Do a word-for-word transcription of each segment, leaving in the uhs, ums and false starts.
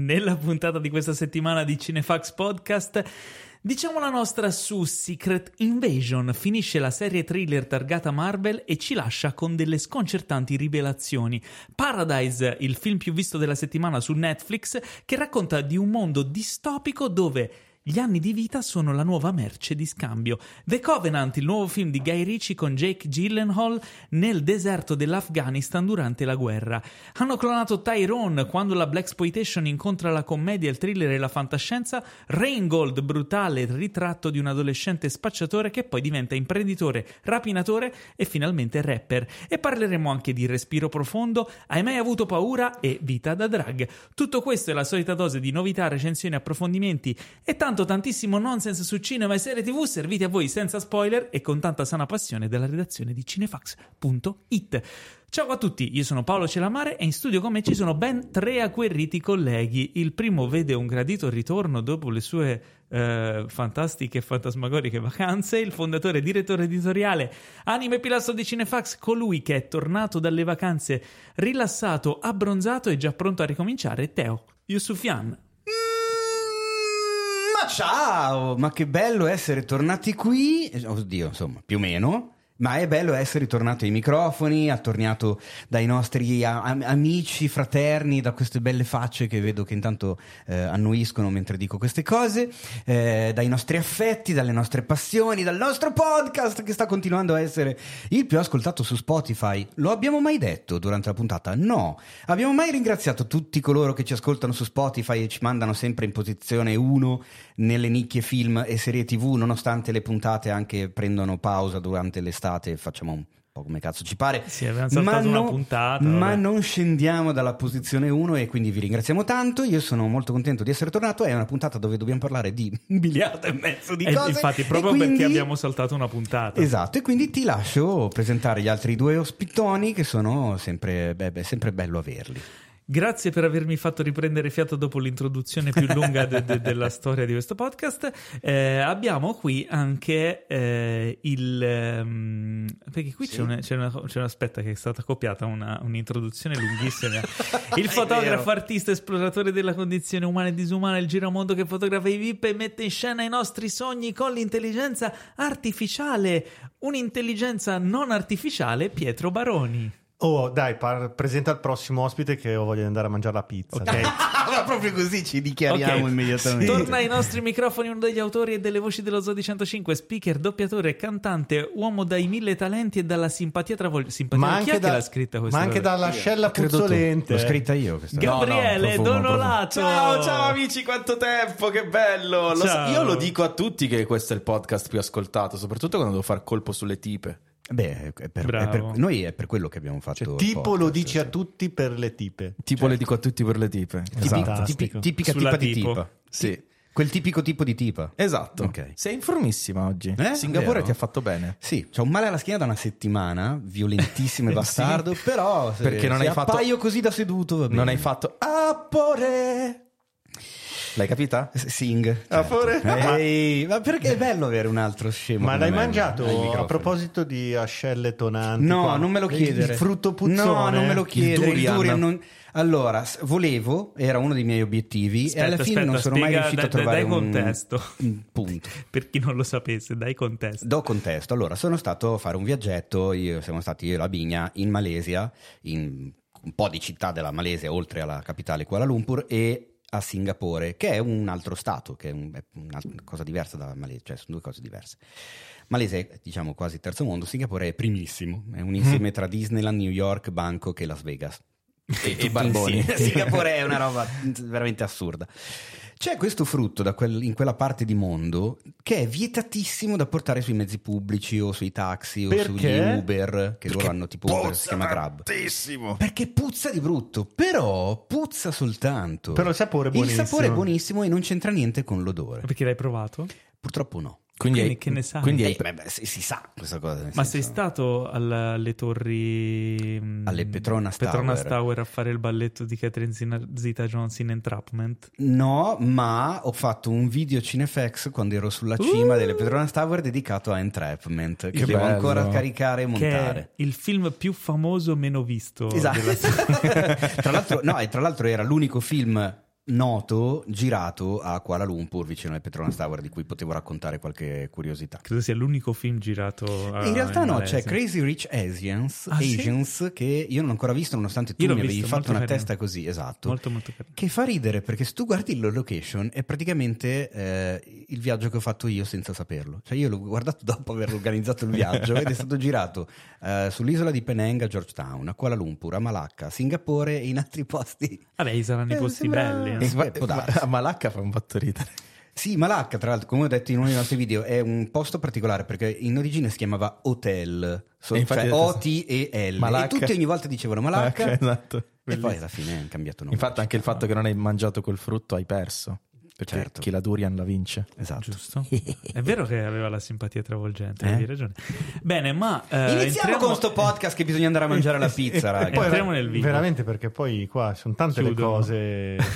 nella puntata di questa settimana di Cinefax Podcast diciamo la nostra su Secret Invasion. Finisce la serie thriller targata Marvel e ci lascia con delle sconcertanti rivelazioni. Paradise, il film più visto della settimana su Netflix, che racconta di un mondo distopico dove gli anni di vita sono la nuova merce di scambio. The Covenant, il nuovo film di Guy Ritchie con Jake Gyllenhaal nel deserto dell'Afghanistan durante la guerra. Hanno clonato Tyrone quando la blaxploitation incontra la commedia, il thriller e la fantascienza. Reingold, brutale ritratto di un adolescente spacciatore che poi diventa imprenditore, rapinatore e finalmente rapper. E parleremo anche di Respiro profondo, Hai mai avuto paura e Vita da drag. Tutto questo è la solita dose di novità, recensioni, approfondimenti e tanto tantissimo nonsense su cinema e serie tv serviti a voi senza spoiler e con tanta sana passione della redazione di cinefax punto it. Ciao a tutti, io sono Paolo Celamare e in studio con me ci sono ben tre agguerriti colleghi. Il primo vede un gradito ritorno dopo le sue eh, fantastiche e fantasmagoriche vacanze, il fondatore e direttore editoriale, anime pilastro di Cinefax, colui che è tornato dalle vacanze rilassato, abbronzato e già pronto a ricominciare, Teo Yusufian. Ma ciao, ma che bello essere tornati qui, oddio, insomma, più o meno. Ma è bello essere tornato ai microfoni, attorniato dai nostri am- amici, fraterni, da queste belle facce che vedo che intanto eh, annuiscono mentre dico queste cose, eh, dai nostri affetti, dalle nostre passioni, dal nostro podcast che sta continuando a essere il più ascoltato su Spotify. Lo abbiamo mai detto durante la puntata? No. Abbiamo mai ringraziato tutti coloro che ci ascoltano su Spotify e ci mandano sempre in posizione uno nelle nicchie film e serie tv, nonostante le puntate anche prendono pausa durante l'estate e facciamo un po' come cazzo ci pare. Sì, abbiamo saltato ma una no, puntata. Ma vabbè. non scendiamo dalla posizione uno e quindi vi ringraziamo tanto. Io sono molto contento di essere tornato. È una puntata dove dobbiamo parlare di un miliardo e mezzo di E cose. infatti, proprio quindi... perché abbiamo saltato una puntata. Esatto, e quindi ti lascio presentare gli altri due ospitoni che sono sempre, beh, beh, sempre bello averli. Grazie per avermi fatto riprendere fiato dopo l'introduzione più lunga de- de- della storia di questo podcast. Eh, abbiamo qui anche eh, il... Um, perché qui sì. c'è, una, c'è, una, c'è una... Aspetta che è stata copiata una, un'introduzione lunghissima. Il fotografo, artista, esploratore della condizione umana e disumana, il giramondo che fotografa i V I P e mette in scena i nostri sogni con l'intelligenza artificiale. Un'intelligenza non artificiale, Pietro Baroni. Oh, dai, par- presenta il prossimo ospite che ho voglia di andare a mangiare la pizza. Ok. Ma proprio così ci dichiariamo okay. immediatamente. Torna ai nostri microfoni uno degli autori e delle voci dello Zoo di centocinque, speaker, doppiatore, cantante, uomo dai mille talenti e dalla simpatia travolgente. Simpatia, ma chi anche è da, che l'ha scritta questa? Ma anche dalla Credo puzzolente. L'ho scritta io questa. Gabriele no, no, profumo, Donolato. Ciao, ciao amici, quanto tempo, che bello. Lo Ciao. so, io lo dico a tutti che questo è il podcast più ascoltato, soprattutto quando devo far colpo sulle tipe. Beh, è per, è per, noi è per quello che abbiamo fatto. Cioè, tipo podcast, lo dici sì. a tutti per le tipe. Tipo Certo. le dico a tutti per le tipe. Tipi- Esatto. tipi- tipica Sulla tipa di tipo. tipa. Sì, Quel tipico tipo di tipa. esatto. Ok. Sei in formissima oggi. Eh? Singapore Vero? ti ha fatto bene. Sì, c'ho un male alla schiena da una settimana, violentissimo e bastardo, però se, Perché non se hai fatto- appaio così da seduto va bene. Non hai fatto Apore. L'hai capita? S- Sing. Ah, certo. pure? Ehi, ma perché è bello avere un altro scemo Ma come l'hai me mangiato ai microfoni. a proposito di ascelle tonanti? No, qua? non me lo chiedere. Il frutto puzzone? No, non me lo chiedere. Il durian. Il durian non- Allora, s- volevo, era uno dei miei obiettivi Aspetta, e alla fine aspetta, non sono spiega, mai riuscito dai, a trovare dai un contesto. un punto. Per chi non lo sapesse, dai contesto. Do contesto. Allora, sono stato a fare un viaggetto, io, siamo stati io e la Bigna in Malesia, in un po' di città della Malesia, oltre alla capitale Kuala Lumpur, e a Singapore, che è un altro stato, che è, un, è una cosa diversa dalla Malesia, cioè sono due cose diverse. Malesia è, diciamo, quasi terzo mondo, Singapore è primissimo, è un insieme tra Disneyland, New York, Bangkok e Las Vegas. E, e barboni. Sì, Singapore è una roba veramente assurda. C'è questo frutto da quel, in quella parte di mondo che è vietatissimo da portare sui mezzi pubblici o sui taxi o Perché? sugli Uber, che loro hanno tipo Uber, si chiama Grab. tantissimo. Perché puzza di brutto, però puzza soltanto. Però il sapore è Il buonissimo. sapore è buonissimo e non c'entra niente con l'odore. Perché l'hai provato? Purtroppo no. Quindi, Quindi hai- che ne sai? Quindi hai Eh, beh, beh, si, si sa questa cosa. nel Ma senso- sei stato alla- alle torri mh, Alle Petronas Petronas Tower. Tower a fare il balletto di Catherine Zeta-Jones in Entrapment? No, ma ho fatto un video Cinefax quando ero sulla cima Uh! delle Petronas Tower dedicato a Entrapment, che, Che devo bello. ancora caricare e Che montare. è il film più famoso meno visto Esatto. della tra l'altro, no, e tra l'altro era l'unico film noto girato a Kuala Lumpur vicino al Petronas Tower, di cui potevo raccontare qualche curiosità. Credo sia l'unico film girato a, in realtà in no, Malesia. c'è Crazy Rich Asians, Ah, sì? Asians che io non ho ancora visto, nonostante tu Io l'ho mi avevi visto, fatto molto una carino. testa così, esatto, Molto molto carino. che fa ridere perché se tu guardi la location è praticamente eh, il viaggio che ho fatto io senza saperlo, cioè io l'ho guardato dopo aver organizzato il viaggio ed è stato girato eh, sull'isola di Penang a Georgetown, a Kuala Lumpur, a Malacca, a Singapore e in altri posti. Vabbè, saranno i Eh, posti sembra- belli. Eh, no? sì, può darsi. A Malacca fa un fatto ridere. Sì, Malacca, tra l'altro, come ho detto in uno dei nostri video, è un posto particolare perché in origine si chiamava Hotel, so- E infatti cioè ho detto- O T E L, Malacca. e tutti ogni volta dicevano Malacca, Malacca, esatto. e poi Bellissimo. alla fine hanno cambiato nome. Infatti anche il fatto che non hai mangiato quel frutto hai perso. Perché Certo. chi la durian la vince. Esatto. Giusto? È vero che aveva la simpatia travolgente, Eh? avevi ragione. Bene, ma eh, Iniziamo entriamo- con sto podcast che bisogna andare a mangiare la pizza, E raga. poi Entriamo nel video. veramente, perché poi qua sono tante Chiudono. le cose.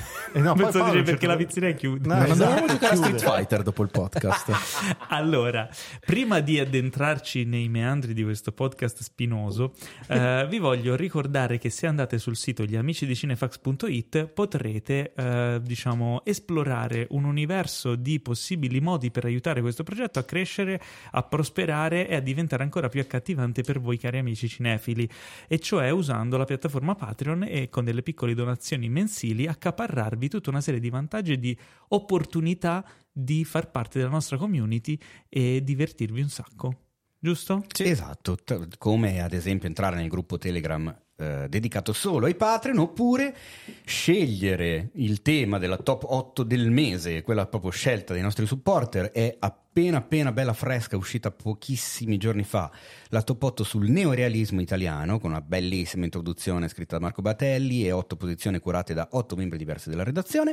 E no, poi Penso Paolo, dire perché certo- la pizzeria chiude. No, Ma non esatto, dovevamo giocare a chiude. Street Fighter dopo il podcast. Allora, prima di addentrarci nei meandri di questo podcast spinoso, eh, vi voglio ricordare che se andate sul sito gli amici di cinefax punto it potrete, eh, diciamo, esplorare un universo di possibili modi per aiutare questo progetto a crescere, a prosperare e a diventare ancora più accattivante per voi cari amici cinefili, e cioè usando la piattaforma Patreon e con delle piccole donazioni mensili accaparrarvi tutta una serie di vantaggi e di opportunità di far parte della nostra community e divertirvi un sacco, giusto? Esatto, t- come ad esempio entrare nel gruppo Telegram eh, dedicato solo ai Patreon, oppure scegliere il tema della top otto del mese, quella proprio scelta dei nostri supporter. È appena appena bella fresca, uscita pochissimi giorni fa, la top otto sul neorealismo italiano, con una bellissima introduzione scritta da Marco Batelli e otto posizioni curate da otto membri diversi della redazione,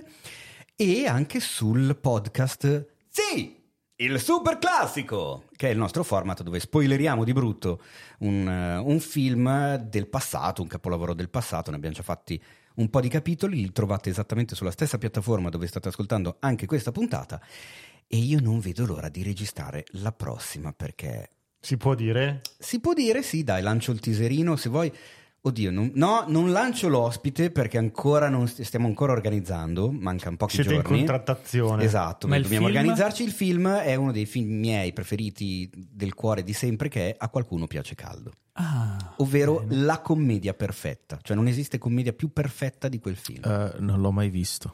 e anche sul podcast Sì! Il super classico, che è il nostro format dove spoileriamo di brutto un, uh, un film del passato, un capolavoro del passato. Ne abbiamo già fatti un po' di capitoli, li trovate esattamente sulla stessa piattaforma dove state ascoltando anche questa puntata, e io non vedo l'ora di registrare la prossima, perché Si può dire? si può dire, sì, dai, lancio il teaserino se vuoi. Oddio, non, no, non lancio l'ospite perché ancora non st- stiamo ancora organizzando, mancano pochi Siete in giorni. contrattazione. Esatto, Ma ma il dobbiamo film? organizzarci. Il film è uno dei film miei preferiti del cuore di sempre, che è A qualcuno piace caldo, Ah, ovvero bene. la commedia perfetta, cioè non esiste commedia più perfetta di quel film. Eh, non l'ho mai visto.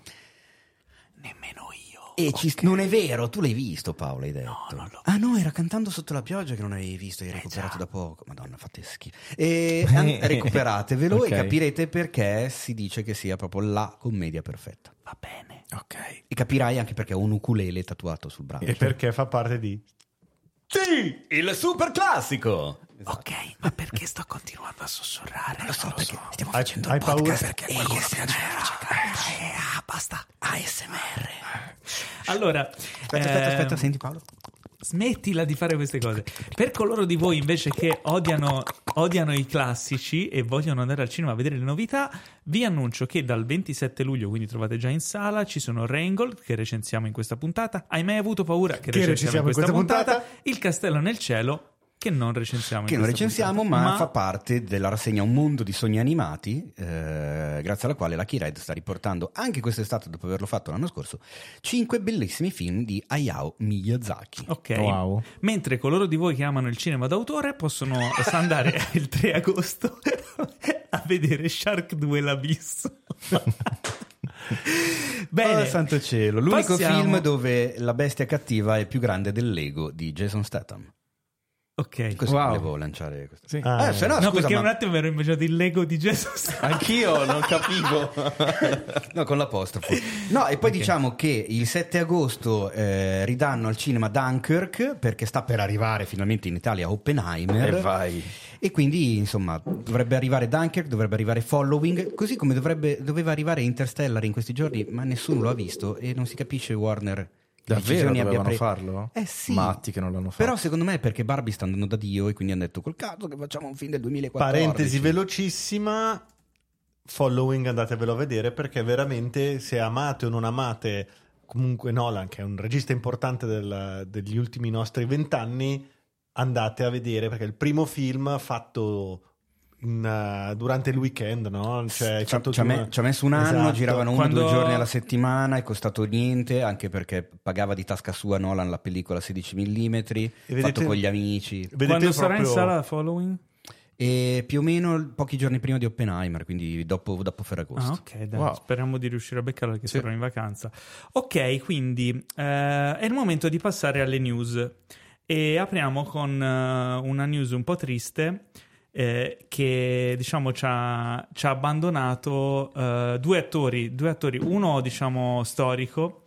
Nemmeno io. E ci- non è vero, tu l'hai visto, Paolo, hai detto. No, non l'ho Ah no, era Cantando sotto la pioggia che non avevi visto, hai Eh, recuperato già. da poco. Madonna, fate schifo. E an- recuperatevelo Ok. e capirete perché si dice che sia proprio la commedia perfetta. Va bene. Ok. E capirai anche perché ho un ukulele tatuato sul braccio. E perché fa parte di... Sì, il super classico. Ok, ma perché sto continuando a sussurrare? Lo so, Non perché stiamo Hai- facendo hai il podcast paura? perché qualcuno piace Eh, ah, basta. A S M R. Allora, Aspetta, aspetta, ehm, aspetta, senti Paolo. smettila di fare queste cose. Per coloro di voi invece che odiano, odiano i classici e vogliono andare al cinema a vedere le novità, vi annuncio che dal ventisette luglio, quindi trovate già in sala, ci sono Rheingold, che recensiamo in questa puntata. Hai mai avuto paura? Che, Che recensiamo in questa, puntata. puntata. Il Castello nel cielo, che non recensiamo in Che non questa recensiamo, puntata. ma, fa parte della rassegna Un mondo di sogni animati, eh, grazie alla quale la Keyred sta riportando anche quest'estate, dopo averlo fatto l'anno scorso, cinque bellissimi film di Hayao Miyazaki. Ok, Wow. mentre coloro di voi che amano il cinema d'autore possono andare il tre agosto a vedere Shark due l'abisso. Bene, Oh, santo cielo, l'unico passiamo- film dove la bestia cattiva è più grande del Lego di Jason Statham. Ok. Così Wow. volevo lanciare questo. Sì. Ah, Eh, se no, No, scusa, perché ma- un attimo mi ero immaginato il Lego di Jesus. Anch'io non capivo. No, con l'apostrofo. No, e poi Ok. diciamo che il sette agosto eh, ridanno al cinema Dunkirk, perché sta per arrivare finalmente in Italia Oppenheimer. E vai. E quindi, insomma, dovrebbe arrivare Dunkirk, dovrebbe arrivare Following, così come dovrebbe, doveva arrivare Interstellar in questi giorni, ma nessuno lo ha visto e non si capisce Warner che Davvero decisioni abbia dovevano pre- farlo? Eh sì. Matti che non l'hanno fatto. Però secondo me è perché Barbie sta andando da Dio e quindi hanno detto col cazzo che facciamo un film del duemilaquattordici. Parentesi velocissima, Following andatevelo a vedere, perché veramente, se amate o non amate comunque Nolan, che è un regista importante del- degli ultimi nostri vent'anni, andate a vedere, perché è il primo film fatto in, uh, durante il weekend, no? Cioè, ci, ha, ci, ha me, ci ha messo un anno, esatto. giravano uno o Quando... due giorni alla settimana, è costato niente, anche perché pagava di tasca sua Nolan la pellicola sedici millimetri, vedete, fatto con gli amici. Vedete Quando proprio... sarà in sala Following? E più o meno pochi giorni prima di Oppenheimer, quindi dopo, dopo Ferragosto. Ah, ok, dai, Wow. speriamo di riuscire a beccarlo perché Sì. sarò in vacanza. Ok, quindi eh, è il momento di passare alle news e apriamo con uh, una news un po' triste eh, che diciamo ci ha, ci ha abbandonato uh, due attori, due attori, uno diciamo storico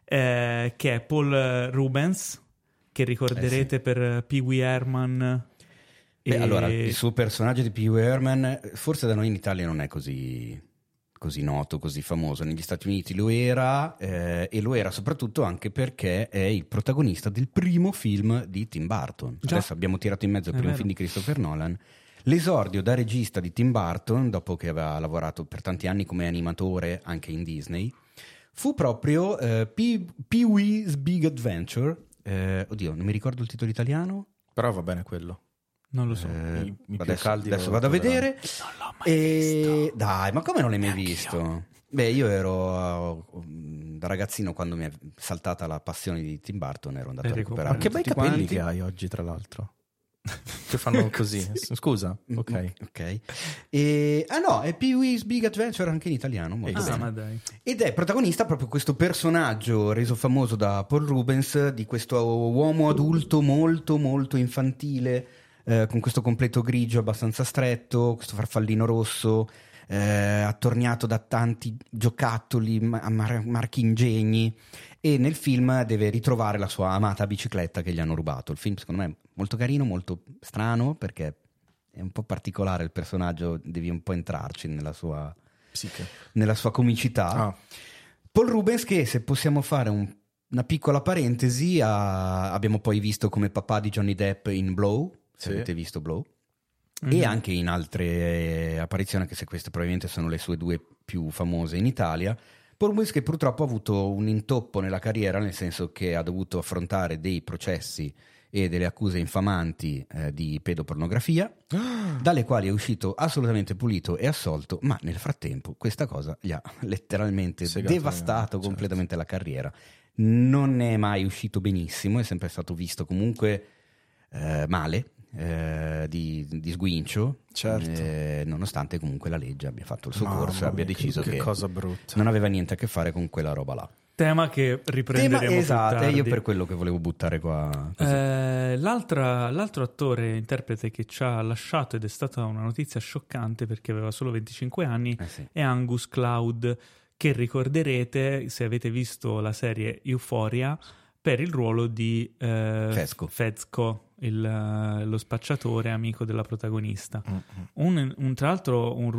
eh, che è Paul Rubens, che ricorderete Eh sì. per Pee Wee Herman. Beh, e... allora, il suo personaggio di Pee Wee Herman forse da noi in Italia non è così, così noto, così famoso. Negli Stati Uniti lo era, eh, e lo era soprattutto anche perché è il protagonista del primo film di Tim Burton. Già. Adesso abbiamo tirato in mezzo il È primo vero. film di Christopher Nolan. L'esordio da regista di Tim Burton, dopo che aveva lavorato per tanti anni come animatore anche in Disney, fu proprio eh, Pee, Pee Wee's Big Adventure. Eh, oddio, non mi ricordo il titolo italiano. Però va bene quello. Non lo so. Eh, I- i più adesso caldi adesso lo vado a troveranno. vedere. Non l'ho mai E... visto. Dai, ma come non l'hai mai Neanch'io. visto? Beh, io ero uh, da ragazzino, quando mi è saltata la passione di Tim Burton, ero andato E a ricordo. recuperare Ma che bei tutti capelli quanti. che hai oggi, tra l'altro. Che fanno così. Scusa, ok. Ok. E... Ah no, è Pee Wee's Big Adventure anche in italiano. molto Ah, Ah, bene. ma dai. Ed è protagonista proprio questo personaggio reso famoso da Paul Rubens, di questo uomo adulto molto molto infantile, eh, con questo completo grigio abbastanza stretto, questo farfallino rosso, eh, attorniato da tanti giocattoli, ma- mar- marchi ingegni, e nel film deve ritrovare la sua amata bicicletta che gli hanno rubato. Il film secondo me è molto carino, molto strano, perché è un po' particolare il personaggio, devi un po' entrarci nella sua, Psiche. nella sua comicità. Ah, Paul Rubens, che se possiamo fare un- una piccola parentesi, ha- abbiamo poi visto come papà di Johnny Depp in Blow, se Sì. avete visto Blow, Mhm. e anche in altre eh, apparizioni, anche se queste probabilmente sono le sue due più famose in Italia. Paul Rubens, che purtroppo ha avuto un intoppo nella carriera, nel senso che ha dovuto affrontare dei processi e delle accuse infamanti eh, di pedopornografia, dalle quali è uscito assolutamente pulito e assolto, ma nel frattempo questa cosa gli ha letteralmente Segato, devastato certo. completamente la carriera. Non ne è mai uscito benissimo, è sempre stato visto comunque eh, male, eh, di, di sguincio, Certo. eh, nonostante comunque la legge abbia fatto il suo mamma corso e mia, abbia che- deciso che che cosa brutta. non aveva niente a che fare con quella roba là. Tema che riprenderemo Tema, più esatto, è tardi. io per quello che volevo buttare qua così. Eh, l'altra- l'altro attore interprete che ci ha lasciato, ed è stata una notizia scioccante perché aveva solo venticinque anni, Eh sì. è Angus Cloud, che ricorderete se avete visto la serie Euphoria per il ruolo di eh, Fezco. Fezco, il, eh, lo spacciatore amico della protagonista. Mm-mm. Un, un- tra l'altro un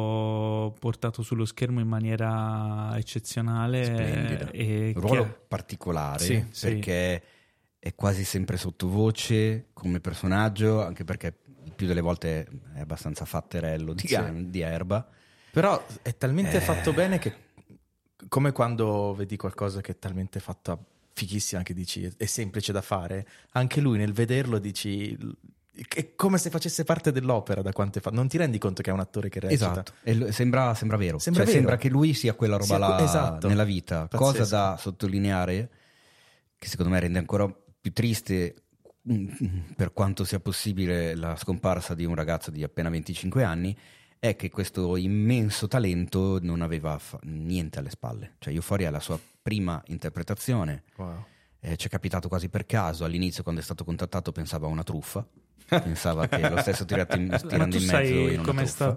ruolo portato sullo schermo in maniera eccezionale. Splendido. E Un ruolo che- particolare, Sì, sì. perché è quasi sempre sottovoce come personaggio, anche perché il più delle volte è abbastanza fatterello di, Sì. di erba. Però è talmente Eh. fatto bene che, come quando vedi qualcosa che è talmente fatta fighissima che dici è semplice da fare, anche lui nel vederlo dici è come se facesse parte dell'opera, da quanto è fatto. Non ti rendi conto che è un attore che recita. Esatto, e lo- sembra, sembra vero, Sembra Cioè, vero. sembra che lui sia quella roba Sia là que- esatto. nella vita. Pazzesco. Cosa da sottolineare, che secondo me rende ancora più triste, mm, per quanto sia possibile, la scomparsa di un ragazzo di appena venticinque anni, è che questo immenso talento non aveva fa- niente alle spalle. Cioè Euphoria è la sua prima interpretazione, Wow. eh, ci è capitato quasi per caso. All'inizio, quando è stato contattato, pensava a una truffa, pensava che lo stesso tirati- Ma tirando tu in mezzo sai in una come è truffa.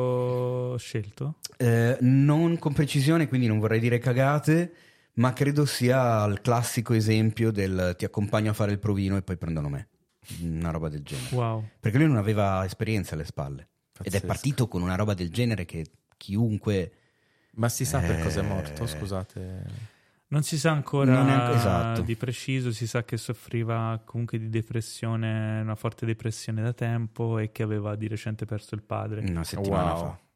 stato scelto? Eh, non con precisione, quindi non vorrei dire cagate, ma credo sia il classico esempio del ti accompagno a fare il provino e poi prendono me, una roba del genere, Wow. perché lui non aveva esperienza alle spalle ed è Pazzesco. partito con una roba del genere che chiunque Ma si sa per cosa è Eh. morto? Scusate. Non si sa ancora Non è- esatto. di preciso, si sa che soffriva comunque di depressione, una forte depressione da tempo, e che aveva di recente perso il padre. una settimana Wow. fa.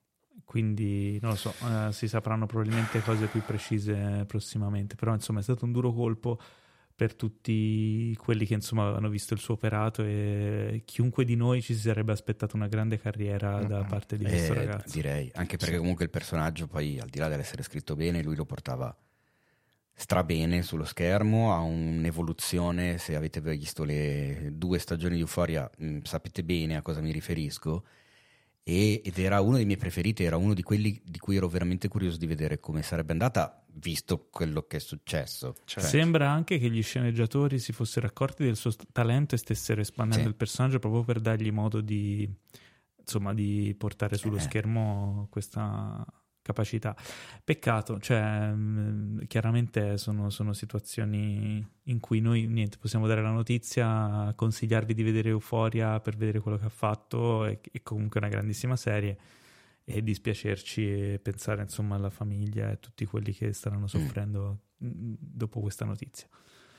Quindi non lo so, eh, si sapranno probabilmente cose più precise prossimamente, però insomma è stato un duro colpo per tutti quelli che insomma hanno visto il suo operato, e chiunque di noi ci si sarebbe aspettato una grande carriera da parte di questo Eh, ragazzo. Direi, anche perché comunque il personaggio poi, al di là dell'essere scritto bene, lui lo portava strabene sullo schermo, ha un'evoluzione. Se avete visto le due stagioni di Euphoria mh, sapete bene a cosa mi riferisco, e, ed era uno dei miei preferiti, era uno di quelli di cui ero veramente curioso di vedere come sarebbe andata, visto quello che è successo. Cioè, Sembra anche che gli sceneggiatori si fossero accorti del suo talento e stessero espandendo Sì. il personaggio proprio per dargli modo di, insomma, di portare sullo Eh. schermo questa capacità. Peccato, cioè mh, chiaramente sono, sono situazioni in cui noi niente, possiamo dare la notizia, consigliarvi di vedere Euphoria per vedere quello che ha fatto, e, e comunque è una grandissima serie, e dispiacerci e pensare insomma alla famiglia e tutti quelli che staranno soffrendo mh, dopo questa notizia.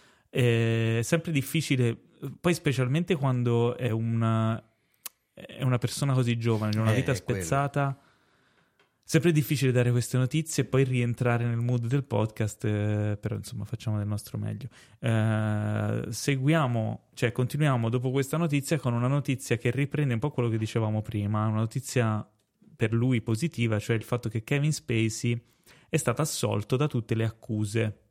È sempre difficile, poi specialmente quando è una, è una persona così giovane, una Eh, vita è quello. spezzata. Sempre difficile dare queste notizie e poi rientrare nel mood del podcast, eh, però insomma facciamo del nostro meglio. Eh, seguiamo, cioè continuiamo dopo questa notizia con una notizia che riprende un po' quello che dicevamo prima, una notizia per lui positiva, cioè il fatto che Kevin Spacey è stato assolto da tutte le accuse.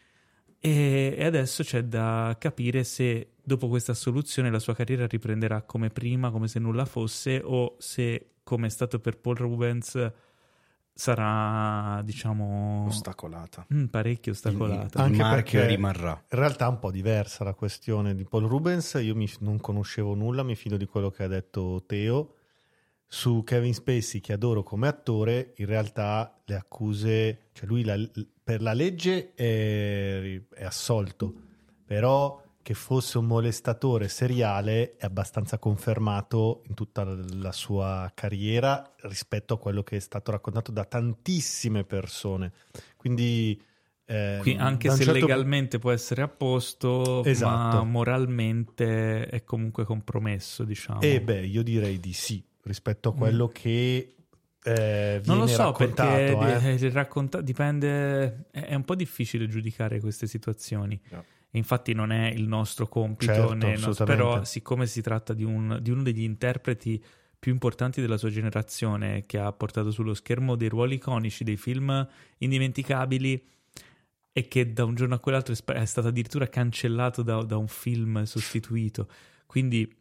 E, e adesso c'è da capire se dopo questa assoluzione la sua carriera riprenderà come prima, come se nulla fosse, o se, come è stato per Paul Rubens, sarà, diciamo, Ostacolata. mm, parecchio ostacolata. Il Anche marchio perché rimarrà. in realtà è un po' diversa la questione di Paul Rubens. Io mi- non conoscevo nulla, mi fido di quello che ha detto Teo. Su Kevin Spacey, che adoro come attore, in realtà le accuse, cioè lui la- per la legge è, è assolto, però che fosse un molestatore seriale è abbastanza confermato in tutta la sua carriera rispetto a quello che è stato raccontato da tantissime persone. Quindi ehm, Qui, anche da un se certo pu- legalmente può essere a posto, Esatto. ma moralmente è comunque compromesso, diciamo. Eh beh, io direi di sì, rispetto a quello Mm. che eh, viene Non lo so, raccontato. perché eh. eh, il racconta- dipende, è è un po' difficile giudicare queste situazioni. No. E infatti non è il nostro compito, Certo, né il nostro- assolutamente. però siccome si tratta di, un- di uno degli interpreti più importanti della sua generazione, che ha portato sullo schermo dei ruoli iconici, dei film indimenticabili, e che da un giorno a quell'altro è spa- è stato addirittura cancellato da, da un film sostituito. Quindi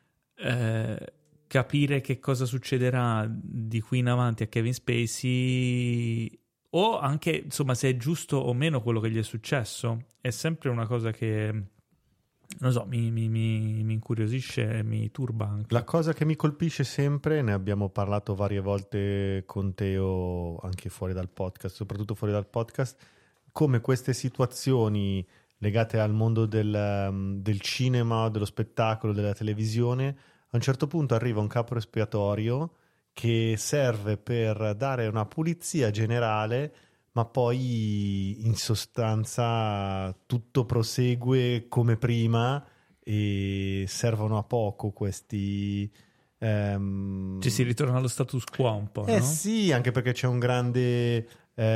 eh, capire che cosa succederà di qui in avanti a Kevin Spacey, o anche insomma se è giusto o meno quello che gli è successo, è sempre una cosa che, non so, mi, mi, mi, mi incuriosisce e mi turba anche. La cosa che mi colpisce sempre, ne abbiamo parlato varie volte con Teo anche fuori dal podcast, soprattutto fuori dal podcast, come queste situazioni legate al mondo del, um, del cinema, dello spettacolo, della televisione, a un certo punto arriva un capo espiatorio che serve per dare una pulizia generale, ma poi in sostanza tutto prosegue come prima e servono a poco questi... ehm, Ci si ritorna allo status quo un po', eh no? sì, anche perché c'è un grande...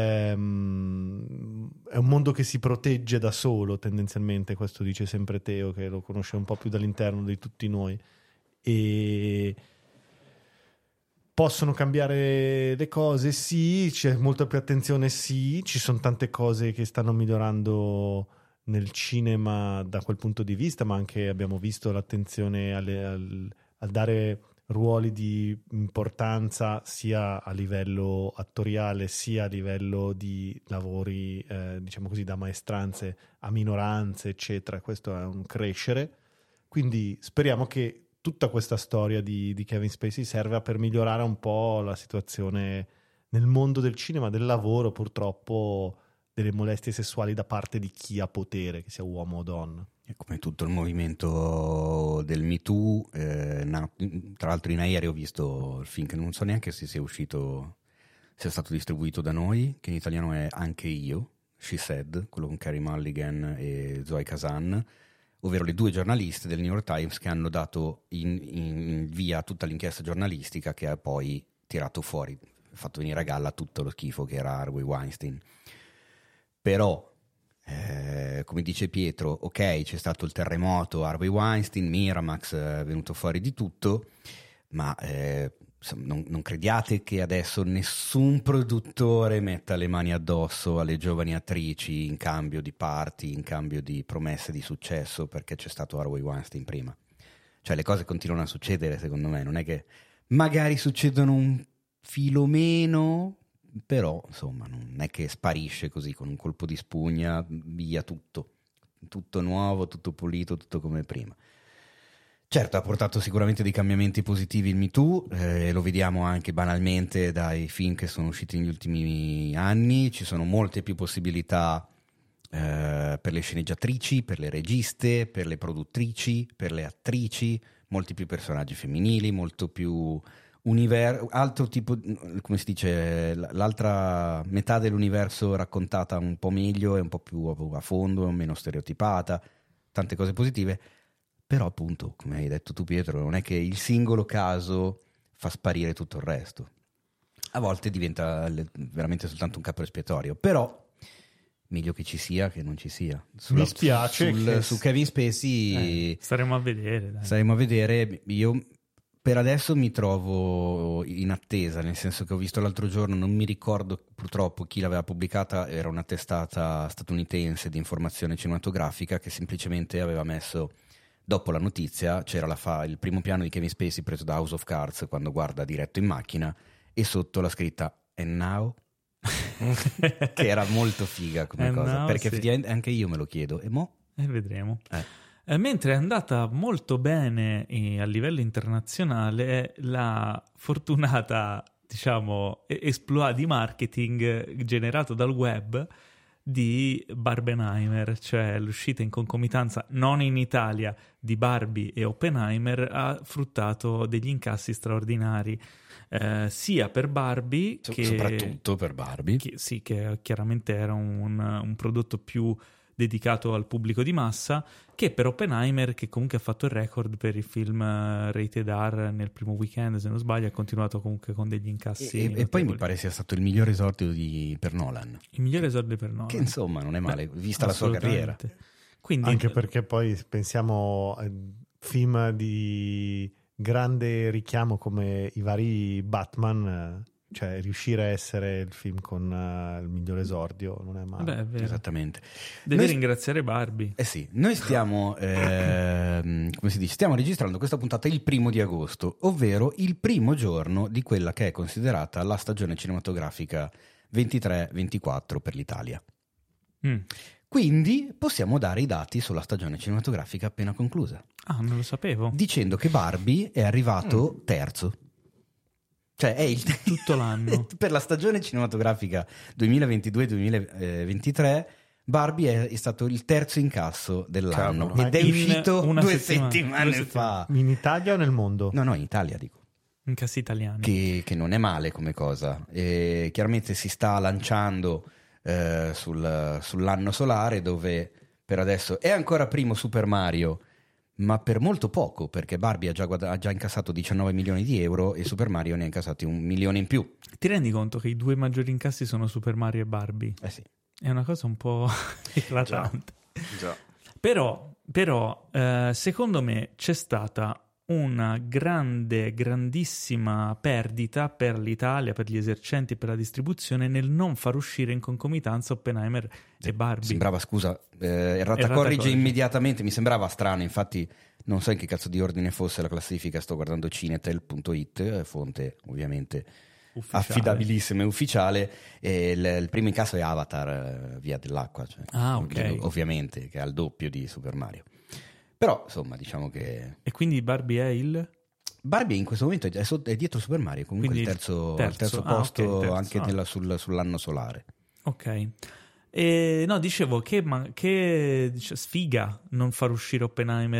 ehm, è un mondo che si protegge da solo tendenzialmente, questo dice sempre Teo, che lo conosce un po' più dall'interno di tutti noi. E possono cambiare le cose, sì, c'è molta più attenzione, sì, ci sono tante cose che stanno migliorando nel cinema da quel punto di vista, ma anche abbiamo visto l'attenzione alle, al, al dare ruoli di importanza sia a livello attoriale sia a livello di lavori, eh, diciamo così, da maestranze a minoranze, eccetera. Questo è un crescere, quindi speriamo che tutta questa storia di, di Kevin Spacey serva per migliorare un po' la situazione nel mondo del cinema, del lavoro, purtroppo, delle molestie sessuali da parte di chi ha potere, che sia uomo o donna. E come tutto il movimento del Me Too, eh, na- tra l'altro in aereo ho visto il film che non so neanche se sia uscito, sia stato distribuito da noi, che in italiano è Anche io, She Said, quello con Carey Mulligan e Zoe Kazan, ovvero le due giornaliste del New York Times che hanno dato in, in via tutta l'inchiesta giornalistica che ha poi tirato fuori, fatto venire a galla tutto lo schifo che era Harvey Weinstein. Però Eh, come dice Pietro, ok, c'è stato il terremoto, Harvey Weinstein, Miramax, è venuto fuori di tutto, ma eh, non, non crediate che adesso nessun produttore metta le mani addosso alle giovani attrici in cambio di parti, in cambio di promesse di successo, perché c'è stato Harvey Weinstein prima. Cioè le cose continuano a succedere, secondo me, non è che magari succedono un filo meno, però insomma non è che sparisce così con un colpo di spugna via tutto, tutto nuovo, tutto pulito, tutto come prima. Certo, ha portato sicuramente dei cambiamenti positivi il Me Too, eh, lo vediamo anche banalmente dai film che sono usciti negli ultimi anni, ci sono molte più possibilità eh, per le sceneggiatrici, per le registe, per le produttrici, per le attrici, molti più personaggi femminili, molto più universo, altro tipo, come si dice, l'altra metà dell'universo raccontata un po' meglio e un po' più a fondo, meno stereotipata, tante cose positive. Però appunto, come hai detto tu Pietro, non è che il singolo caso fa sparire tutto il resto. A volte diventa veramente soltanto un capro espiatorio, però meglio che ci sia che non ci sia. Sulla, Mi spiace sul, che... su Kevin Spacey Eh, staremo a vedere. Dai. Staremo a vedere. Io per adesso mi trovo in attesa, nel senso che ho visto l'altro giorno, non mi ricordo purtroppo chi l'aveva pubblicata, era una testata statunitense di informazione cinematografica che semplicemente aveva messo... Dopo la notizia c'era la fa- il primo piano di Kevin Spacey preso da House of Cards quando guarda diretto in macchina e sotto la scritta "And now?" che era molto figa come And cosa, now, perché sì. effettivamente anche io me lo chiedo. E mo? E vedremo. Eh. Eh, mentre è andata molto bene eh, a livello internazionale la fortunata, diciamo, e- esploit di marketing generato dal web di Barbenheimer, cioè l'uscita in concomitanza non in Italia di Barbie e Oppenheimer ha fruttato degli incassi straordinari eh, sia per Barbie So- che soprattutto per Barbie. che, sì, che chiaramente era un, un prodotto più dedicato al pubblico di massa, che per Oppenheimer, che comunque ha fatto il record per il film eh, rated R nel primo weekend, se non sbaglio, ha continuato comunque con degli incassi E, e- e poi notevoli. mi pare sia stato il miglior esordio di, per Nolan, Il migliore esordio per noi. che insomma non è male, vista la sua carriera. Quindi, Anche perché poi pensiamo a film di grande richiamo come i vari Batman, cioè riuscire a essere il film con uh, il miglior esordio non è male. beh, è vero. Esattamente. Devi Noi- ringraziare Barbie. Eh sì, noi stiamo, ehm, come si dice, stiamo registrando questa puntata il primo di agosto, ovvero il primo giorno di quella che è considerata la stagione cinematografica ventitré ventiquattro per l'Italia. Mm. Quindi possiamo dare i dati sulla stagione cinematografica appena conclusa, Ah, non lo sapevo. dicendo che Barbie è arrivato terzo. Cioè è il Tutto l'anno. per la stagione cinematografica duemilaventidue duemilaventitré Barbie è, è stato il terzo incasso dell'anno Cavolo. ed è In uscito una due settimana. settimane, Due fa. In Italia o nel mondo? No, no, in Italia dico. Incassi italiani. Che, che non è male come cosa. E chiaramente si sta lanciando eh, sul- sull'anno solare, dove per adesso è ancora primo Super Mario, ma per molto poco, perché Barbie ha già, guada- ha già incassato diciannove milioni di euro e Super Mario ne ha incassati un milione in più. Ti rendi conto che i due maggiori incassi sono Super Mario e Barbie? Eh sì. È una cosa un po' eclatante. Già. Però, però eh, secondo me c'è stata una grande, grandissima perdita per l'Italia, per gli esercenti, per la distribuzione nel non far uscire in concomitanza Oppenheimer e Barbie. Sembrava, scusa, eh, errata Errata corrige corrige. immediatamente, mi sembrava strano, infatti non so in che cazzo di ordine fosse la classifica, sto guardando cinetel punto it, eh, fonte ovviamente Ufficiale. affidabilissima e ufficiale, e il, il primo incasso è Avatar, eh, Via dell'Acqua, cioè, Ah, ok. ovviamente, che ha il doppio di Super Mario. Però, insomma, diciamo che E quindi Barbie è il... Barbie in questo momento è, sotto- è dietro Super Mario, comunque Quindi il terzo, terzo. il terzo Ah, ok, posto terzo. anche Ah. nella- sul- sull'anno solare. Ok. E, no, dicevo che, ma, che dice, sfiga non far uscire Oppenheimer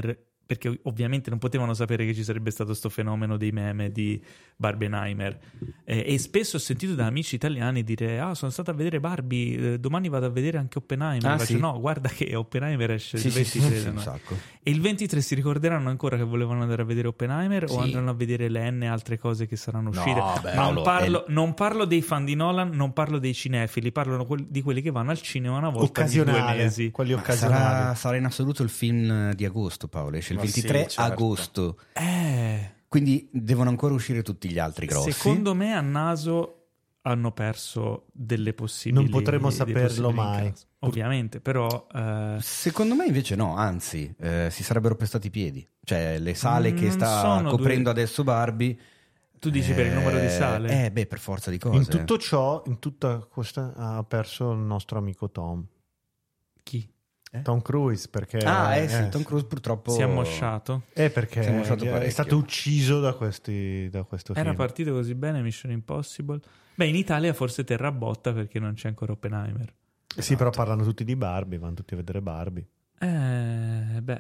perché ovviamente non potevano sapere che ci sarebbe stato sto fenomeno dei meme di Barbenheimer, eh, e spesso ho sentito da amici italiani dire ah sono stato a vedere Barbie, eh, domani vado a vedere anche Oppenheimer. Ah, Faccio, sì? no, guarda che Oppenheimer esce Sì, il sì, sì, ventitré sì, da un noi. sacco. E il ventitré si ricorderanno ancora che volevano andare a vedere Oppenheimer Sì. o andranno a vedere l'N e altre cose che saranno uscite? No, beh, non, Paolo, parlo, è- non parlo dei fan di Nolan, non parlo dei cinefili, parlo quel- di quelli che vanno al cinema una volta ogni due Occasionale, mesi. quelli Ma occasionali. sarà, sarà in assoluto il film di agosto, Paolo, esce il Ma sì, ventitré certo. agosto. Eh, Quindi devono ancora uscire tutti gli altri grossi. secondo me a naso hanno perso delle possibili. Non potremo dei saperlo possibili mai. incassi. Ovviamente, però eh, Secondo me invece no, anzi, eh, si sarebbero pestati i piedi. Cioè, le sale che Non sta sono coprendo due- adesso Barbie. tu dici per il numero di eh, sale? Eh, beh, per forza di cose. In tutto ciò, in tutta questa, ha perso il nostro amico Tom. Chi? Eh? Tom Cruise, perché... Ah, eh sì, eh, Tom Cruise purtroppo Si è ammosciato? Eh, perché Si è mosciato è parecchio. stato ucciso da, questi, da questo Era film. partito così bene Mission Impossible? Beh, in Italia forse terrà botta perché non c'è ancora Oppenheimer. Sì, però parlano tutti di Barbie, vanno tutti a vedere Barbie. Eh, beh,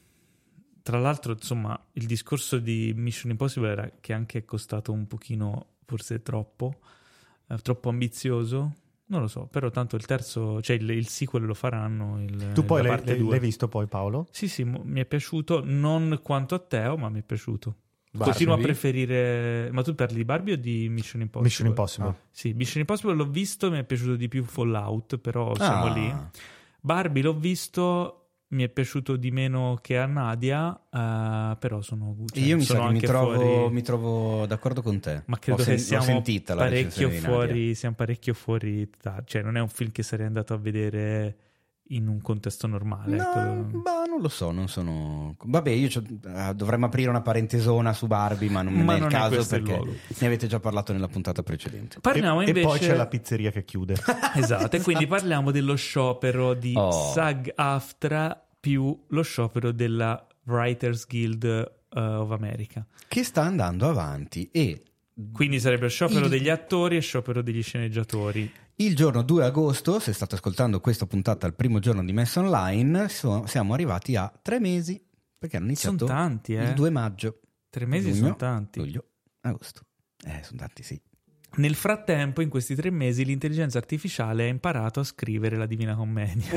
tra l'altro, insomma, il discorso di Mission Impossible era che anche è costato un pochino, forse troppo, eh, troppo ambizioso. Non lo so, però tanto il terzo, cioè il, il sequel lo faranno. Il, Tu poi la l'hai, parte l'hai- due. l'hai visto poi, Paolo? Sì, sì, mo- mi è piaciuto, non quanto a Teo, ma mi è piaciuto. Barbie? Continuo a preferire... Ma tu parli di Barbie o di Mission Impossible? Mission Impossible. Ah, sì, Mission Impossible l'ho visto, mi è piaciuto di più Fallout, però siamo Ah. lì. Barbie l'ho visto, mi è piaciuto di meno che a Nadia, eh, però sono, cioè, Io mi, sono sa che mi, anche trovo, fuori... mi trovo d'accordo con te. Ma credo Ho sen- che siamo l'ho sentita la parecchio recensione di Nadia. fuori, siamo parecchio fuori, da- cioè non è un film che sarei andato a vedere in un contesto normale. No, ecco. ma non lo so, non sono... Vabbè, io c'ho- eh, dovremmo aprire una parentesona su Barbie, ma non Ma è il non è caso questo il perché luogo. ne avete già parlato nella puntata precedente. Parliamo e, invece... e poi c'è la pizzeria che chiude. Esatto, e quindi parliamo dello sciopero di Oh. SAG-AFTRA più lo sciopero della Writers Guild eh, of America. Che sta andando avanti e Quindi sarebbe sciopero Il- degli attori e sciopero degli sceneggiatori. il giorno due agosto, se state ascoltando questa puntata il primo giorno di messa online, so- siamo arrivati a tre mesi, perché hanno iniziato Sono tanti, eh? il due maggio. Tre mesi Giugno, sono tanti. Luglio, agosto. Eh, sono tanti, sì. Nel frattempo, in questi tre mesi, l'intelligenza artificiale ha imparato a scrivere la Divina Commedia.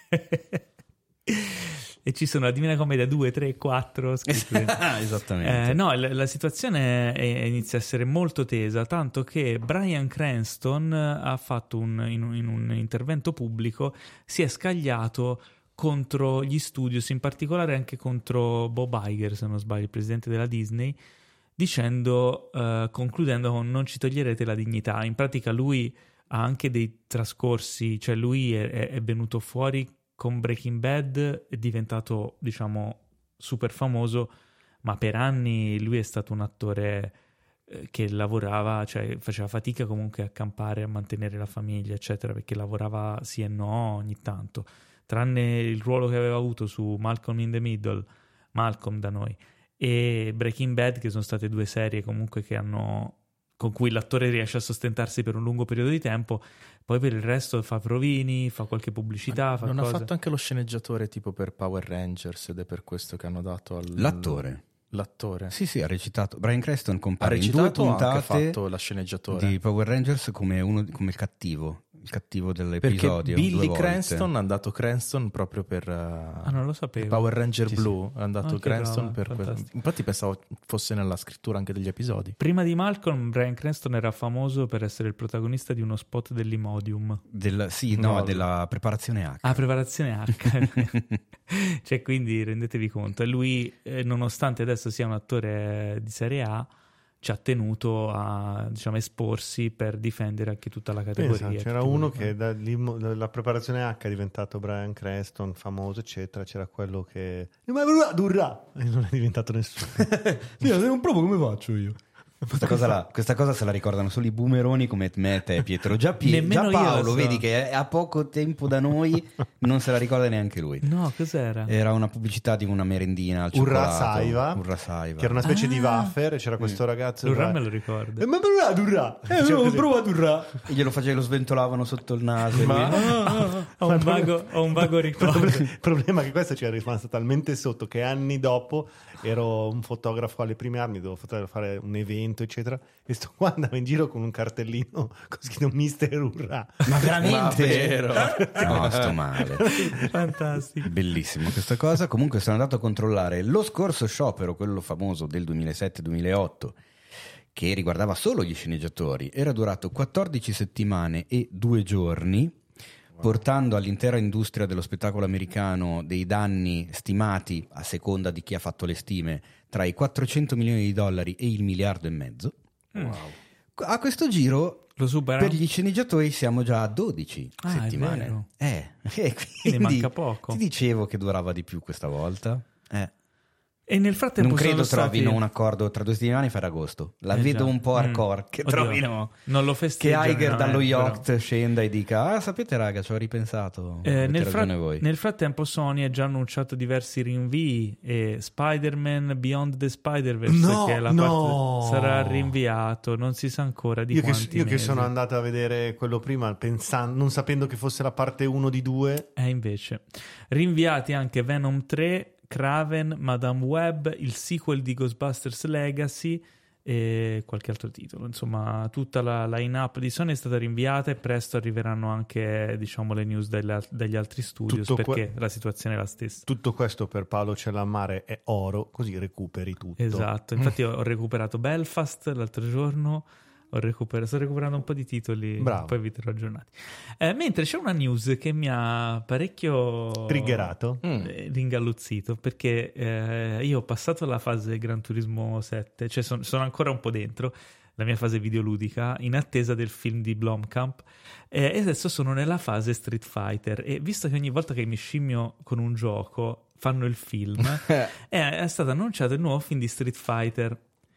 E ci sono la Divina Commedia due, tre, quattro scritte. Esattamente. Eh, no, la, la situazione è- inizia a essere molto tesa, tanto che Bryan Cranston ha fatto un, in, un, in un intervento pubblico, si è scagliato contro gli studios, in particolare anche contro Bob Iger, se non sbaglio, il presidente della Disney, dicendo, eh, concludendo con non ci toglierete la dignità. In pratica lui ha anche dei trascorsi, cioè lui è, è- è venuto fuori con Breaking Bad, è diventato, diciamo, super famoso, ma per anni lui è stato un attore eh, che lavorava, cioè faceva fatica comunque a campare, a mantenere la famiglia, eccetera, perché lavorava sì e no ogni tanto. Tranne il ruolo che aveva avuto su Malcolm in the Middle, Malcolm da noi, e Breaking Bad, che sono state due serie comunque che hanno... con cui l'attore riesce a sostentarsi per un lungo periodo di tempo, poi per il resto fa provini, fa qualche pubblicità, fa Non cose. ha fatto anche lo sceneggiatore tipo per Power Rangers ed è per questo che hanno dato al... L'attore. L'attore. Sì, sì, ha recitato. Bryan Cranston Ha compare in due recitato o ha anche puntate fatto la sceneggiatore? di Power Rangers come, uno, come il cattivo, il cattivo Perché dell'episodio. due Billy volte. Cranston ha andato Cranston proprio per uh, Ah, non lo sapevo. Power Ranger Sì, sì. Blue, è andato Ah, che Cranston roba, per questo. fantastico. Infatti pensavo fosse nella scrittura anche degli episodi. Prima di Malcolm, Bryan Cranston era famoso per essere il protagonista di uno spot dell'Imodium. Del, sì, no, No, della preparazione H. Ah, preparazione H. Cioè, quindi rendetevi conto. E lui, eh, nonostante adesso sia un attore di serie A, ci ha tenuto a, diciamo, esporsi per difendere anche tutta la categoria. Pensa, c'era tutti uno quelli- che dall'immo- dalla preparazione H è diventato Bryan Cranston, famoso, eccetera. C'era quello che... Ma durrà! E non è diventato nessuno. Sì, se non provo come faccio io? Questa cosa, la, questa cosa se la ricordano solo i boomeroni come me e te, Pietro. Già, Pie- Nemmeno già io la Paolo, so. vedi che è a poco tempo da noi, non se la ricorda neanche lui. No, cos'era? Era una pubblicità di una merendina al Urra cioccolato. Saiva, Urra Saiva. che era una specie Ah. di wafer, e c'era questo ragazzo. L'Urra me lo ricordo. Eh, ma Urra, Urra. Eh, Diceva no, così. prova ad urrà. E glielo facevo, lo sventolavano sotto il naso. e lui- Ho un vago, ho un vago Il ricordo. problema- il problema è che questo ci era rimasto talmente sotto che anni dopo ero un fotografo alle prime armi, dovevo fotografare un evento, eccetera, e sto qua andavo in giro con un cartellino con scritto Mister Urra. Ma veramente? Ma vero? No, sto male. Fantastico. Bellissimo questa cosa. Comunque sono andato a controllare lo scorso sciopero, quello famoso del duemilasette duemilaotto, che riguardava solo gli sceneggiatori. Era durato quattordici settimane e due giorni, portando all'intera industria dello spettacolo americano dei danni stimati, a seconda di chi ha fatto le stime, tra i quattrocento milioni di dollari e il miliardo e mezzo. A questo giro, Lo supera? per gli sceneggiatori siamo già a dodici Ah, è settimane. vero. Eh, e Quindi quindi manca poco. Ti dicevo che durava di più questa volta. Eh. E nel frattempo Non credo sono stati... trovino un accordo tra due settimane e Ferragosto. La Eh, vedo già. un po' hardcore. Mm. Che Oddio, trovino. non lo Che festeggiano. Iger dallo eh, yacht però. scenda e dica: ah, sapete, raga, ci ho ripensato. Eh, Avete nel, fra- ragione voi. nel frattempo Sony ha già annunciato diversi rinvii e Spider-Man Beyond the Spider-Verse, No, che è la no. parte, sarà rinviato, non si sa ancora di Io, che, quanti io che mesi. sono andato a vedere quello prima, pensando, non sapendo che fosse la parte uno di due. E invece rinviati anche Venom tre, Kraven, Madame Web, il sequel di Ghostbusters Legacy e qualche altro titolo. Insomma, tutta la line-up di Sony è stata rinviata e presto arriveranno anche, diciamo, le news delle- dagli altri studios, Tutto perché que- la situazione è la stessa. Tutto questo per Paolo Cellammare è oro, così recuperi tutto. Esatto, infatti ho ho recuperato Belfast l'altro giorno, ho recuperato, sto recuperando un po' di titoli, Bravo. poi vi terrò aggiornati. Eh, mentre c'è una news che mi ha parecchio Triggerato. eh, ringalluzzito, perché eh, io ho passato la fase Gran Turismo sette, cioè son- sono ancora un po' dentro la mia fase videoludica in attesa del film di Blomkamp, eh, e adesso sono nella fase Street Fighter, e visto che ogni volta che mi scimmio con un gioco fanno il film, è, è stato annunciato il nuovo film di Street Fighter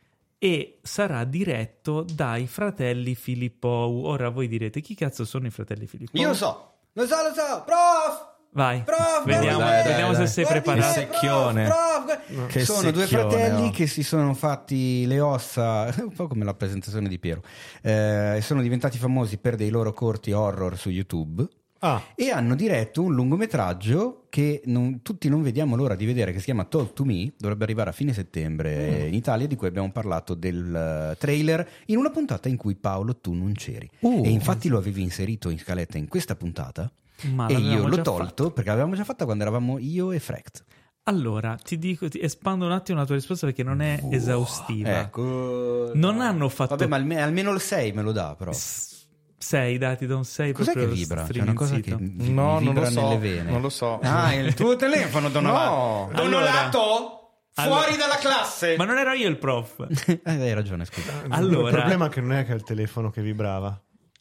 e sarà diretto dai fratelli Filippou. Ora voi direte: chi cazzo sono i fratelli Filippou? Io lo so, lo so, lo so, prof! Vai, Prof, vediamo, guarda, dai, vediamo dai, se sei Guardi, preparato. Il secchione. prof, prof. Che Sono due secchione, fratelli oh. che si sono fatti le ossa, un po' come la presentazione di Piero, eh, e sono diventati famosi per dei loro corti horror su YouTube. Ah, E hanno diretto un lungometraggio che non- tutti non vediamo l'ora di vedere, che si chiama Talk to Me, dovrebbe arrivare a fine settembre Mm. in Italia, di cui abbiamo parlato del eh, trailer in una puntata in cui, Paolo, tu non c'eri. Uh. E infatti lo avevi inserito in scaletta in questa puntata Ma e l'avevamo io l'ho già tolto fatto. perché l'avevamo già fatta quando eravamo io e Frecht. Allora, ti dico, ti espando un attimo la tua risposta perché non è esaustiva. Ecco. Non hanno fatto- Vabbè, ma alme- almeno il sei me lo dà, però. sei dati da un sei. Cos'è che proprio vibra? C'è una cosa che striminzito. vi- No, mi non vibra lo so, nelle vene. non lo so. Ah, è il tuo telefono, Don No. Olato. Don Allora- Olato, allora- fuori dalla classe. Ma non ero io il prof. Eh, hai ragione, scusa. Allora- il problema è che non è che è il telefono che vibrava.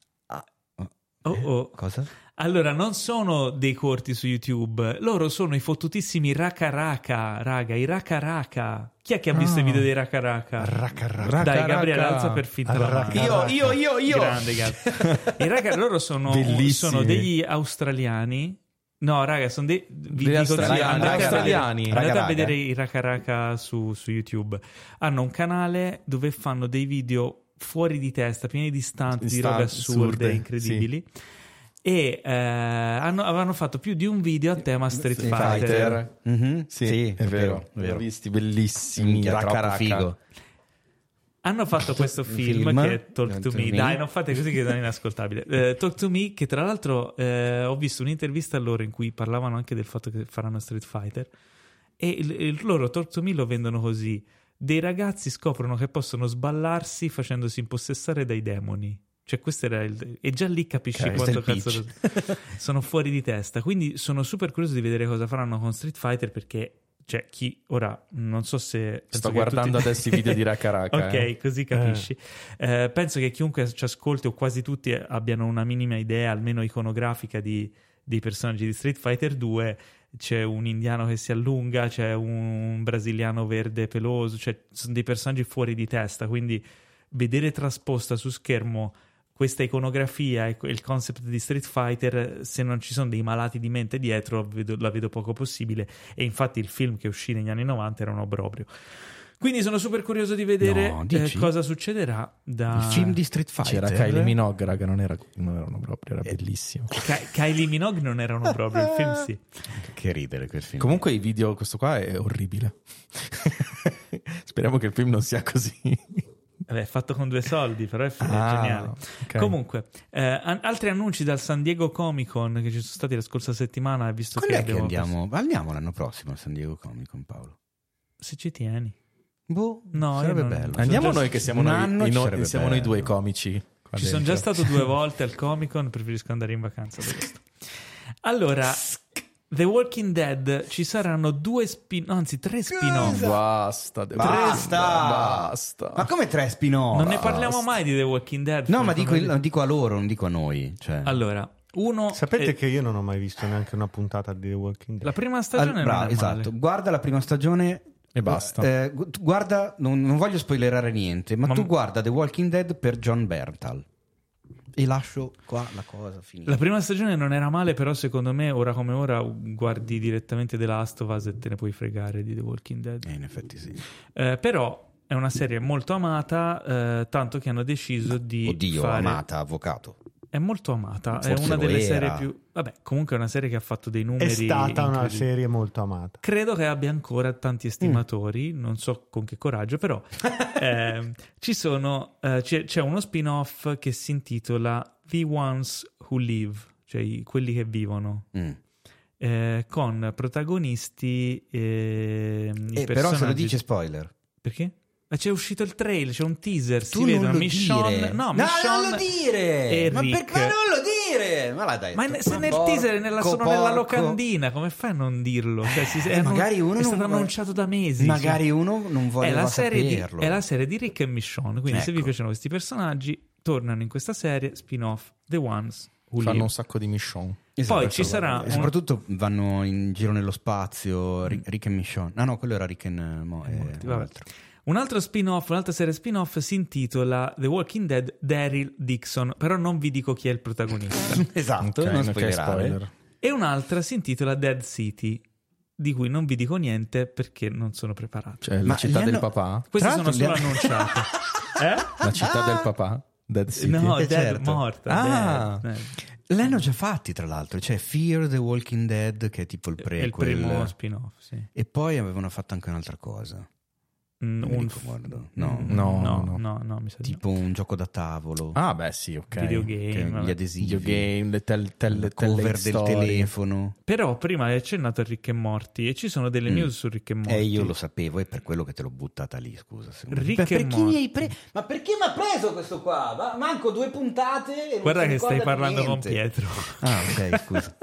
Oh, oh. Cosa? Allora, non sono dei corti su YouTube, loro sono i fottutissimi Raka Raka, raga, i Raka Raka. Chi è che ha visto Ah. i video dei Raka Raka? Racca, racca. Raka Dai, Gabriele, Raka. alza per finta la Raka mano. Raka. Io, io, io, io. Grande, Gab. I Raka, loro sono, Bellissimi. sono degli australiani. No, raga, sono dei... Vi Degli dico, australiani, andate a australiani. vedere, andate Raga, a vedere raga. i Raka Raka su, su YouTube. Hanno un canale dove fanno dei video fuori di testa, pieni di stunt, di Stunt robe assurde, assurde, incredibili. E eh, hanno, avevano fatto più di un video a tema Street Street Fighter. Fighter. Mhm, Sì, è vero. è vero. Li ho visti bellissimi. Minchia, Raka troppo Raka. figo. Hanno fatto questo film, film, che è Talk to Talk to Me. Me. Dai, non fate così che è inascoltabile. Eh, Talk to Me, che tra l'altro eh, ho visto un'intervista a loro in cui parlavano anche del fatto che faranno Street Fighter. E il, il loro Talk to Me lo vendono così: dei ragazzi scoprono che possono sballarsi facendosi impossessare dai demoni. Cioè, questo era il. E già lì capisci Ok, quanto questo è cazzo il sono fuori di testa. Quindi sono super curioso di vedere cosa faranno con Street Fighter, perché. Cioè, chi ora non so se. penso Sto che guardando tutti- adesso i video di Raka Raka. Ok, eh. così capisci. Eh, penso che chiunque ci ascolti, o quasi tutti, abbiano una minima idea, almeno iconografica, di, dei personaggi di Street Fighter due. C'è un indiano che si allunga, c'è un brasiliano verde peloso, cioè sono dei personaggi fuori di testa, quindi vedere trasposta su schermo questa iconografia e il concept di Street Fighter, se non ci sono dei malati di mente dietro, vedo, la vedo poco possibile, e infatti il film che uscì negli anni novanta era un obbrobrio. Quindi sono super curioso di vedere No, eh, cosa succederà da... Il film di Street Fighter. C'era Kylie Minogue, raga, non era, non erano proprio, era bellissimo. Ky- Kylie Minogue non era un obbrobrio, il film sì. Che ridere quel film. Comunque i video, questo qua è orribile. Speriamo che il film non sia così. Vabbè, è fatto con due soldi, però è, f- è Ah, geniale. ok. Comunque, eh, an- altri annunci dal San Diego Comic Con che ci sono stati la scorsa settimana, visto Quando che è che abbiamo andiamo? Andiamo l'anno prossimo a San Diego Comic Con, Paolo. se ci tieni. Boh, No, sarebbe io non- bello. Andiamo già- noi che siamo un noi, anno i ci no- sarebbe siamo noi bello. due comici. qua Ci sono già dentro. stato due volte al Comic Con, preferisco andare in vacanza da questo. Allora, The Walking Dead, ci saranno due spin, anzi tre spin-off. Basta, devo- Basta! basta. Ma come tre spin-off? Non ne parliamo mai di The Walking Dead. No, ma dico, Francamente. dico a loro, non dico a noi. Cioè. Allora, uno Sapete è- che io non ho mai visto neanche una puntata di The Walking Dead. la prima Al- stagione non bravo, è esatto. male. Guarda la prima stagione E basta. Eh, gu- guarda, non, non voglio spoilerare niente, ma, Ma- tu guarda The Walking Dead per John Bernthal. E lascio qua la cosa finita. La prima stagione non era male, però secondo me ora come ora guardi direttamente The Last of Us e te ne puoi fregare di The Walking Dead. Eh, in effetti sì. Eh, però è una serie molto amata, eh, tanto che hanno deciso di Oddio, fare... amata, avvocato. È molto amata, è Forse una lo delle era. serie più... Vabbè, comunque è una serie che ha fatto dei numeri È stata una incredibili. serie molto amata. Credo che abbia ancora tanti estimatori, non so con che coraggio, però eh, ci sono, eh, c'è, c'è uno spin-off che si intitola The Ones Who Live, cioè i- quelli che vivono, Mm. eh, con protagonisti eh, i Eh, però se lo personaggi- dice spoiler. Perché? Ma c'è uscito il trailer, c'è un teaser, Tu si vedono non lo Michonne, dire. no, no, Michonne non lo dire. e Ma Rick. per- ma non lo dire. Ma l'ha detto. Ma ne- se Ma nel porco, teaser è nella, sono nella porco. locandina, come fai a non dirlo? Cioè, si, Eh, è, magari uno è non stato vuole- annunciato da mesi. Magari cioè. uno non è voleva la, serie di, saperlo. è la serie di Rick e Michonne, quindi se vi Ecco. piacciono questi personaggi, tornano in questa serie spin-off The Ones Who Fanno Live. un sacco di mission. Esatto. Poi ci sarà E un- soprattutto vanno in giro nello spazio. Rick, Rick e Michonne. Ah no, quello era Rick and Mo- E eh, Morty, vabbè. l'altro. Un altro spin-off, un'altra serie spin-off si intitola The Walking Dead Daryl Dixon, però non vi dico chi è il protagonista. Esatto, Ok, non ok, spoilerare. spoiler. E un'altra si intitola Dead City, di cui non vi dico niente perché non sono preparato. Cioè, Ma la città li del hanno- papà? Queste Tra sono l'altro solo li ha- annunciate. Eh? La città del papà? Dead City? No, Eh, Dead, certo. morta. Ah. Dead. L'hanno già fatti, tra l'altro. C'è Fear the Walking Dead, che è tipo il È il prequel. primo spin-off, sì. E poi avevano fatto anche un'altra cosa. Mm, Non mi un ricordo. No. Mm, No, no, no. no, no, mi sa di no. Tipo un gioco da tavolo. Ah, beh, sì, ok. Videogame. che- vabbè. gli adesivi. Videogame, le tel- tel- la tele- cover del story. telefono. Però prima hai accennato a Rick e Morty e ci sono delle Mm. news su Rick e Morty. E io lo sapevo, è per quello che te l'ho buttata lì, scusa. secondo me. Rick Ma e per chi Morty. mi hai pre- Ma perché mi ha preso questo qua? Ma- manco due puntate e non Guarda si che stai ricorda di parlando con niente. Pietro. Ah, ok, scusa.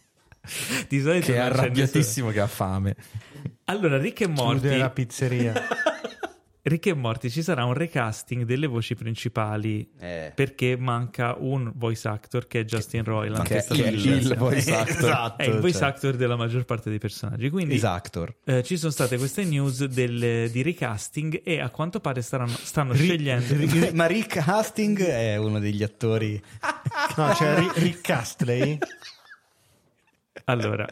Di solito Che è non c'è arrabbiatissimo, che ha fame. nessuno. Allora, Rick e Morty. Chiudere la pizzeria. Rick e Morty ci sarà un recasting delle voci principali Eh. perché manca un voice actor che è Justin Roiland. Che- sta che è succedendo. il voice actor. È il voice cioè. actor della maggior parte dei personaggi. Quindi Esactor. eh, ci sono state queste news del- di recasting e a quanto pare staranno, stanno Ri- scegliendo. Ri- Ma Rick Hastings è uno degli attori. No, c'è Ri- Rick Astley. Allora,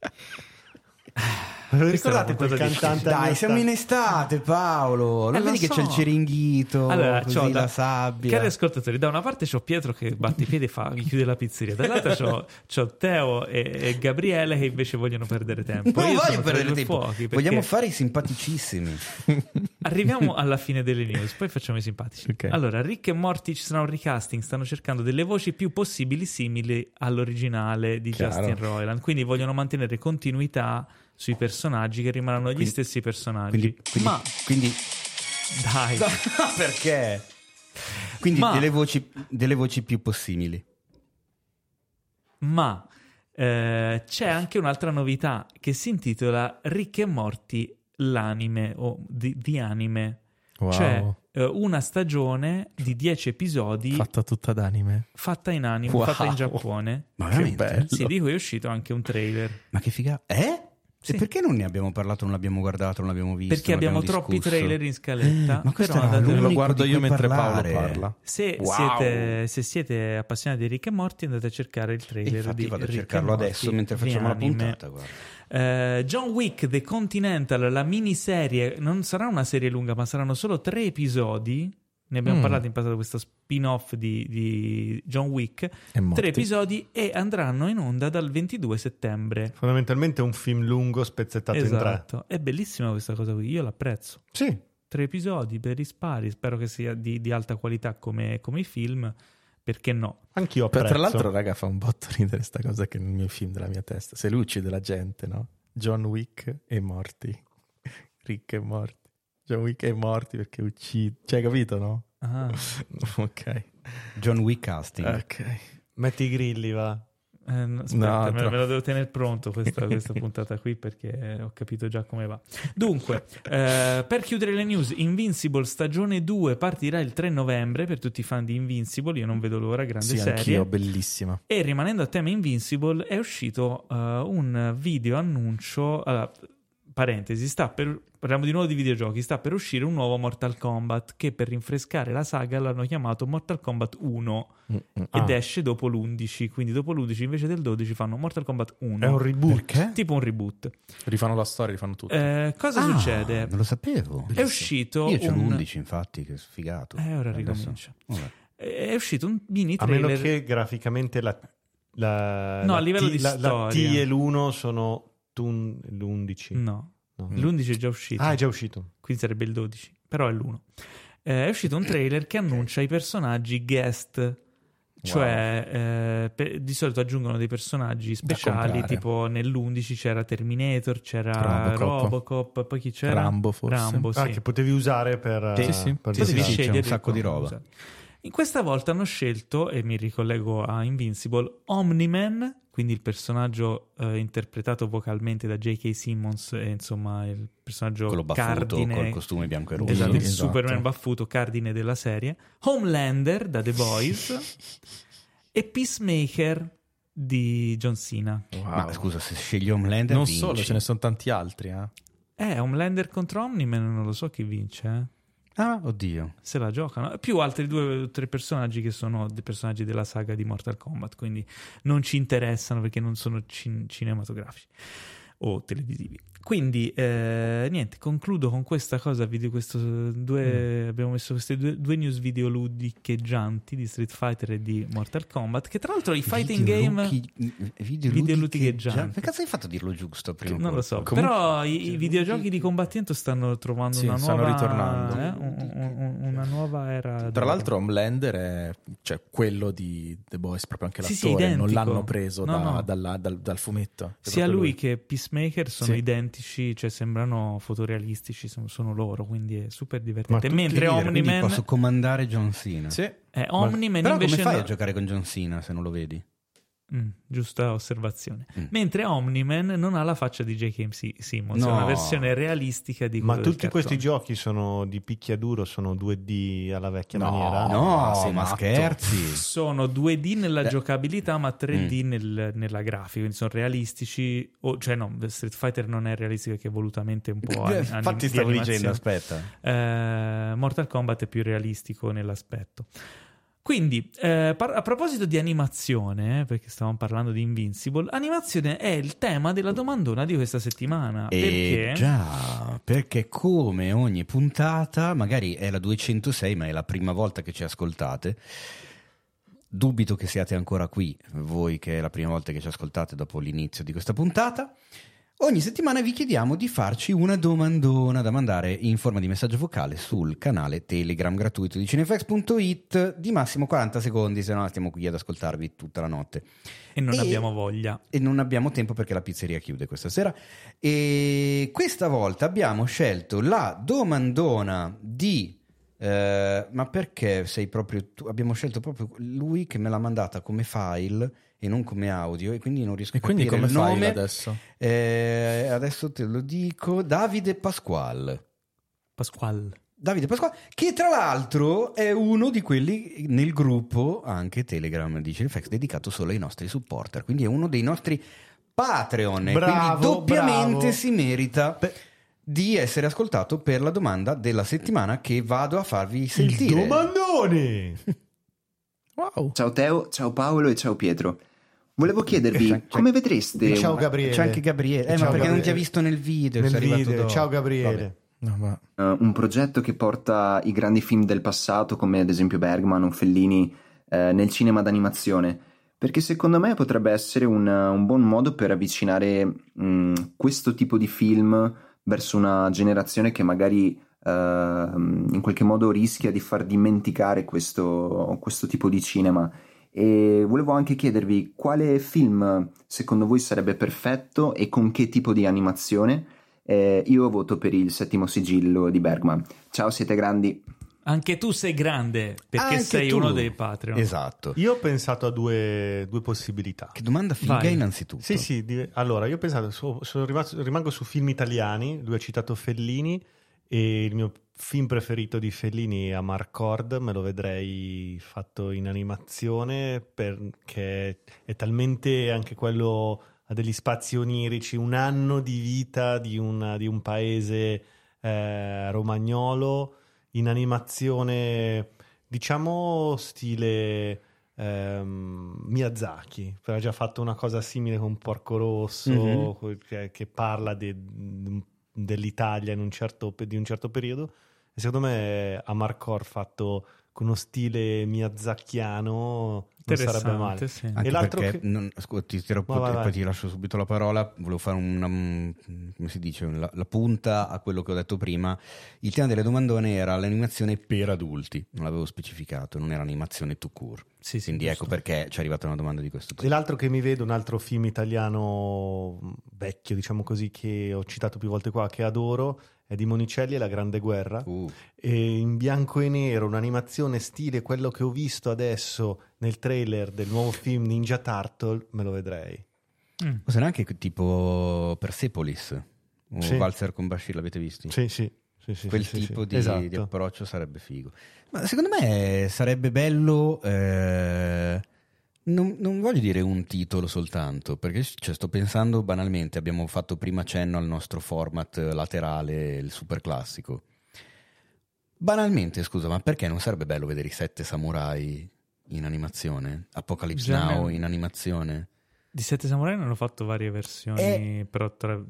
Ve lo Questa è una ricordate quel puntata cantante? Dai, anni siamo in ottanta? estate, Paolo. Non Eh, lo vedi che so. c'è il ceringhito, allora così c'ho da- la sabbia. cari ascoltatori, da una parte c'ho Pietro che batte i piedi e fa chiude la pizzeria, dall'altra c'ho, c'ho Teo e, e Gabriele che invece vogliono perdere tempo. Non Io voglio sono tra i perdere due tempo. fuochi, perché Vogliamo fare i simpaticissimi. arriviamo alla fine delle news, poi facciamo i simpatici. Ok. Allora, Rick e Morty ci sarà un recasting, stanno cercando delle voci più possibili simili all'originale di Chiaro. Justin Roiland, quindi vogliono mantenere continuità sui personaggi che rimarranno gli Quindi- stessi personaggi. Quindi, quindi, Ma quindi dai, perché? Quindi Ma- delle voci, delle voci più possibili. ma eh, c'è anche un'altra novità che si intitola Rick e Morty l'anime o di, di anime. Wow. C'è eh, una stagione di dieci episodi Fatta tutta d'anime. fatta in anime, Wow. fatta in Giappone. Ma Che veramente? bello. Sì, di cui è uscito anche un trailer. Ma che figa. Eh? Sì. E perché non ne abbiamo parlato, non l'abbiamo guardato, non l'abbiamo visto? Perché non abbiamo abbiamo troppi discusso? trailer in scaletta. Ma questo però era andate- Me lo l'unico guardo di io cui mentre parlare. Paolo parla. Se, Wow. siete, se siete appassionati di Rick e Morty, andate a cercare il trailer Infatti di vado a Rick cercarlo e Morty adesso mentre facciamo la Reanime. puntata, guarda. Eh, John Wick The Continental, la miniserie, non sarà una serie lunga, ma saranno solo tre episodi. Ne abbiamo Mm. parlato in passato, questo spin-off di, di John Wick. E Morty. Tre episodi e andranno in onda dal ventidue settembre. Fondamentalmente è un film lungo spezzettato in tre. Esatto, è bellissima questa cosa qui, io l'apprezzo. Sì, Tre episodi per rispari, spero che sia di, di alta qualità come, come i film, perché no? anch'io Tra apprezzo. l'altro, raga, fa un botto ridere sta cosa che nel mio film della mia testa. Se lui uccide la gente, no? John Wick e Morty. Rick e Morty. John Wick e Morty perché uccide. Cioè, capito, no? Ah, Ok. John Wick casting. Ok. Metti i grilli, va. eh, no, aspetta, No, me, troppo. me lo devo tenere pronto questa, questa puntata qui perché ho capito già come va. Dunque, eh, per chiudere le news, Invincible stagione due partirà il tre novembre per tutti i fan di Invincible, io non vedo l'ora, grande Sì, serie. anch'io, bellissima. E rimanendo a tema Invincible è uscito eh, un video annuncio, allora, parentesi, sta per, parliamo di nuovo di videogiochi, sta per uscire un nuovo Mortal Kombat che per rinfrescare la saga l'hanno chiamato Mortal Kombat uno Mm-mm. ed Ah. esce dopo l'undici, quindi dopo l'undici invece del dodici fanno Mortal Kombat uno. È un reboot. Perché? Tipo un reboot. Rifanno la storia, rifanno tutto. Eh, cosa Ah, succede? Non lo sapevo. È uscito Io c'ho un... l'undici, infatti, che sfigato. Eh, ora Adesso- ricomincia. Vabbè. È uscito un mini A meno trailer. che graficamente la, la, No, la a livello T, di la, la T storia. e l'uno sono tun- l'undici. No, No. l'undici è già uscito. Ah, è già uscito. Quindi sarebbe il dodici, però è l'uno. Eh, è uscito un trailer che annuncia i personaggi guest, cioè eh, per- di solito aggiungono dei personaggi speciali, comprare. tipo nell'undici c'era Terminator, c'era Robocop. Robocop, poi chi c'era? Rambo, forse. Rambo, sì. Ah, che potevi usare per... Sì, eh, sì. per Sì, Potevi sì, giocare. c'è un scegliere sacco di come roba. usare. In questa volta hanno scelto, e mi ricollego a Invincible, Omni-Man, quindi il personaggio eh, interpretato vocalmente da J K. Simmons, e insomma il personaggio Quello baffuto cardine, col costume bianco e rosso. esatto, il Esatto. Superman baffuto cardine della serie, Homelander da The Boys e Peacemaker di John Cena. Wow. Ma scusa, se scegli Homelander non vinci. solo, ce ne sono tanti altri. Eh. Eh, Homelander contro Omni-Man non lo so chi vince, eh. Ah, oddio. Se la giocano, più altri due o tre personaggi che sono dei personaggi della saga di Mortal Kombat, quindi non ci interessano perché non sono cin- cinematografici o televisivi. Quindi eh, niente, concludo con questa cosa video, questo due, Mm. abbiamo messo queste due, due news videoludicheggianti di Street Fighter e di Mortal Kombat, che tra l'altro i fighting game Video videoludicheggianti. Che cazzo hai fatto a dirlo giusto prima? non lo so, Comunque- però i, i videogiochi di combattimento stanno trovando Sì, una stanno nuova ritornando. eh, un- un- un- una nuova era. Tra d'oro. l'altro Homelander è cioè, quello di The Boys, proprio anche Sì, sì, l'attore, non identico. l'hanno preso No, da- no. dalla- dal, dal fumetto. È Sia proprio lui che Peacemaker sono Sì. identici, cioè sembrano fotorealistici, sono, sono loro, quindi è super Ma divertente. tutti Mentre leader, Quindi Omni-Man, posso comandare John Cena. Sì. eh, Omni-Man Però invece come fai no- a giocare con John Cena se non lo vedi? Mm, giusta osservazione. Mm. Mentre Omni-Man non ha la faccia di J K. Si- Simmons, è No. una versione realistica di Ma quello del tutti questi cartone. giochi sono di picchiaduro, sono due D alla vecchia No. maniera? No, sei ma matto. scherzi. Sono due D nella Eh. giocabilità, ma tre D Mm. nel- nella grafica, quindi sono realistici. O, cioè, no, Street Fighter non è realistico perché è volutamente un po' anim- Infatti di stavo animazione. dicendo, aspetta. Eh, Mortal Kombat è più realistico nell'aspetto. Quindi, eh, par- a proposito di animazione, eh, perché stavamo parlando di Invincible, animazione è il tema della domandona di questa settimana. E perché? già, perché come ogni puntata, magari è la duecentosei, ma è la prima volta che ci ascoltate. Dubito che siate ancora qui, voi che è la prima volta che ci ascoltate dopo l'inizio di questa puntata. Ogni settimana vi chiediamo di farci una domandona da mandare in forma di messaggio vocale sul canale Telegram gratuito di cinefx punto it di massimo quaranta secondi, se no stiamo qui ad ascoltarvi tutta la notte. E non E- abbiamo voglia. E non abbiamo tempo perché la pizzeria chiude questa sera. E questa volta abbiamo scelto la domandona di... eh, ma perché sei proprio tu? Abbiamo scelto proprio lui che me l'ha mandata come file e non come audio, e quindi non riesco E a quindi capire come il fai nome. adesso? Eh, adesso te lo dico. Davide Pasquale. Pasquale. Davide Pasquale, che tra l'altro è uno di quelli nel gruppo anche Telegram di Cinefx dedicato solo ai nostri supporter, quindi è uno dei nostri Patreon, e Bravo, quindi doppiamente bravo. si merita Beh, di essere ascoltato per la domanda della settimana che vado a farvi il sentire. domandone! Wow. Ciao Teo, ciao Paolo e ciao Pietro. Volevo chiedervi C'è- c'è- come vedreste Ciao un, Gabriele. C'è anche Gabriele, eh, Ciao, ma perché non ti ha Gabriele. visto nel video? Nel sei arrivato video. dopo. Ciao Gabriele. Vabbè. No, ma... uh, un progetto che porta i grandi film del passato, come ad esempio Bergman o Fellini, eh, nel cinema d'animazione? Perché secondo me potrebbe essere un, un buon modo per avvicinare mh, questo tipo di film verso una generazione che magari uh, in qualche modo rischia di far dimenticare questo, questo tipo di cinema. E volevo anche chiedervi quale film secondo voi sarebbe perfetto e con che tipo di animazione. Eh, io voto per Il Settimo Sigillo di Bergman. Ciao, siete grandi. Anche tu sei grande perché Anche sei tu. uno dei Patreon. Esatto. Io ho pensato a due, due possibilità. Che domanda figa Vai. innanzitutto. Sì, sì, di- allora io ho pensato, su- sono rimasto- rimango su film italiani, lui ha citato Fellini e il mio film preferito di Fellini è Amarcord, me lo vedrei fatto in animazione perché è talmente anche quello ha degli spazi onirici, un anno di vita di, una- di un paese eh, romagnolo in animazione, diciamo stile ehm, Miyazaki, però ha già fatto una cosa simile con Porco Rosso, Mhm. co- che, che parla de- dell'Italia in un certo, di un certo periodo, e secondo me Amarcord fatto con uno stile miyazakiano non sarebbe male. Sì. Anche E l'altro perché che- non- scusa, ti tiro Vai, vai, e poi vai. ti lascio subito la parola. Volevo fare una, mm, come si dice, la, la punta a quello che ho detto prima. Il tema delle domandone era l'animazione per adulti, non l'avevo specificato, non era animazione tout court. Sì, sì, Quindi giusto. ecco perché ci è arrivata una domanda di questo E tipo. l'altro che mi vedo, un altro film italiano vecchio, diciamo così, che ho citato più volte qua, che adoro, è di Monicelli e La Grande Guerra. Uh, E in bianco e nero, un'animazione stile quello che ho visto adesso nel trailer del nuovo film Ninja Turtle, me lo vedrei. Mm. forse neanche tipo Persepolis o Sì. Valzer con Bashir, l'avete visti? Sì, sì. sì, sì Quel sì, sì, tipo sì. di, Esatto. di approccio sarebbe figo. Ma secondo me sarebbe bello, eh, non, non voglio dire un titolo soltanto, perché cioè, sto pensando banalmente, abbiamo fatto prima cenno al nostro format laterale, il super classico. Banalmente, scusa, ma perché non sarebbe bello vedere i sette samurai in animazione? Apocalypse Già Now ne- in animazione? Di Sette Samurai ne hanno fatto varie versioni, Eh. però tra-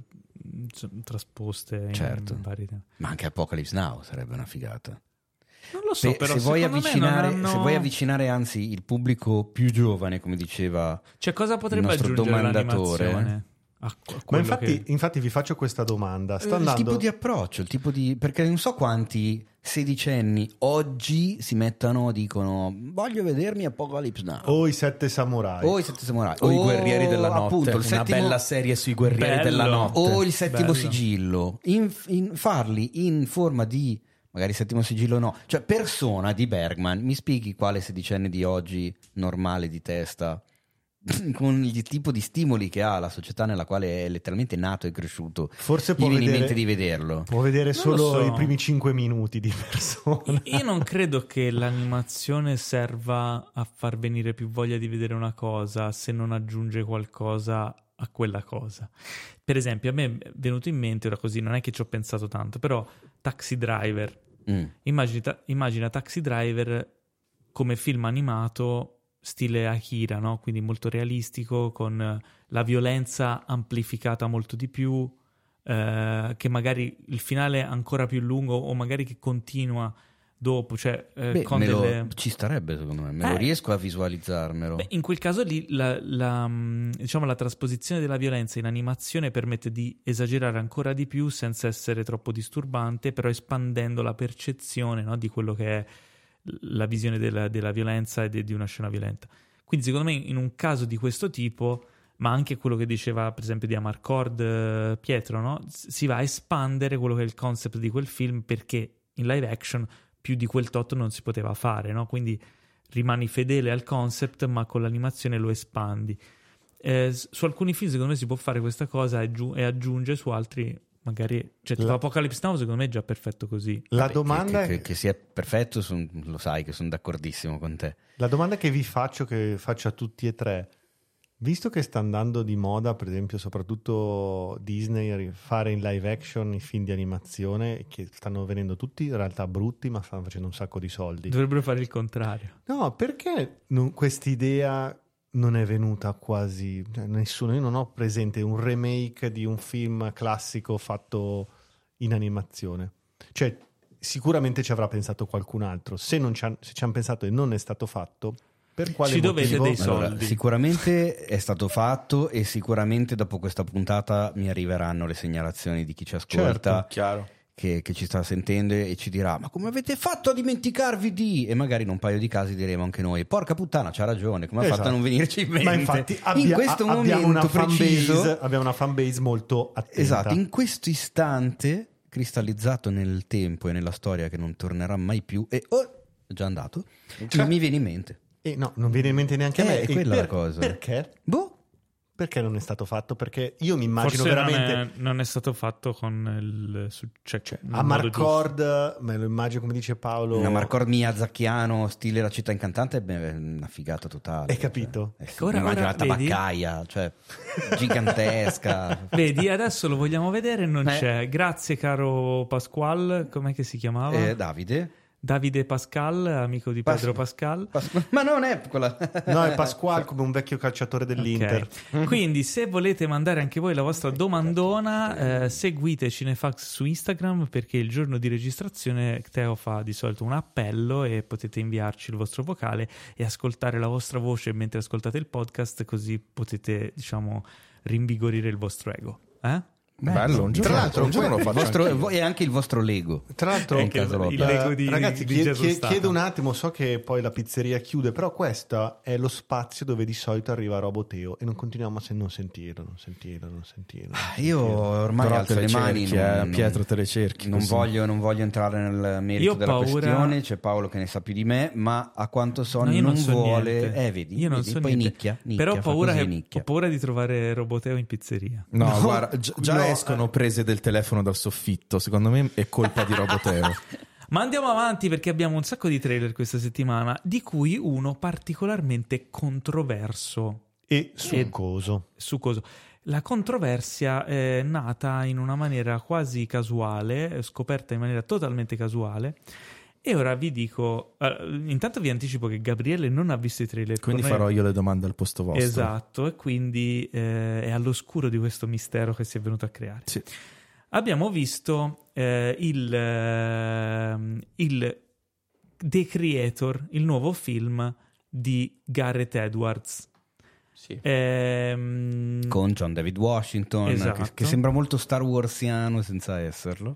trasposte Certo. in vari tempi. Ma anche Apocalypse Now sarebbe una figata. Non lo so, Se, però se vuoi secondo me avvicinare, non hanno- se vuoi avvicinare anzi il pubblico più giovane, come diceva Cioè, cosa potrebbe il nostro aggiungere domandatore, l'animazione? A, a Ma quello infatti, che- infatti vi faccio questa domanda. Sto Eh, il andando... tipo di approccio, il tipo di perché non so quanti sedicenni oggi si mettano, dicono voglio vedermi Apocalypse Now O i sette samurai. o i sette samurai O i guerrieri della notte, appunto, il una settimo- bella serie sui guerrieri Bello. della notte. o il settimo Bello. sigillo in, in- farli in forma di magari settimo sigillo no, cioè Persona di Bergman. Mi spieghi quale sedicenne di oggi normale di testa con il tipo di stimoli che ha la società nella quale è letteralmente nato e cresciuto, Forse gli può viene in vedere, mente di vederlo? può vedere Non lo solo so. i primi cinque minuti di persona. Io non credo che l'animazione serva a far venire più voglia di vedere una cosa se non aggiunge qualcosa a quella cosa. Per esempio, a me è venuto in mente, ora così, non è che ci ho pensato tanto, però Taxi Driver. Mm. Immagina, immagina Taxi Driver come film animato stile Akira, no? Quindi molto realistico, con eh, la violenza amplificata molto di più, eh, che magari il finale è ancora più lungo o magari che continua dopo, cioè eh, Beh, con me lo- delle... ci starebbe secondo me, me lo Eh. riesco a visualizzarmelo. Beh, in quel caso lì la, la, mh, diciamo, la trasposizione della violenza in animazione permette di esagerare ancora di più senza essere troppo disturbante, però espandendo la percezione, no, di quello che è la visione della, della violenza e de- di una scena violenta. Quindi secondo me in un caso di questo tipo, ma anche quello che diceva per esempio di Amarcord eh, Pietro, no? S- si va a espandere quello che è il concept di quel film, perché in live action più di quel tot non si poteva fare, no? Quindi rimani fedele al concept ma con l'animazione lo espandi. Eh, s- su alcuni film secondo me si può fare questa cosa e, giu- e aggiunge, su altri magari, cioè tipo La- Apocalypse Now secondo me è già perfetto così. La Vabbè, domanda, che, che, che sia perfetto, son- lo sai che sono d'accordissimo con te. la domanda che vi faccio, che faccio a tutti e tre, Visto che sta andando di moda, per esempio, soprattutto Disney, a fare in live action i film di animazione che stanno venendo tutti in realtà brutti, ma stanno facendo un sacco di soldi. Dovrebbero fare il contrario. No, perché non, quest'idea non è venuta quasi cioè, nessuno? Io non ho presente un remake di un film classico fatto in animazione. Cioè, sicuramente ci avrà pensato qualcun altro. Se, non ci, han, se ci hanno pensato e non è stato fatto, per quale ci motivo? dovete dei soldi. Allora, sicuramente è stato fatto e sicuramente dopo questa puntata mi arriveranno le segnalazioni di chi ci ascolta, Certo, chiaro. Che, che ci sta sentendo e ci dirà ma come avete fatto a dimenticarvi di, e magari in un paio di casi diremo anche noi porca puttana c'ha ragione, come ha Esatto. fatto a non venirci in mente. Ma infatti abbia, in questo a, abbiamo, momento una preciso, fanbase, abbiamo una fanbase molto attenta. esatto, in questo istante cristallizzato nel tempo e nella storia che non tornerà mai più e oh, è già andato, Cioè- non mi viene in mente. E no, non viene in mente neanche a Eh, me. è E quella la per- cosa. Perché? Boh, Perché non è stato fatto? Perché io mi immagino Forse veramente non, è, non è stato fatto con il su- cioè, cioè, nel a modo giusto. Marcord, me lo immagino come dice Paolo. una Marcord Miyazakiano stile La città incantante è una figata totale. Hai capito? Cioè, eh sì, Ora- mi immagino ora la vedi? tabaccaia, cioè gigantesca. Vedi, adesso lo vogliamo vedere e non Eh. c'è. Grazie caro Pasquale, com'è che si chiamava? Eh, Davide. Davide Pascal, amico di Pas- Pedro Pascal. Pas- ma non è quella. No, è Pasquale come un vecchio calciatore dell'Inter. Ok. Quindi se volete mandare anche voi la vostra domandona, eh, seguite Cinefax su Instagram, perché il giorno di registrazione Teo fa di solito un appello e potete inviarci il vostro vocale e ascoltare la vostra voce mentre ascoltate il podcast, così potete, diciamo, rinvigorire il vostro ego. Eh? Bello, un giorno, tra l'altro, un giorno lo Il faccio vostro- anch'io. e anche il vostro Lego. Tra l'altro, In caso lo- il Lego di- ragazzi, di chie- Gesù chie- Stato. chiedo un attimo. So che poi la pizzeria chiude, però questo è lo spazio dove di solito arriva Roboteo e non continuiamo a se- non sentirlo, non sentirlo, non sentirlo. non Io sentirlo. ormai Però alzo te le le mani. cerchi, non- eh, non- Pietro te le cerchi. Non così. voglio, non voglio entrare nel merito Io ho della paura- questione. C'è Paolo che ne sa più di me, ma a quanto so No, io non, non so vuole. niente. Eh, vedi, Io non vedi? so Poi niente. nicchia, nicchia, Però ho fa paura, così, che- nicchia. ho paura di trovare Roboteo in pizzeria. No, No, guarda, gi- già no, escono eh. prese del telefono dal soffitto. Secondo me è colpa di Roboteo. Ma andiamo avanti perché abbiamo un sacco di trailer questa settimana, di cui uno particolarmente controverso. E succoso. Succoso. La controversia è nata in una maniera quasi casuale, è scoperta in maniera totalmente casuale. E ora vi dico, eh, intanto vi anticipo che Gabriele non ha visto i trailer. Quindi con noi. farò io le domande al posto vostro. Esatto, e quindi eh, è all'oscuro di questo mistero che si è venuto a creare. Sì. Abbiamo visto eh, il, eh, il The Creator, il nuovo film di Gareth Edwards. Sì. Ehm, Con John David Washington, Esatto. che, che sembra molto Star Warsiano senza esserlo.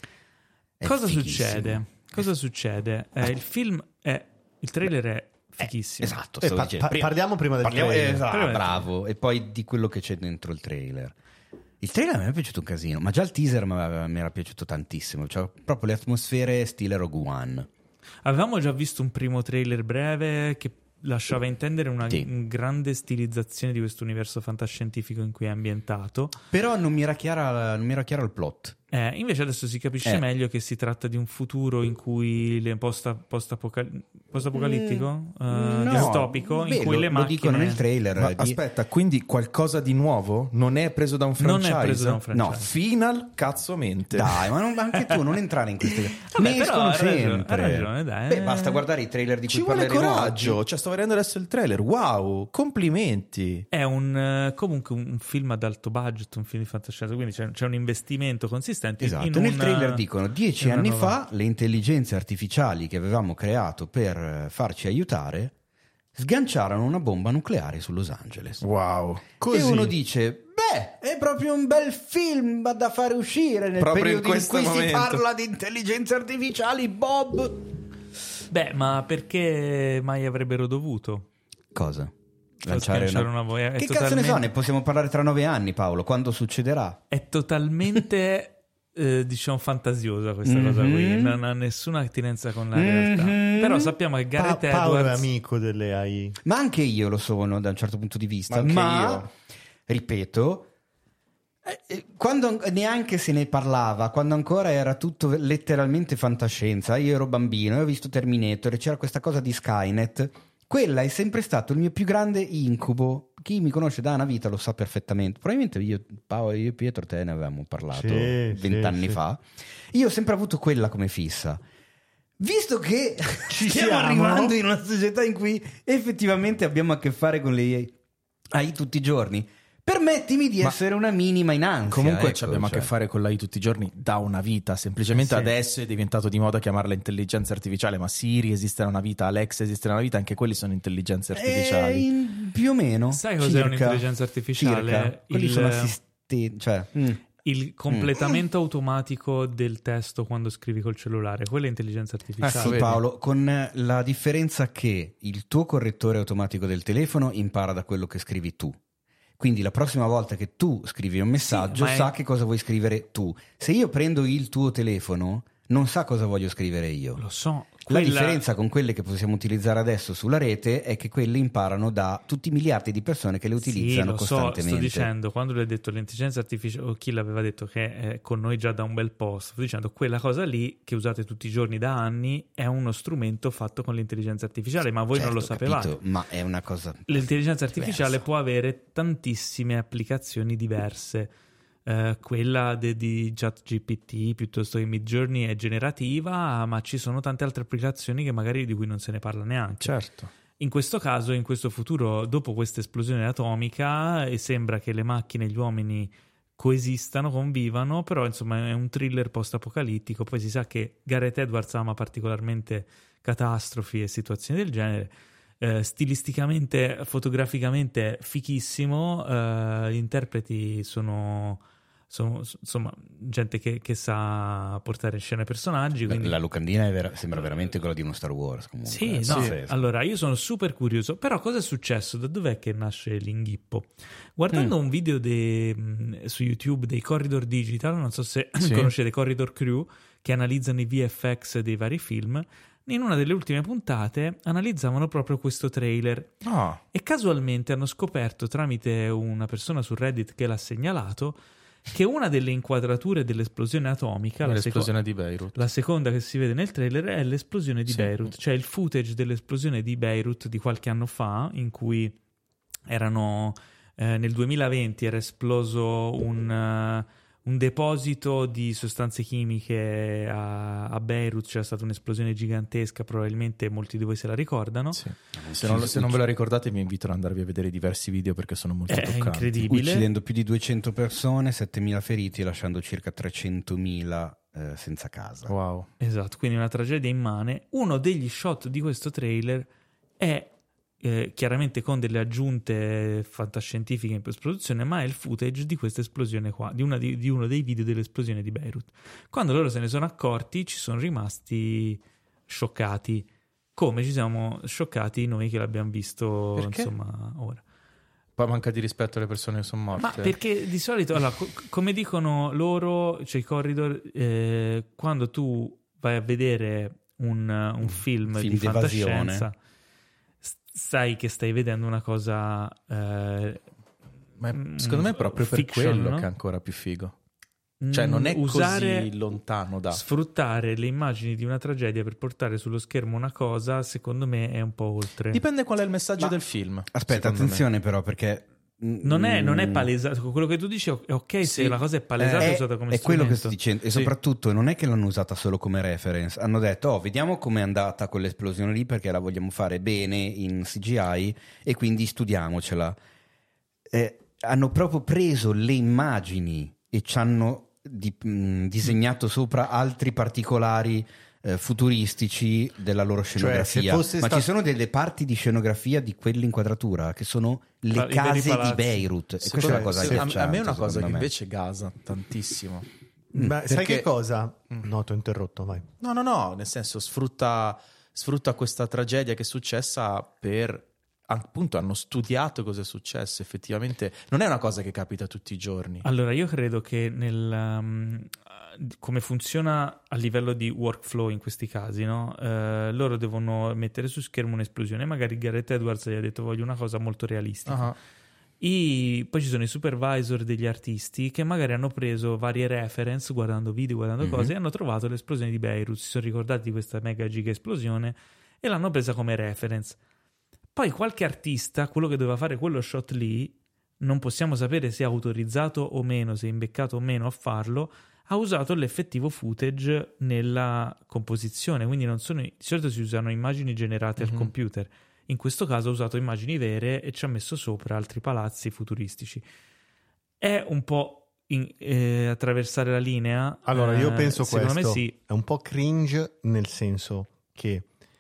È cosa fighissimo. succede? Cosa succede? Eh, il film è... Il trailer è fighissimo. Esatto, Eh, stavo pa- dicendo. pa- Prima- parliamo prima del parliamo- trailer. esatto, Prima- bravo. E poi di quello che c'è dentro il trailer. Il trailer a me è piaciuto un casino, ma già il teaser mi aveva- mi era piaciuto tantissimo. Cioè, proprio le atmosfere stile Rogue One. Avevamo già visto un primo trailer breve che lasciava intendere una Sì. un grande stilizzazione di questo universo fantascientifico in cui è ambientato. Però non mi era chiara, non mi era chiaro il plot. Eh, invece adesso si capisce Eh. meglio che si tratta di un futuro in cui le post, post-apocal- post-apocalittico, eh, No, distopico, beh, in cui lo, le lo macchine... dicono nel trailer. Ma di- aspetta, quindi qualcosa di nuovo non è preso da un Non è franchise? preso da un franchise. No, Final cazzo mente. Dai, ma, non- ma anche tu non entrare in queste Vabbè, ne però escono hai ragione, sempre. hai ragione, dai. Beh, basta guardare i trailer di cui Ci vuole parleremo coraggio. oggi. Cioè, sto vedendo adesso il trailer. Wow, complimenti. È un, eh, comunque un, un film ad alto budget, un film di fantascienza, quindi c'è, c'è un investimento consistente. Esatto, in nel un- trailer dicono dieci in una anni nuova- fa le intelligenze artificiali che avevamo creato per eh, farci aiutare sganciarono una bomba nucleare su Los Angeles. Wow. Così. E uno dice, beh, è proprio un bel film da fare uscire nel Proprio in periodo in, questo cui si momento. parla di intelligenze artificiali, Bob. Beh, ma perché mai avrebbero dovuto? Cosa? Lanciare Lanciare una... vo- è Che cazzo ne so, totalmente- ne possiamo parlare tra nove anni, Paolo, quando succederà? È totalmente... eh, diciamo fantasiosa questa cosa qui, Mhm. non ha nessuna attinenza con la realtà. Mhm. Però sappiamo che Pa- Gareth Paolo è Edwards amico delle A I. Ma anche io lo sono da un certo punto di vista, Ma ma, anche io. ripeto, eh, eh, quando neanche se ne parlava, quando ancora era tutto letteralmente fantascienza, io ero bambino e ho visto Terminator e c'era questa cosa di Skynet, quella è sempre stato il mio più grande incubo, chi mi conosce da una vita lo sa perfettamente. Probabilmente io, Paolo, io e Pietro te ne avevamo parlato vent'anni sì, sì. fa. Io ho sempre avuto quella come fissa. Visto che Ci stiamo siamo. arrivando in una società in cui effettivamente abbiamo a che fare con le A I tutti i giorni, permettimi di Ma essere una minima in ansia. Comunque ecco, abbiamo cioè. a che fare con l'A I tutti i giorni da una vita, semplicemente Sì. adesso è diventato di moda chiamarla intelligenza artificiale, ma Siri esiste da una vita, Alexa esiste da una vita, anche quelli sono intelligenze artificiali. Eh, in- più o meno. Sai cos'è circa, un'intelligenza artificiale? circa. Quelli Il- sono assistenti, cioè, mm. Il completamento automatico del testo quando scrivi col cellulare, quella è intelligenza Ah artificiale. sì, vedi? Paolo, con la differenza che il tuo correttore automatico del telefono impara da quello che scrivi tu. Quindi la prossima volta che tu scrivi un messaggio ma è- sa che cosa vuoi scrivere tu. Se io prendo il tuo telefono, non sa cosa voglio scrivere io. Lo so. La Quella- differenza con quelle che possiamo utilizzare adesso sulla rete è che quelle imparano da tutti i miliardi di persone che le utilizzano sì, lo so, costantemente. sto dicendo, quando lui ha detto l'intelligenza artificiale, o chi l'aveva detto che è con noi già da un bel po', sto dicendo quella cosa lì che usate tutti i giorni da anni è uno strumento fatto con l'intelligenza artificiale, ma voi Certo, non lo sapevate. capito, ma è una cosa L'intelligenza artificiale diversa. può avere tantissime applicazioni diverse. Eh, quella de- di ChatGPT piuttosto che Midjourney è generativa, ma ci sono tante altre applicazioni che magari di cui non se ne parla neanche. Certo. In questo caso, in questo futuro, dopo questa esplosione atomica, e sembra che le macchine e gli uomini coesistano, convivano, però insomma è un thriller post-apocalittico. Poi si sa che Gareth Edwards ama particolarmente catastrofi e situazioni del genere. Eh, stilisticamente, fotograficamente fichissimo, eh, gli interpreti sono, sono insomma gente che, che sa portare in scena i personaggi, La, quindi... la locandina è vera- sembra veramente quella di uno Star Wars comunque. Sì, è no. pazzesco. Allora io sono super curioso, però cosa è successo? Da dov'è che nasce l'inghippo? Guardando Mm. un video de- mh, su YouTube dei Corridor Digital, non so se Sì. conoscete Corridor Crew, che analizzano i V F X dei vari film, in una delle ultime puntate analizzavano proprio questo trailer Ah, e casualmente hanno scoperto tramite una persona su Reddit che l'ha segnalato che una delle inquadrature dell'esplosione atomica, la, seco- l'esplosione di Beirut. la seconda che si vede nel trailer, è l'esplosione di Sì. Beirut, cioè il footage dell'esplosione di Beirut di qualche anno fa, in cui erano eh, nel duemilaventi era esploso un, eh, un deposito di sostanze chimiche a, a Beirut, c'era stata un'esplosione gigantesca, probabilmente molti di voi se la ricordano. Sì. Se, non, se non ve la ricordate vi invito ad andarvi a vedere diversi video perché sono molto È toccanti. incredibile. Uccidendo più di duecento persone, settemila feriti e lasciando circa trecentomila eh, senza casa. Wow. Esatto, quindi una tragedia immane. Uno degli shot di questo trailer è eh, chiaramente con delle aggiunte fantascientifiche in post-produzione, ma è il footage di questa esplosione qua, di, una di, di uno dei video dell'esplosione di Beirut. Quando loro se ne sono accorti ci sono rimasti scioccati, come ci siamo scioccati noi che l'abbiamo visto Perché? insomma ora. Poi manca di rispetto alle persone che sono morte. Ma perché di solito, allora, co- come dicono loro, cioè i corridor, eh, quando tu vai a vedere un, un film, film di di evasione. fantascienza, s- sai che stai vedendo una cosa... eh, Ma è- mm, secondo me è proprio per fiction, quello no? che è ancora più figo. Cioè non è usare, così lontano da... sfruttare le immagini di una tragedia per portare sullo schermo una cosa, secondo me è un po' oltre. Dipende qual è il messaggio Ma- del film. Aspetta, secondo me. attenzione però perché... Non è, non è mm, palesato, quello che tu dici è ok se Sì. la cosa è palesata e è, usata come è quello che strumento. sto dicendo e Sì. soprattutto non è che l'hanno usata solo come reference, hanno detto oh vediamo com'è andata quell'esplosione lì perché la vogliamo fare bene in C G I e quindi studiamocela. Eh, hanno proprio preso le immagini e ci hanno di- mh, disegnato sopra altri particolari eh, futuristici della loro scenografia, se fosse ma stato- ci sono delle parti di scenografia di quell'inquadratura che sono le Pa- i veri case di palazzi. Beirut e Secondo questa è me- la cosa se- a, che a me è una cosa che secondo me. invece gasa tantissimo. Ma sai perché- che cosa? Mm. No, ti ho interrotto, vai. No, no, no, nel senso sfrutta, sfrutta questa tragedia che è successa per... Appunto hanno studiato cosa è successo effettivamente. Non è una cosa che capita tutti i giorni. Allora, io credo che nel um, come funziona a livello di workflow in questi casi, no? Eh, loro devono mettere su schermo un'esplosione. Magari Gareth Edwards gli ha detto voglio una cosa molto realistica. Ah, I- poi ci sono i supervisor degli artisti che magari hanno preso varie reference guardando video, guardando Mhm. cose e hanno trovato l'esplosione di Beirut, si sono ricordati di questa mega giga esplosione e l'hanno presa come reference. Poi qualche artista, quello che doveva fare quello shot lì, non possiamo sapere se è autorizzato o meno, se è imbeccato o meno a farlo, ha usato l'effettivo footage nella composizione, quindi non sono, di solito si usano immagini generate mm-hmm. al computer, in questo caso ha usato immagini vere e ci ha messo sopra altri palazzi futuristici. È un po' in, eh, attraversare la linea. Allora io eh, penso secondo questo me sì. è un po' cringe, nel senso che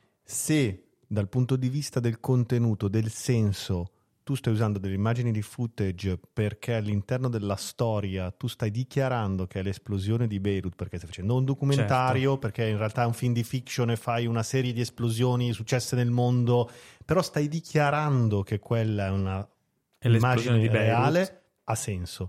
se dal punto di vista del contenuto, del senso, tu stai usando delle immagini di footage perché all'interno della storia tu stai dichiarando che è l'esplosione di Beirut, perché stai facendo un documentario, certo. perché in realtà è un film di fiction e fai una serie di esplosioni successe nel mondo, però stai dichiarando che quella è una è immagine di reale, ha senso.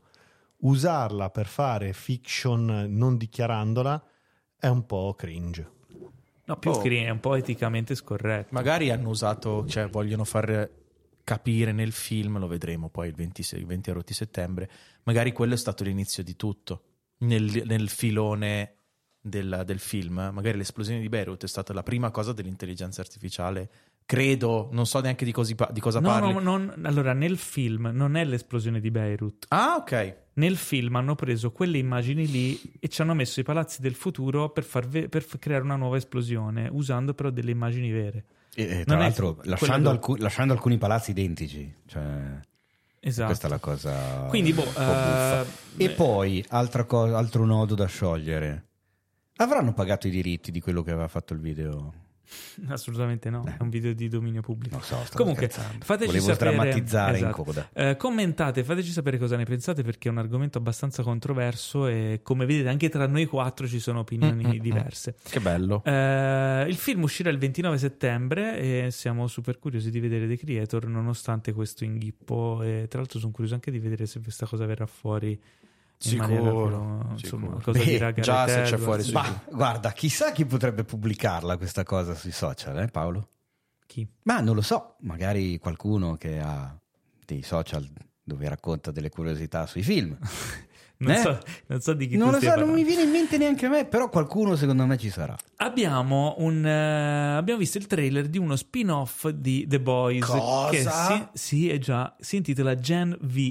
Usarla per fare fiction non dichiarandola è un po' cringe. No, più oh. che è un po' eticamente scorretto. Magari hanno usato, cioè vogliono far capire nel film, lo vedremo poi il ventisei, venti di settembre, magari quello è stato l'inizio di tutto, nel, nel filone del, del film, magari l'esplosione di Beirut è stata la prima cosa dell'intelligenza artificiale, credo, non so neanche di, cosi, di cosa no, parli. No, non, allora nel film non è l'esplosione di Beirut. Ah, ok. Nel film hanno preso quelle immagini lì e ci hanno messo i palazzi del futuro per, far ve- per creare una nuova esplosione, usando però delle immagini vere. E, e tra non l'altro lasciando, alcu- lasciando alcuni palazzi identici, cioè, esatto. Questa è la cosa. Quindi, boh, un po' buffa. uh, E poi altra cosa, altro nodo da sciogliere: avranno pagato i diritti di quello che aveva fatto il video? Assolutamente no, eh. è un video di dominio pubblico. Non so, comunque scherzando. fateci Volevo sapere, sdrammatizzare esatto. in coda. Eh, commentate, fateci sapere cosa ne pensate, perché è un argomento abbastanza controverso e come vedete anche tra noi quattro ci sono opinioni Mm-mm. diverse. Che bello. Eh, il film uscirà il ventinove settembre e siamo super curiosi di vedere The Creator nonostante questo inghippo, e tra l'altro sono curioso anche di vedere se questa cosa verrà fuori. Sicuro, maniera, però, insomma, sicuro. cosa Beh, dirà già Gareth se c'è Edwards. fuori su- Ma guarda, chissà chi potrebbe pubblicarla questa cosa sui social, eh Paolo? Chi? Ma non lo so, magari qualcuno che ha dei social dove racconta delle curiosità sui film. Non, Eh? so, non so di chi Non tu lo stia so, non mi parlando. viene in mente neanche a me, però qualcuno secondo me ci sarà. Abbiamo un eh, abbiamo visto il trailer di uno spin-off di The Boys. Cosa? Che si, sì, è già, si intitola Gen V.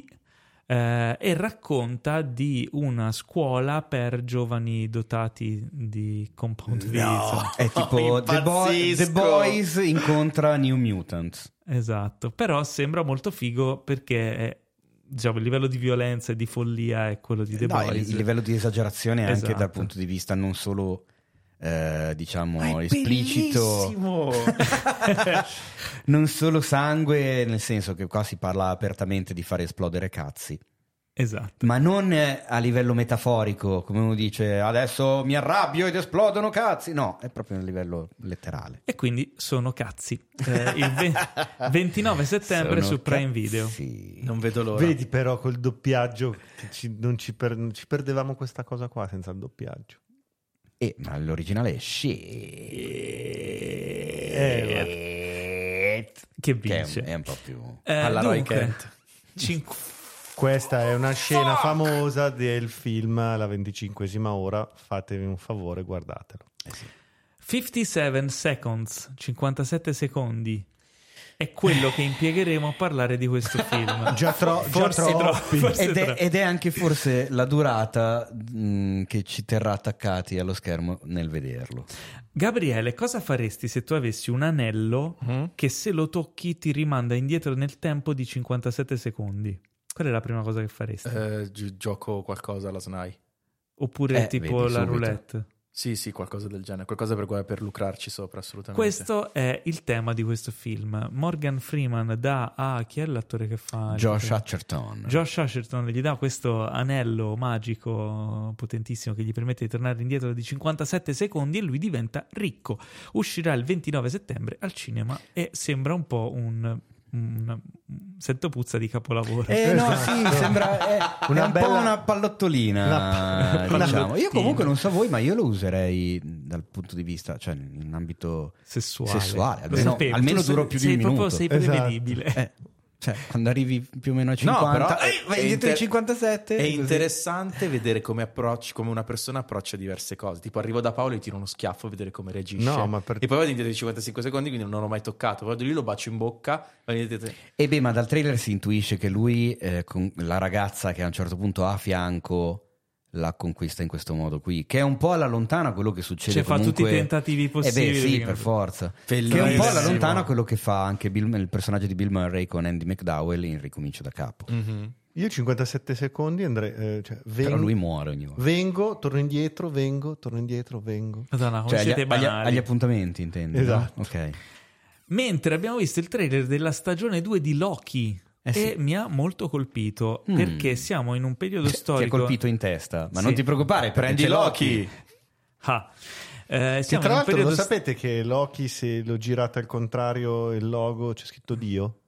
Eh, e racconta di una scuola per giovani dotati di compound V. insomma. È tipo The, Boy- The Boys incontra New Mutants. Esatto, però sembra molto figo perché è, diciamo, il livello di violenza e di follia è quello di The No, Boys. il, il livello di esagerazione è Esatto. anche dal punto di vista non solo eh, diciamo Ma è esplicito, bellissimo! non solo sangue, nel senso che qua si parla apertamente di fare esplodere cazzi, Esatto. ma non eh, a livello metaforico, come uno dice adesso mi arrabbio ed esplodono cazzi, no, è proprio a livello letterale. E quindi sono cazzi. Eh, il ve- ventinove settembre Sono su Prime cazzi. Video. Non vedo l'ora. Vedi però col doppiaggio che ci, non ci, per- non ci perdevamo questa cosa qua senza il doppiaggio. E ma l'originale è shit, Eh, che che è, vince. un- è un po' più Eh, Alla Roy dunque, Kent. cinque- Questa è una scena famosa del film La venticinquesima ora, fatevi un favore, guardatelo. eh sì. cinquantasette seconds, cinquantasette secondi. È quello che impiegheremo a parlare di questo film. Già, tro- già Forse troppi. troppi. Forse Ed è, troppo. ed è anche forse la durata mh, che ci terrà attaccati allo schermo nel vederlo. Gabriele, cosa faresti se tu avessi un anello Mm? che se lo tocchi ti rimanda indietro nel tempo di cinquantasette secondi? Qual è la prima cosa che faresti? Eh, gi- gioco qualcosa alla S N A I. Oppure eh, tipo vedi la subito. roulette? Sì, sì, qualcosa del genere. Qualcosa per, per lucrarci sopra, assolutamente. Questo è il tema di questo film. Morgan Freeman dà a... chi è l'attore che fa? il- Josh Hutcherson. Josh Hutcherson gli dà questo anello magico potentissimo che gli permette di tornare indietro di cinquantasette secondi e lui diventa ricco. Uscirà il ventinove settembre al cinema e sembra un po' un... un sento puzza di capolavoro. Eh no, sì, sembra è, Una è un bella- po' una pallottolina, Una- diciamo. Io pallottino. comunque non so voi, ma io lo userei dal punto di vista, cioè in ambito Sessuale. sessuale, Lo almeno, sapevo, almeno tu duro sei- più di sei un proprio, minuto. sei Esatto. prevedibile. Eh, Cioè, quando arrivi più o meno a cinquanta, No, però eh, è- vai è dietro inter- i cinquantasette. È così. interessante vedere come approcci, come una persona approccia diverse cose. Tipo, arrivo da Paolo e tiro uno schiaffo, vedere come reagisce. No, ma per- E poi vado indietro di cinquantacinque secondi, quindi non l'ho mai toccato. Vado lì, lo bacio in bocca. vado indietro- E beh, ma dal trailer si intuisce che lui, eh, con la ragazza che a un certo punto ha a fianco, la conquista in questo modo qui, che è un po' alla lontana quello che succede Cioè, fa comunque... tutti i tentativi possibili. Eh beh, sì, che- per forza. Bellissimo. Che è un po' alla lontana quello che fa anche Bill- il personaggio di Bill Murray con Andy McDowell in Ricomincio da capo. Mhm. Io cinquantasette secondi andrei, eh, cioè, vengo, Però lui muore ogni volta. vengo, torno indietro, vengo, torno indietro, vengo. Madonna, come Cioè, agli, siete agli- banali. agli appuntamenti, intendi? Esatto. No? Ok. Mentre abbiamo visto il trailer della stagione due di Loki. Eh sì. E mi ha molto colpito Mm. perché siamo in un periodo Ti ha storico. colpito in testa, ma Sì. non ti preoccupare, perché Prendi c'è Loki. Ah. Eh, Che siamo tra in un l'altro periodo lo sapete che Loki, se lo girate al contrario il logo c'è scritto Dio?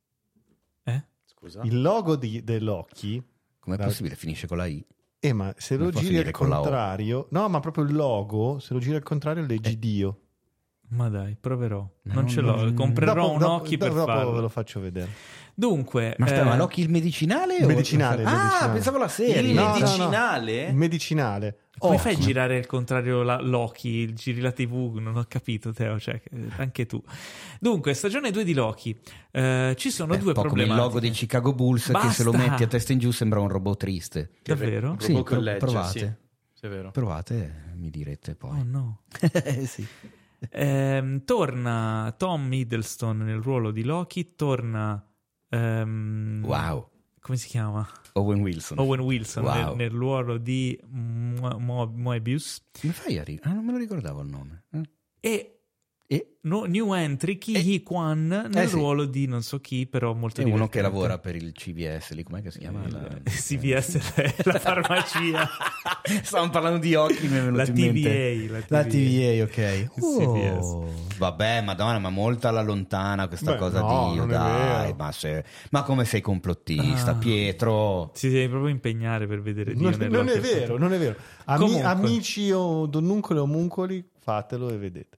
Eh? Scusa. Il logo di, del Loki, Com'è Dai. possibile? Finisce con la I? eh, ma se Come lo può giri finire al con la O? contrario, no, ma proprio il logo, se lo giri al contrario leggi Eh. Dio. Ma dai, proverò. No, non ce l'ho. non- Comprerò Dopo- un dopo- occhi per dopo farlo. ve lo faccio vedere. Dunque, Ma aspetta, eh, ma Loki il medicinale? Il o- medicinale, il Ah, medicinale. pensavo la serie. Il No, no, no. medicinale? Il medicinale. come Oh, fai a come- girare al contrario la Loki? Giri la tivù? Non ho capito, Teo. Cioè, eh, anche tu. Dunque, stagione due di Loki. Eh, ci sono È due un po' come il problematiche. logo dei Chicago Bulls che se lo Basta! metti a testa in giù sembra un robot triste. Davvero? Un Sì, robot con pro- legge, provate. sì. Sì, è vero. Provate, mi direte poi. Oh no. Eh, sì. Ehm, torna Tom Hiddleston nel ruolo di Loki. Torna. ehm, Wow. Come si chiama? Owen Wilson. Owen Wilson Wow. nel, nel ruolo di Mo- Mo- Moebius. Come fai a ri- Ah, non me lo ricordavo il nome. Eh? E E no- new entry Ki Eh. Hee Kwan nel Eh sì. ruolo di non so chi, però molto è uno divertente. che lavora per il C V S lì, com'è che si chiama? La- Il C V S è la farmacia. Stavamo parlando di occhi, mi è venuto La in T V mente. A. La T V A, ok. C V S. Oh, vabbè, madonna, ma molto alla lontana questa Beh, cosa no, di Dio, non è dai, vero. ma, se- ma come sei complottista, Ah. Pietro? Si deve proprio impegnare per vedere Dio Non, nel non è Loki. vero, non è vero. Ami- Comunque. amici o donnuncoli o omuncoli, fatelo e vedete.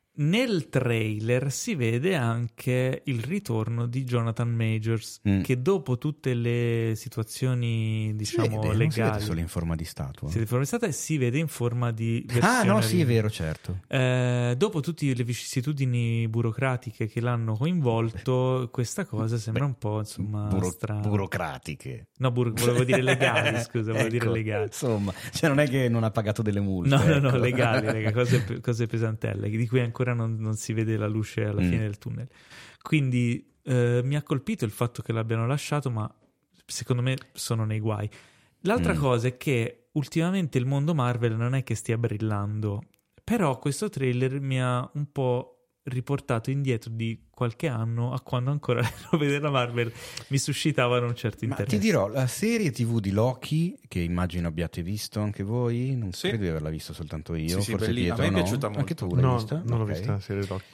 Nel trailer si vede anche il ritorno di Jonathan Majors, Mm. che dopo tutte le situazioni, diciamo, Si vede, non si vede legali, solo in forma di statua. si vede stata e si vede in forma di Ah, versione no, sì, è ri- vero, certo. Eh, dopo tutte le vicissitudini burocratiche che l'hanno coinvolto, questa cosa sembra un po', insomma, Buro- strana. burocratiche. No, bur- volevo dire legali, scusa, volevo dire Ecco, legali. Insomma, cioè non è che non ha pagato delle multe. No, no, no, ecco. legali, raga, cose, cose pesantelle, di cui ancora non, non si vede la luce alla Mm. fine del tunnel. Quindi eh, mi ha colpito il fatto che l'abbiano lasciato, ma secondo me sono nei guai. L'altra Mm. cosa è che ultimamente il mondo Marvel non è che stia brillando, però questo trailer mi ha un po' riportato indietro di qualche anno a quando ancora le robe della Marvel mi suscitavano un certo Ma interesse. ti dirò, la serie tivù di Loki, che immagino abbiate visto anche voi, non Sì. credo di averla vista soltanto io, Sì, sì, forse belli- Pietro a me è no? piaciuta Anche molto. tu l'hai No, vista? non l'ho Ok. vista la serie Loki.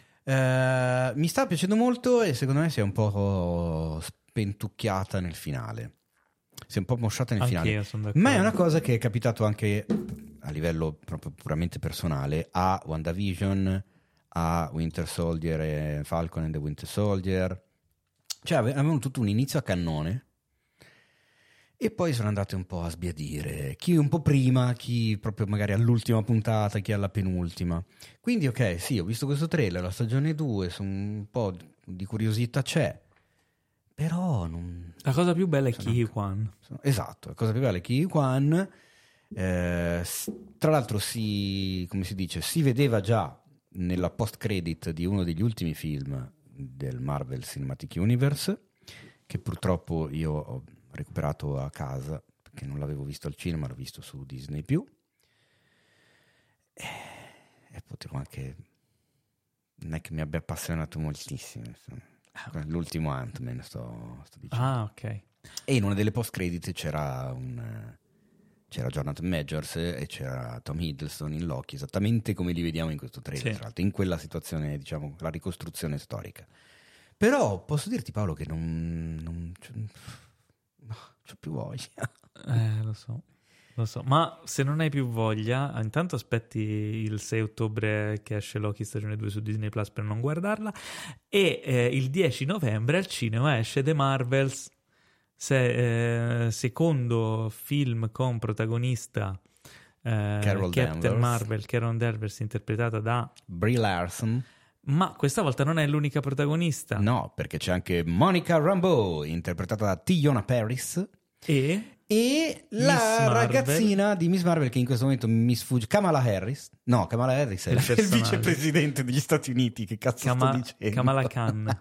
Eh, mi sta piacendo molto e secondo me si è un po' spentucchiata nel finale. Si è un po' mosciata nel Anch'io finale. sono d'accordo. Ma è una cosa che è capitato anche a livello proprio puramente personale a WandaVision, a Winter Soldier e Falcon and the Winter Soldier. Cioè ave- avevano tutto un inizio a cannone e poi sono andate un po' a sbiadire, chi un po' prima, chi proprio magari all'ultima puntata, chi alla penultima. Quindi ok, sì, ho visto questo trailer, la stagione due, son un po' di curiosità c'è, però non... La cosa più bella è Sono Ki Hee anche- Kwan. sono- Esatto, la cosa più bella è Ki Hee Kwan. Eh, s- tra l'altro si, come si dice, si vedeva già nella post credit di uno degli ultimi film del Marvel Cinematic Universe, che purtroppo io ho recuperato a casa perché non l'avevo visto al cinema, l'ho visto su Disney più e, e potevo anche, non è che mi abbia appassionato moltissimo, insomma. L'ultimo Ant-Man sto, sto dicendo. Ah, ok. E in una delle post credit c'era un c'era Jonathan Majors e c'era Tom Hiddleston in Loki, esattamente come li vediamo in questo trailer, Sì. tra l'altro, in quella situazione, diciamo, la ricostruzione storica. Però posso dirti, Paolo, che non, non c'ho, no, c'ho più voglia. Eh, lo so. Lo so, ma se non hai più voglia, intanto aspetti il sei ottobre che esce Loki stagione due su Disney Plus per non guardarla, e eh, il dieci novembre al cinema esce The Marvels, se, eh, secondo film con protagonista eh, Carol Captain Danvers. Marvel, Carol Danvers, interpretata da... Brie Larson. Ma questa volta non è l'unica protagonista. No, perché c'è anche Monica Rambeau, interpretata da Teyonah Parris. E... E Miss la Marvel. ragazzina di Miss Marvel che in questo momento mi sfugge, Kamala Harris. No, Kamala Harris è Il il, il personaggio. vicepresidente degli Stati Uniti. Che cazzo Kama- sto dicendo? Kamala Khan.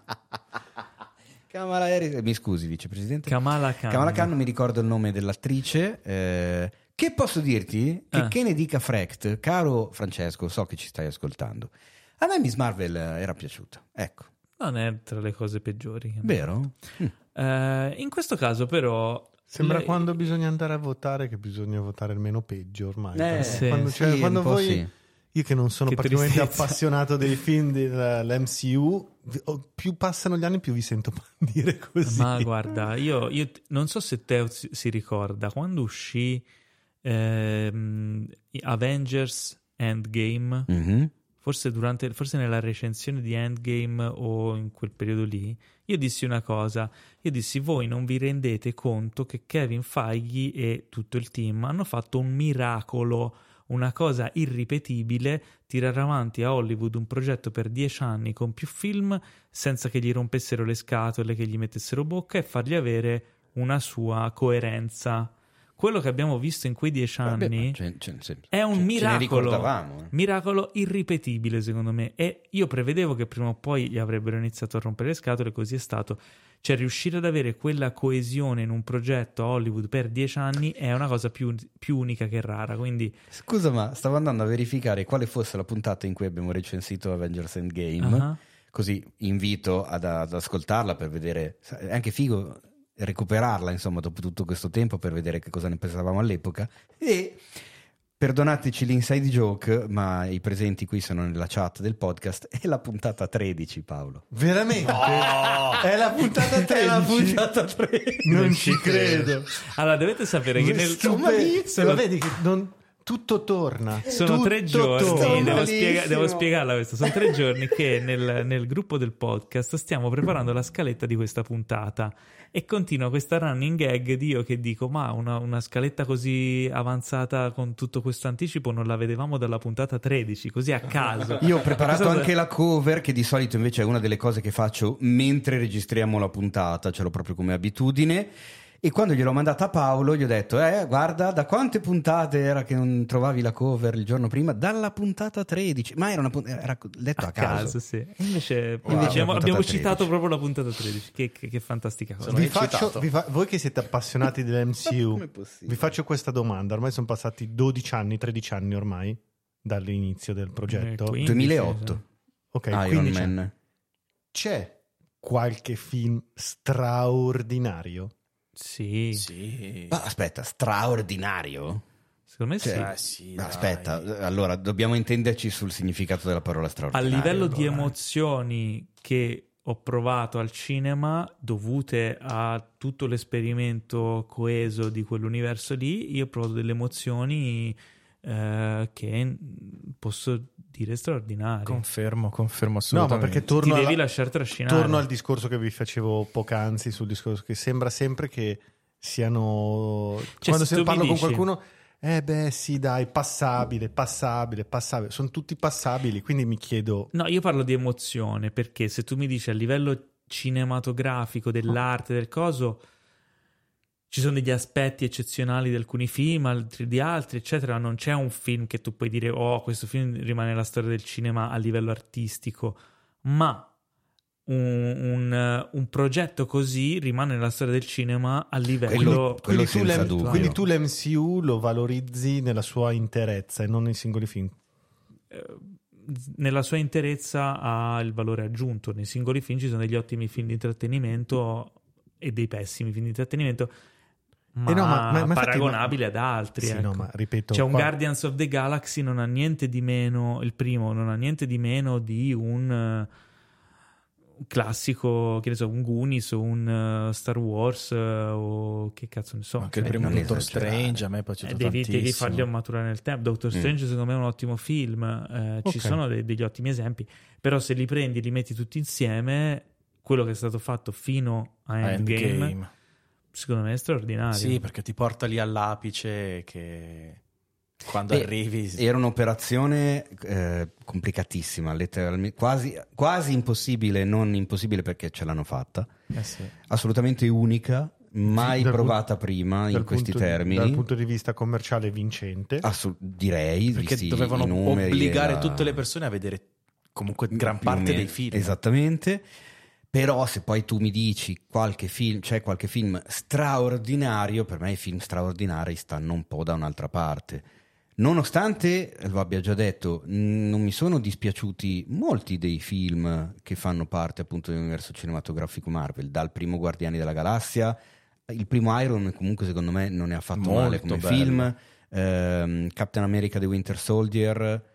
Kamala Harris, mi scusi, vicepresidente. Kamala Khan. Kamala Khan, non mi ricordo il nome dell'attrice. eh, che posso dirti? Che, Ah. che ne dica Frecht, caro Francesco, so che ci stai ascoltando. A me Miss Marvel era piaciuta, ecco. Non è tra le cose peggiori. Vero? Mm. Eh, in questo caso però... Sembra le- quando bisogna andare a votare che bisogna votare il meno peggio ormai. Eh, sì. quando cioè, sì, quando un po' voi... sì. Io che non sono Che particolarmente tristezza. appassionato dei film dell'M C U, vi- oh, più passano gli anni più vi sento dire così. Ma guarda, io, io t- non so se Teo si, si ricorda quando uscì ehm, Avengers Endgame, Mhm. forse durante, forse nella recensione di Endgame o in quel periodo lì, io dissi una cosa, io dissi voi non vi rendete conto che Kevin Feige e tutto il team hanno fatto un miracolo, una cosa irripetibile, tirare avanti a Hollywood un progetto per dieci anni con più film senza che gli rompessero le scatole, che gli mettessero bocca e fargli avere una sua coerenza. Quello che abbiamo visto in quei dieci Vabbè, anni ma ce- ce- se- è un ce- ce ne miracolo, ricordavamo, eh. miracolo irripetibile secondo me, e io prevedevo che prima o poi gli avrebbero iniziato a rompere le scatole, così è stato. Cioè riuscire ad avere quella coesione in un progetto a Hollywood per dieci anni è una cosa più, più unica che rara, quindi Scusa, ma stavo andando a verificare quale fosse la puntata in cui abbiamo recensito Avengers Endgame, Ah. così invito ad, ad ascoltarla per vedere, è anche figo recuperarla insomma dopo tutto questo tempo per vedere che cosa ne pensavamo all'epoca. E perdonateci l'inside joke, ma i presenti qui sono nella chat del podcast, è la puntata tredici, Paolo. Veramente? È la puntata tredici? È la puntata tredici. Non ci credo. allora dovete sapere che nel, Stupe- sono, Ma vedi che non- tutto torna. sono Tutto tre giorni, torna. devo, Malissimo. spiega- devo spiegarla questa, sono tre giorni che nel, nel gruppo del podcast stiamo preparando la scaletta di questa puntata e continua questa running gag di io che dico ma una, una scaletta così avanzata con tutto questo anticipo non la vedevamo dalla puntata tredici, così a caso. Io ho preparato Cosa- anche la cover, che di solito invece è una delle cose che faccio mentre registriamo la puntata, ce l'ho proprio come abitudine. E quando gliel'ho mandata a Paolo gli ho detto eh guarda, da quante puntate era che non trovavi la cover il giorno prima? Dalla puntata tredici, ma era una punt- era detto a, a caso, caso, sì. E invece Wow, abbiamo, puntata abbiamo tredici. citato proprio la puntata tredici, che, che, che fantastica cosa. Sono Vi faccio, eccitato. vi fa- voi che siete appassionati dell'M C U, Com'è possibile? vi faccio questa domanda. Ormai sono passati dodici anni, tredici anni ormai dall'inizio del progetto. Eh, quindi, duemilaotto. Ok, Iron quindici Man. anni. C'è qualche film straordinario? Sì, Sì. Ma aspetta, straordinario? secondo me sì. Eh, sì, Ma dai. aspetta, allora dobbiamo intenderci sul significato della parola A straordinario. livello di allora. emozioni che ho provato al cinema, dovute a tutto l'esperimento coeso di quell'universo lì, io ho provato delle emozioni eh, che posso dire straordinarie. Confermo, confermo No, assolutamente. ma perché Ti torno, devi alla- lasciar trascinare. torno al discorso che vi facevo poc'anzi, sul discorso che sembra sempre che siano... Cioè, quando se se tu mi parlo con dici- qualcuno... Eh beh sì dai, passabile, passabile, passabile. Sono tutti passabili, quindi mi chiedo... No, io parlo di emozione, perché se tu mi dici a livello cinematografico, dell'arte, del coso, ci sono degli aspetti eccezionali di alcuni film, altri di altri, eccetera. Non c'è un film che tu puoi dire, oh, questo film rimane nella storia del cinema a livello artistico, ma un, un, un progetto così rimane nella storia del cinema a livello... Quello- Quindi tu, senza l'M- dubbio. quindi tu l'M C U lo valorizzi nella sua interezza e non nei singoli film. nella sua interezza ha il valore aggiunto. Nei singoli film ci sono degli ottimi film di intrattenimento e dei pessimi film di intrattenimento, ma, Eh no, ma- ma- ma infatti, paragonabili ma- ad altri. Sì, ecco. no, ma ripeto... C'è un qua- Guardians of the Galaxy, non ha niente di meno, il primo non ha niente di meno di un, classico, che ne so, un Goonies o un uh, Star Wars uh, o che cazzo ne so. Anche il Eh, primo non Doctor esagerare. Strange a me è piaciuto eh, devi, tantissimo. devi farli maturare nel tempo. Doctor Strange Mm. secondo me è un ottimo film, eh, Ok. ci sono de- degli ottimi esempi, però se li prendi e li metti tutti insieme, quello che è stato fatto fino a A Endgame, Endgame. secondo me è straordinario. Sì, perché ti porta lì all'apice che quando Beh, arrivi... Era un'operazione eh, complicatissima, letteralmente, quasi, quasi impossibile, non impossibile perché ce l'hanno fatta, Eh sì. assolutamente unica, mai Sì, dal provata prima in Dal questi punto di- termini. dal punto di vista commerciale vincente. Assu- direi, Perché visti dovevano i numeri obbligare e la- tutte le persone a vedere comunque gran più o parte meno, dei film. Esattamente. Però se poi tu mi dici qualche film, c'è qualche film straordinario, per me i film straordinari stanno un po' da un'altra parte. Nonostante, lo abbia già detto, mh, non mi sono dispiaciuti molti dei film che fanno parte appunto dell'universo cinematografico Marvel, dal primo Guardiani della Galassia, il primo Iron Man comunque secondo me non ne ha fatto Molto male come bello. film, ehm, Captain America The Winter Soldier,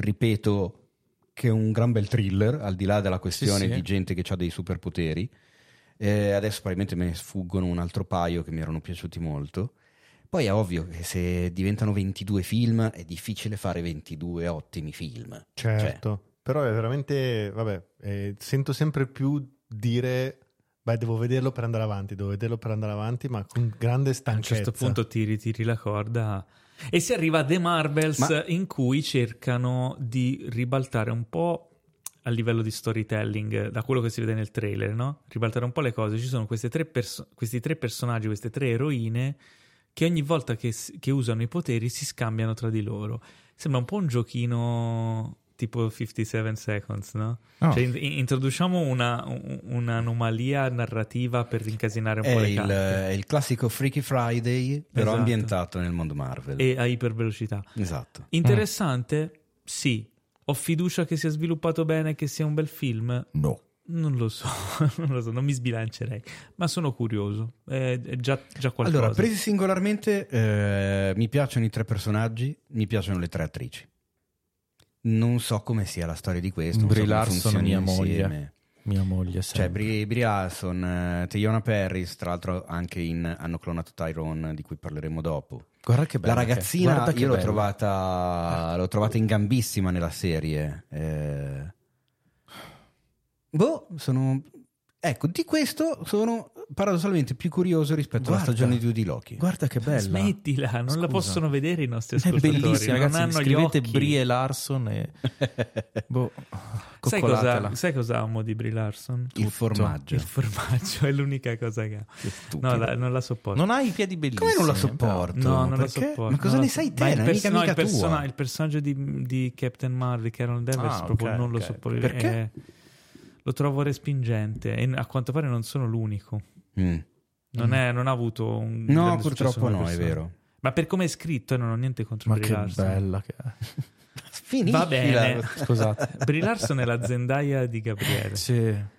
ripeto che è un gran bel thriller, al di là della questione Sì, sì. di gente che ha dei superpoteri. Eh, adesso probabilmente me ne sfuggono un altro paio che mi erano piaciuti molto. Poi è ovvio che se diventano ventidue film è difficile fare ventidue ottimi film. Certo, però è veramente, vabbè, eh, sento sempre più dire, beh, devo vederlo per andare avanti, devo vederlo per andare avanti, ma con grande A un stanchezza. certo punto ti ritiri la corda e si arriva a The Marvels, Ma- in cui cercano di ribaltare un po' a livello di storytelling, da quello che si vede nel trailer, no? Ribaltare un po' le cose. Ci sono queste tre perso- questi tre personaggi, queste tre eroine che ogni volta che, s- che usano i poteri si scambiano tra di loro. Sembra un po' un giochino tipo cinquantasette Seconds, no? Oh. Cioè, in- introduciamo una, un- un'anomalia narrativa per incasinare un È po' le il, carte. è il classico Freaky Friday, però Esatto. ambientato nel mondo Marvel. E a ipervelocità. Esatto. Interessante? Sì. Ho fiducia che sia sviluppato bene e che sia un bel film? No. Non lo so, non lo so, non mi sbilancerei, ma sono curioso. È, è già, già qualcosa. Allora, presi singolarmente, eh, mi piacciono i tre personaggi, mi piacciono le tre attrici. Non so come sia la storia di questo. non so Brie come Larson, funzioni mia insieme. moglie. Mia moglie, Cioè, sempre. Brie, Brie Larson, eh, Teyona Parris, tra l'altro anche in Hanno clonato Tyrone, di cui parleremo dopo. Guarda che bella La che- ragazzina guarda che io l'ho bella. trovata, l'ho trovata in gambissima nella serie. Eh, Boh, sono... Ecco, di questo sono paradossalmente più curioso rispetto alla Guarda. stagione di Udie Loki. Guarda che bella. Smettila, non Scusa. la possono vedere i nostri È ascoltatori. bellissima, non ragazzi. hanno gli Scrivete occhi. Brie Larson e boh, Sai coccolatela. cosa, sai cosa amo di Brie Larson? Il formaggio. Il formaggio è l'unica cosa che amo. Che stupido. No, la- non la sopporto. Non hai i piedi bellissimi. Come non la però. sopporto? No, non la Perché? sopporto. Ma cosa non ne la sai so- te? Ma Non il, è pers- mica no, amica il, persona- tua. il personaggio di, di Captain Marvel, di Carol Danvers, Ah, proprio ok, non lo ok. sopporto. Perché? È- lo trovo respingente e a quanto pare non sono l'unico. Mm. Non, è- non ha avuto un No, grande successo purtroppo come no, è persona. vero. Ma per come è scritto, non ho niente contro Ma Brie che Larson. bella che è. Finiscila. Va bene. Scusate. Brie Larson è la Zendaya di Gabriele. Sì.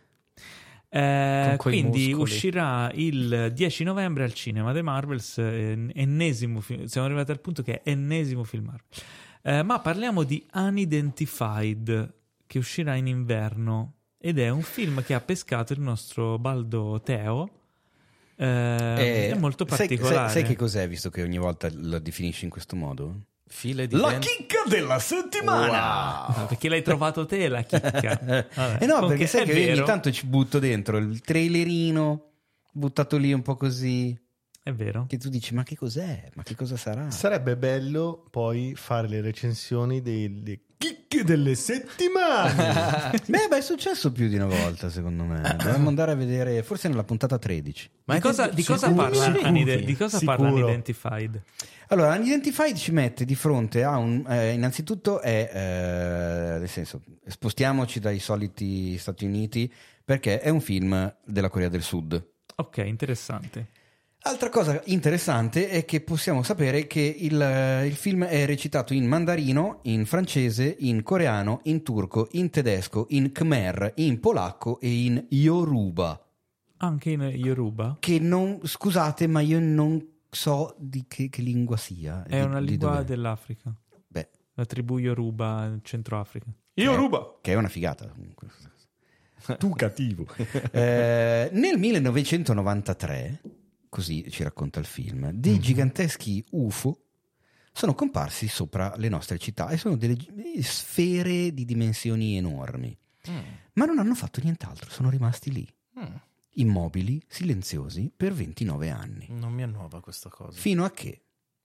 Eh, Con quei quindi muscoli. uscirà il dieci novembre al cinema The Marvels, eh, ennesimo film. Siamo arrivati al punto che è ennesimo film Marvel. Eh, ma parliamo di Unidentified, che uscirà in inverno ed è un film che ha pescato il nostro Baldo Teo. Eh, Eh, è molto sai- particolare. Sai, sai che cos'è, visto che ogni volta lo definisci in questo modo? File di La denti. chicca della settimana! Ah, perché l'hai trovato te la chicca? Vabbè, Eh no, comunque perché sai è che io ogni vero, tanto ci butto dentro il trailerino buttato lì un po' così, è vero. che tu dici ma che cos'è? Ma che cosa sarà? Sarebbe bello poi fare le recensioni delle chicche delle settimane. Beh, beh, è successo più di una volta, secondo me. Dovremmo andare a vedere, forse nella puntata tredici. Ma di cosa, di cosa sicuro, parla sicuro. Unide- di cosa Sicuro. parla Unidentified? Allora, Unidentified ci mette di fronte a un... Eh, innanzitutto è... eh, nel senso, spostiamoci dai soliti Stati Uniti, perché è un film della Corea del Sud. Ok, interessante. Altra cosa interessante è che possiamo sapere che il, il film è recitato in mandarino, in francese, in coreano, in turco, in tedesco, in khmer, in polacco e in yoruba. Anche in Yoruba? Che non... Scusate, ma io non so di che, che lingua sia. È di- una di lingua dov'è. dell'Africa. Beh, La tribù Yoruba, Centro Africa. Io rubo. che è una figata comunque. Tu cattivo. Eh, nel millenovecentonovantatré, così ci racconta il film, dei mm-hmm. giganteschi U F O sono comparsi sopra le nostre città e sono delle sfere di dimensioni enormi, mm. ma non hanno fatto nient'altro, sono rimasti lì, mm. immobili, silenziosi, per ventinove anni. Non mi è nuova questa cosa. Fino a che?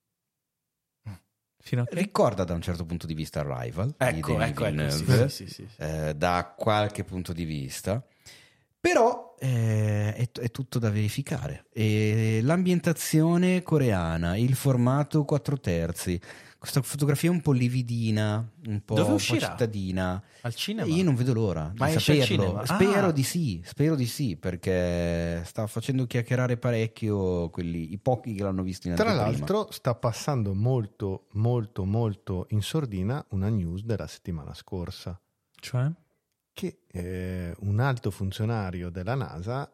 Fino a che? Ricorda da un certo punto di vista Arrival, ecco, di ecco, ecco sì, sì, sì, sì. Eh, da qualche punto di vista, però eh, è, è tutto da verificare. E l'ambientazione coreana, il formato quattro terzi, questa fotografia un po' lividina, un po', Dove un po' uscirà? Cittadina. Al cinema? Io non vedo l'ora Ma di esce al saperlo. cinema? Spero Ah. di sì, spero di sì, perché sta facendo chiacchierare parecchio quelli, i pochi che l'hanno visto in Tra anteprima. l'altro sta passando molto, molto, molto in sordina una news della settimana scorsa, Cioè? che eh, un alto funzionario della NASA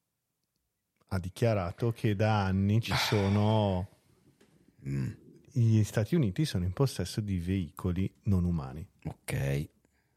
ha dichiarato che da anni ci sono... Mm. Gli Stati Uniti sono in possesso di veicoli non umani. Ok. E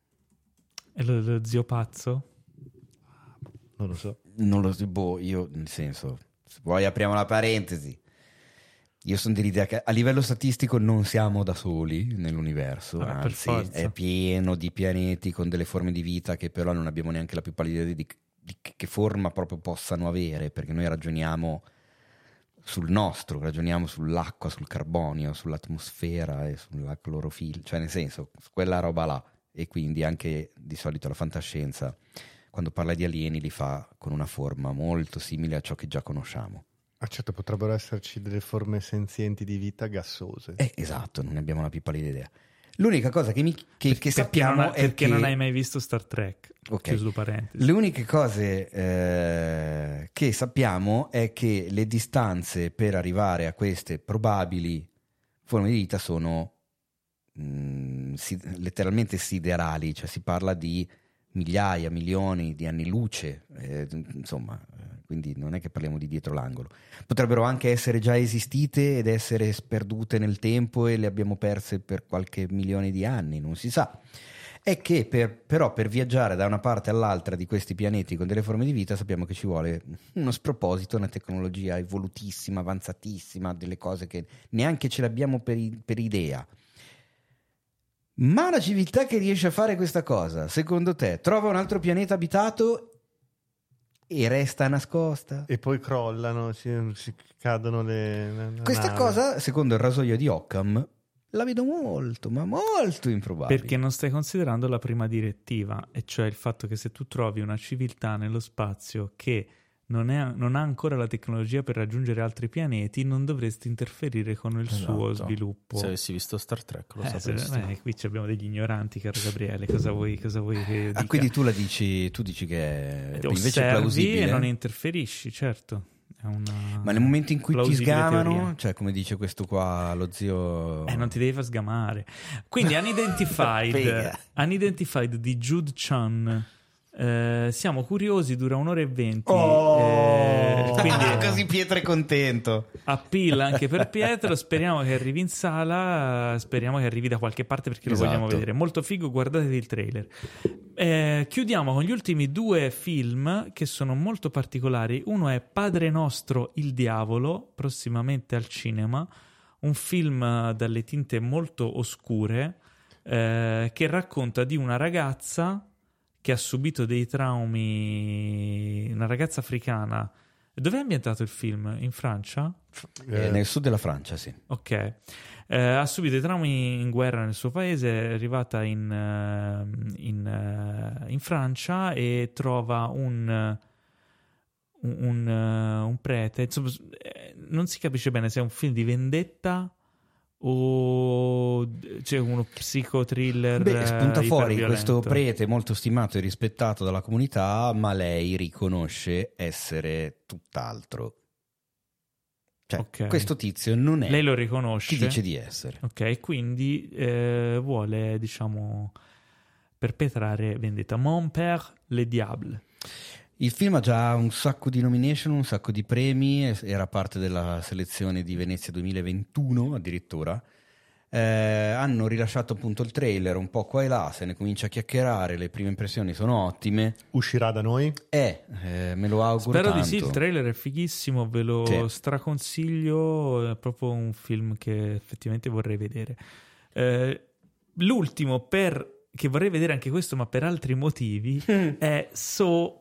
lo, lo zio pazzo? Non lo so. Non lo so, boh, io nel senso, se vuoi apriamo la parentesi. Io sono dell'idea che a livello statistico non siamo da soli nell'universo, Vabbè, per anzi forza. è pieno di pianeti con delle forme di vita che però non abbiamo neanche la più pallida idea di, di che forma proprio possano avere, perché noi ragioniamo sul nostro, ragioniamo sull'acqua, sul carbonio, sull'atmosfera e sulla clorofilla, cioè nel senso, su quella roba là. E quindi anche di solito la fantascienza, quando parla di alieni, li fa con una forma molto simile a ciò che già conosciamo. Ah, certo, potrebbero esserci delle forme senzienti di vita gassose. Eh, esatto, non ne abbiamo la più pallida idea. L'unica cosa che, mi, che, che Perché sappiamo non ha- è perché che... non hai mai visto Star Trek. Ok. Chiuso parentesi. Le uniche cose eh, che sappiamo è che le distanze per arrivare a queste probabili forme di vita sono mh, si- letteralmente siderali, cioè si parla di migliaia, milioni di anni luce, eh, insomma, eh, quindi non è che parliamo di dietro l'angolo. Potrebbero anche essere già esistite ed essere sperdute nel tempo e le abbiamo perse per qualche milione di anni, non si sa. È che per, però per viaggiare da una parte all'altra di questi pianeti con delle forme di vita sappiamo che ci vuole uno sproposito, una tecnologia evolutissima, avanzatissima, delle cose che neanche ce l'abbiamo per, i- per idea. Ma la civiltà che riesce a fare questa cosa, secondo te, trova un altro pianeta abitato e resta nascosta? E poi crollano, si, si cadono le, le Questa navi. cosa, secondo il rasoio di Occam, la vedo molto, ma molto improbabile. Perché non stai considerando la prima direttiva, e cioè il fatto che se tu trovi una civiltà nello spazio che non, è, non ha ancora la tecnologia per raggiungere altri pianeti, non dovresti interferire con il suo Esatto. sviluppo. Se avessi visto Star Trek lo Eh, se- sapresti. eh, qui ci abbiamo degli ignoranti, caro Gabriele. Cosa vuoi, cosa vuoi che io Ah, dica? quindi tu la dici, tu dici che è invece è Osservi plausibile? e non interferisci, certo. È una Ma nel momento in cui ti plausibile sgamano, teoria. cioè come dice questo qua, lo zio... Eh, non ti devi far sgamare. Quindi Unidentified, Figa. Unidentified di Jude Chun. Eh, siamo curiosi, dura un'ora e venti. Oh! eh, quindi Così Pietro è contento. appeal anche per Pietro. Speriamo che arrivi in sala. Speriamo che arrivi da qualche parte perché lo Esatto. vogliamo vedere. Molto figo, guardatevi il trailer. Eh, chiudiamo con gli ultimi due film che sono molto particolari. Uno è Padre Nostro il Diavolo, prossimamente al cinema. Un film dalle tinte molto oscure eh, che racconta di una ragazza che ha subito dei traumi, una ragazza africana. Dove è ambientato il film? In Francia? Eh, nel sud della Francia, sì. Ok. Eh, ha subito dei traumi in guerra nel suo paese, è arrivata in, eh, in, eh, in Francia e trova un, un, un, eh, un prete. Insomma, eh, non si capisce bene se è un film di vendetta o c'è uno psicotriller. Beh, spunta eh, fuori iperviolento. questo prete molto stimato e rispettato dalla comunità, ma lei riconosce essere tutt'altro. Cioè, Ok. questo tizio non è Lei lo riconosce. chi dice di essere. Ok, quindi eh, vuole, diciamo, perpetrare vendetta. Mon père le diable. Il film ha già un sacco di nomination, un sacco di premi, era parte della selezione di Venezia duemilaventuno addirittura. Eh, hanno rilasciato appunto il trailer un po' qua e là, se ne comincia a chiacchierare, le prime impressioni sono ottime. Uscirà da noi? Eh, eh me lo auguro Spero tanto. di sì, il trailer è fighissimo, ve lo Sì. straconsiglio, è proprio un film che effettivamente vorrei vedere. Eh, l'ultimo per che vorrei vedere anche questo, ma per altri motivi, è So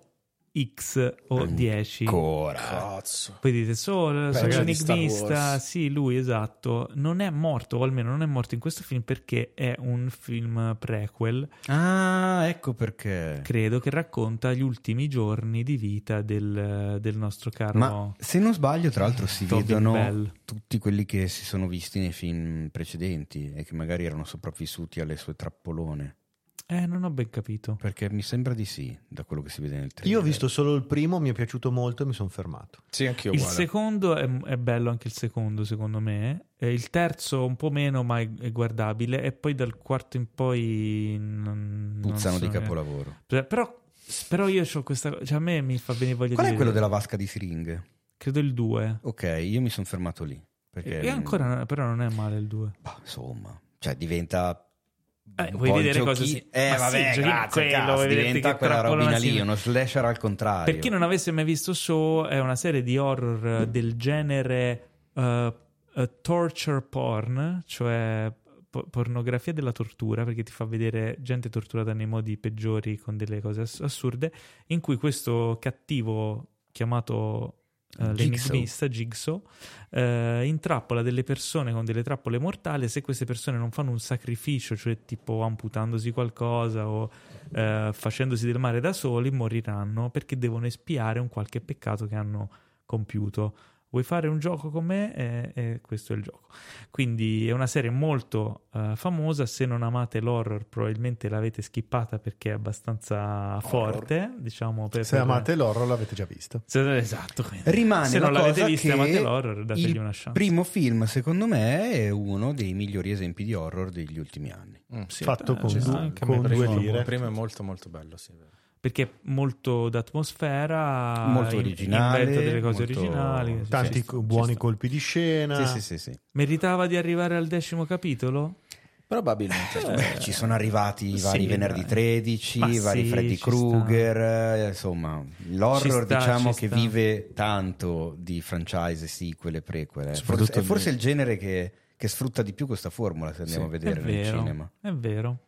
X o dieci. Ancora. Cazzo. Poi dite, so, Beh, sono già di Star enigmista, Wars. sì, lui, esatto, non è morto, o almeno non è morto in questo film perché è un film prequel, Ah, ecco perché. credo, che racconta gli ultimi giorni di vita del, del nostro caro... Ma se non sbaglio, tra l'altro, si Tobin vedono Bell. tutti quelli che si sono visti nei film precedenti e che magari erano sopravvissuti alle sue trappolone. Eh, non ho ben capito. Perché mi sembra di sì, da quello che si vede nel trailer. Io ho visto solo il primo, mi è piaciuto molto e mi sono fermato. Sì, anch'io Il uguale. secondo è, è bello, anche il secondo secondo me. Eh, il terzo un po' meno, ma è, è guardabile. E poi dal quarto in poi non, non Puzzano so di neanche. capolavoro. Però, però io ho questa, cioè a me mi fa venire voglia Qual di è quello vedere. della vasca di siringhe? Credo il due. Ok, io mi sono fermato lì. Perché E ancora, però non è male il due. bah, insomma, cioè diventa Eh, un vuoi po' vedere il cosa giochi- si- Eh Ma vabbè, sì, il giochino è grazie, quello, cazzo, vuoi vederti diventa che quella trappolona robina si- lì, uno slasher al contrario. Per chi non avesse mai visto Saw, è una serie di horror del genere uh, uh, torture porn, cioè po- pornografia della tortura, perché ti fa vedere gente torturata nei modi peggiori con delle cose ass- assurde, in cui questo cattivo chiamato uh, l'enigmista Jigsaw uh, intrappola delle persone con delle trappole mortali e se queste persone non fanno un sacrificio, cioè tipo amputandosi qualcosa o uh, facendosi del male da soli, moriranno perché devono espiare un qualche peccato che hanno compiuto. Vuoi fare un gioco con me? E, e questo è il gioco. Quindi è una serie molto uh, famosa. Se non amate l'horror, probabilmente l'avete skippata perché è abbastanza forte. Diciamo, per, Se per- amate l'horror l'avete già visto. Se- esatto. quindi. Rimane Se la non l'avete cosa vista e che amate l'horror, dategli il una chance. primo film, secondo me, è uno dei migliori esempi di horror degli ultimi anni. Mm, sì. Fatto eh, con, ci sta, du- anche a con me due piace. lire. Il primo è molto molto bello, sì, è vero. Perché è molto d'atmosfera, Molto in- originale, inventa delle cose molto- originali. Sì, Tanti sì, co- ci buoni sta. colpi di scena. Sì, sì, sì, sì. Meritava di arrivare al decimo capitolo? Probabilmente. Beh, ci sono arrivati i vari sì, venerdì dai. tredici, Ma i vari sì, Freddy ci Krueger, eh, insomma, l'horror Ci sta, diciamo ci che sta. vive tanto di franchise, sequel e prequel. eh. Soprattutto Forse, è forse il- il genere che, che sfrutta di più questa formula, se andiamo Sì, a vedere è nel vero, cinema. è vero.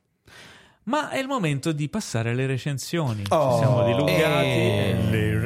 Ma è il momento di passare alle recensioni. Oh, Ci siamo dilungati. eh. Le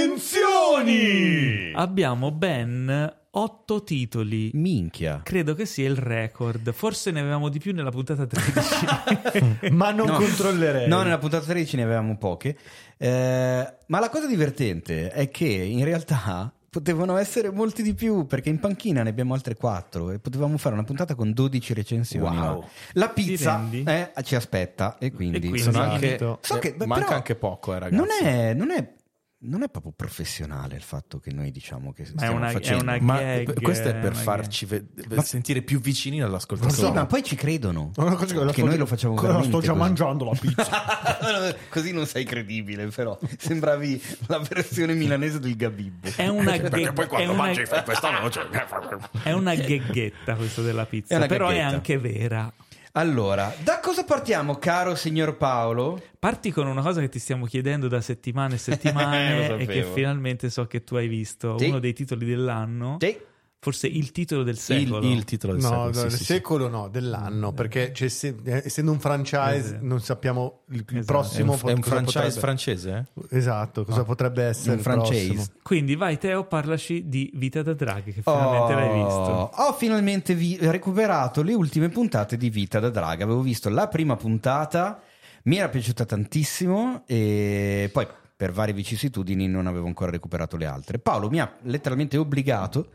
recensioni! Abbiamo ben otto titoli. Minchia. Credo che sia il record. Forse ne avevamo di più nella puntata tredici. Ma non No. controllerei. No, nella puntata tredici ne avevamo poche. Eh, ma la cosa divertente è che in realtà potevano essere molti di più, perché in panchina ne abbiamo altre quattro e potevamo fare una puntata con dodici recensioni. Wow. ma La pizza rendi? eh, ci aspetta e quindi, E quindi Sono Esatto. anche, So che- eh, beh, manca però anche poco, eh, ragazzi. non è, non è non è proprio professionale il fatto che noi diciamo che Ma è stiamo una- è facendo. una Ma gag, eh, questo è è per una farci ve- Ma- sentire più vicini all'ascoltatore. Sì, ma poi ci credono Ma una cosa che, la che sto- noi lo facciamo che la veramente sto già così. mangiando la pizza. Così non sei credibile, però sembravi la versione milanese del Gabibbo. È una Perché gag- poi è quando una- mangi fai questa voce. È una gheghetta questo della pizza, È una però è gheghetta. anche vera. Allora, da cosa partiamo, caro signor Paolo? Parti con una cosa che ti stiamo chiedendo da settimane e Lo settimane sapevo. e che finalmente so che tu hai visto. Sì. Uno dei titoli dell'anno, Sì. forse il titolo del Il, secolo. il titolo del No, secolo, no, sì, del sì, sì. secolo no, dell'anno, perché c'è se- eh, essendo un franchise Esatto. non sappiamo il, il Esatto. È un, prossimo è un cosa franchise potrebbe- francese? eh? Esatto, cosa potrebbe essere un il franchise. prossimo? Quindi vai Teo, parlaci di Vita da Draghi che finalmente l'hai visto. Ho finalmente vi- recuperato le ultime puntate di Vita da Draga. Avevo visto la prima puntata, mi era piaciuta tantissimo e poi per varie vicissitudini non avevo ancora recuperato le altre. Paolo mi ha letteralmente obbligato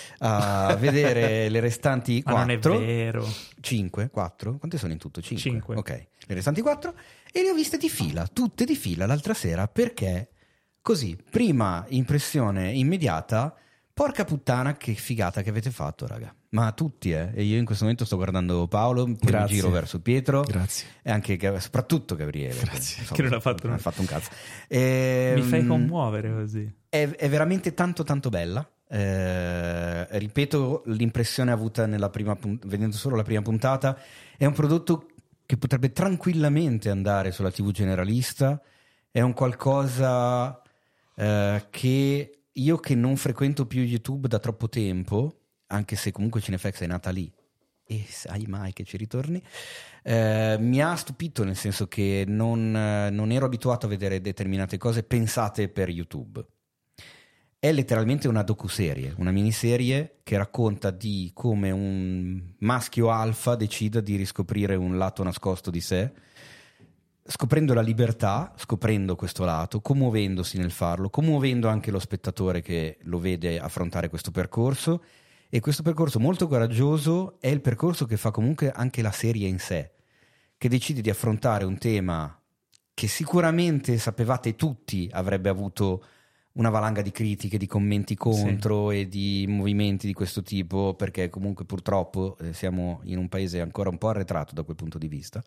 a vedere le restanti Ma non è quattro. vero. cinque, quattro? Quante sono in tutto? cinque. Cinque. Ok, le restanti quattro e le ho viste di fila, tutte di fila l'altra sera perché così, prima impressione immediata, porca puttana che figata che avete fatto, raga. Ma tutti, eh. E io in questo momento sto guardando Paolo, poi mi Grazie. giro verso Pietro Grazie. e anche soprattutto Gabriele. Grazie. Insomma, Che non ha fatto non ha un- fatto un cazzo. Ehm, Mi fai commuovere così. è, è veramente tanto tanto bella. Eh, ripeto l'impressione avuta nella prima punt- vedendo solo la prima puntata, è un prodotto che potrebbe tranquillamente andare sulla tivù generalista, è un qualcosa eh, che io che non frequento più YouTube da troppo tempo, anche se comunque Cinefx è nata lì e sai mai che ci ritorni, eh, mi ha stupito, nel senso che non, non ero abituato a vedere determinate cose pensate per YouTube. È letteralmente una docuserie, una miniserie che racconta di come un maschio alfa decida di riscoprire un lato nascosto di sé, scoprendo la libertà, scoprendo questo lato, commuovendosi nel farlo, commuovendo anche lo spettatore che lo vede affrontare questo percorso. E questo percorso molto coraggioso è il percorso che fa comunque anche la serie in sé, che decide di affrontare un tema che sicuramente sapevate tutti avrebbe avuto una valanga di critiche, di commenti contro, sì, e di movimenti di questo tipo, perché comunque purtroppo eh, siamo in un paese ancora un po' arretrato da quel punto di vista,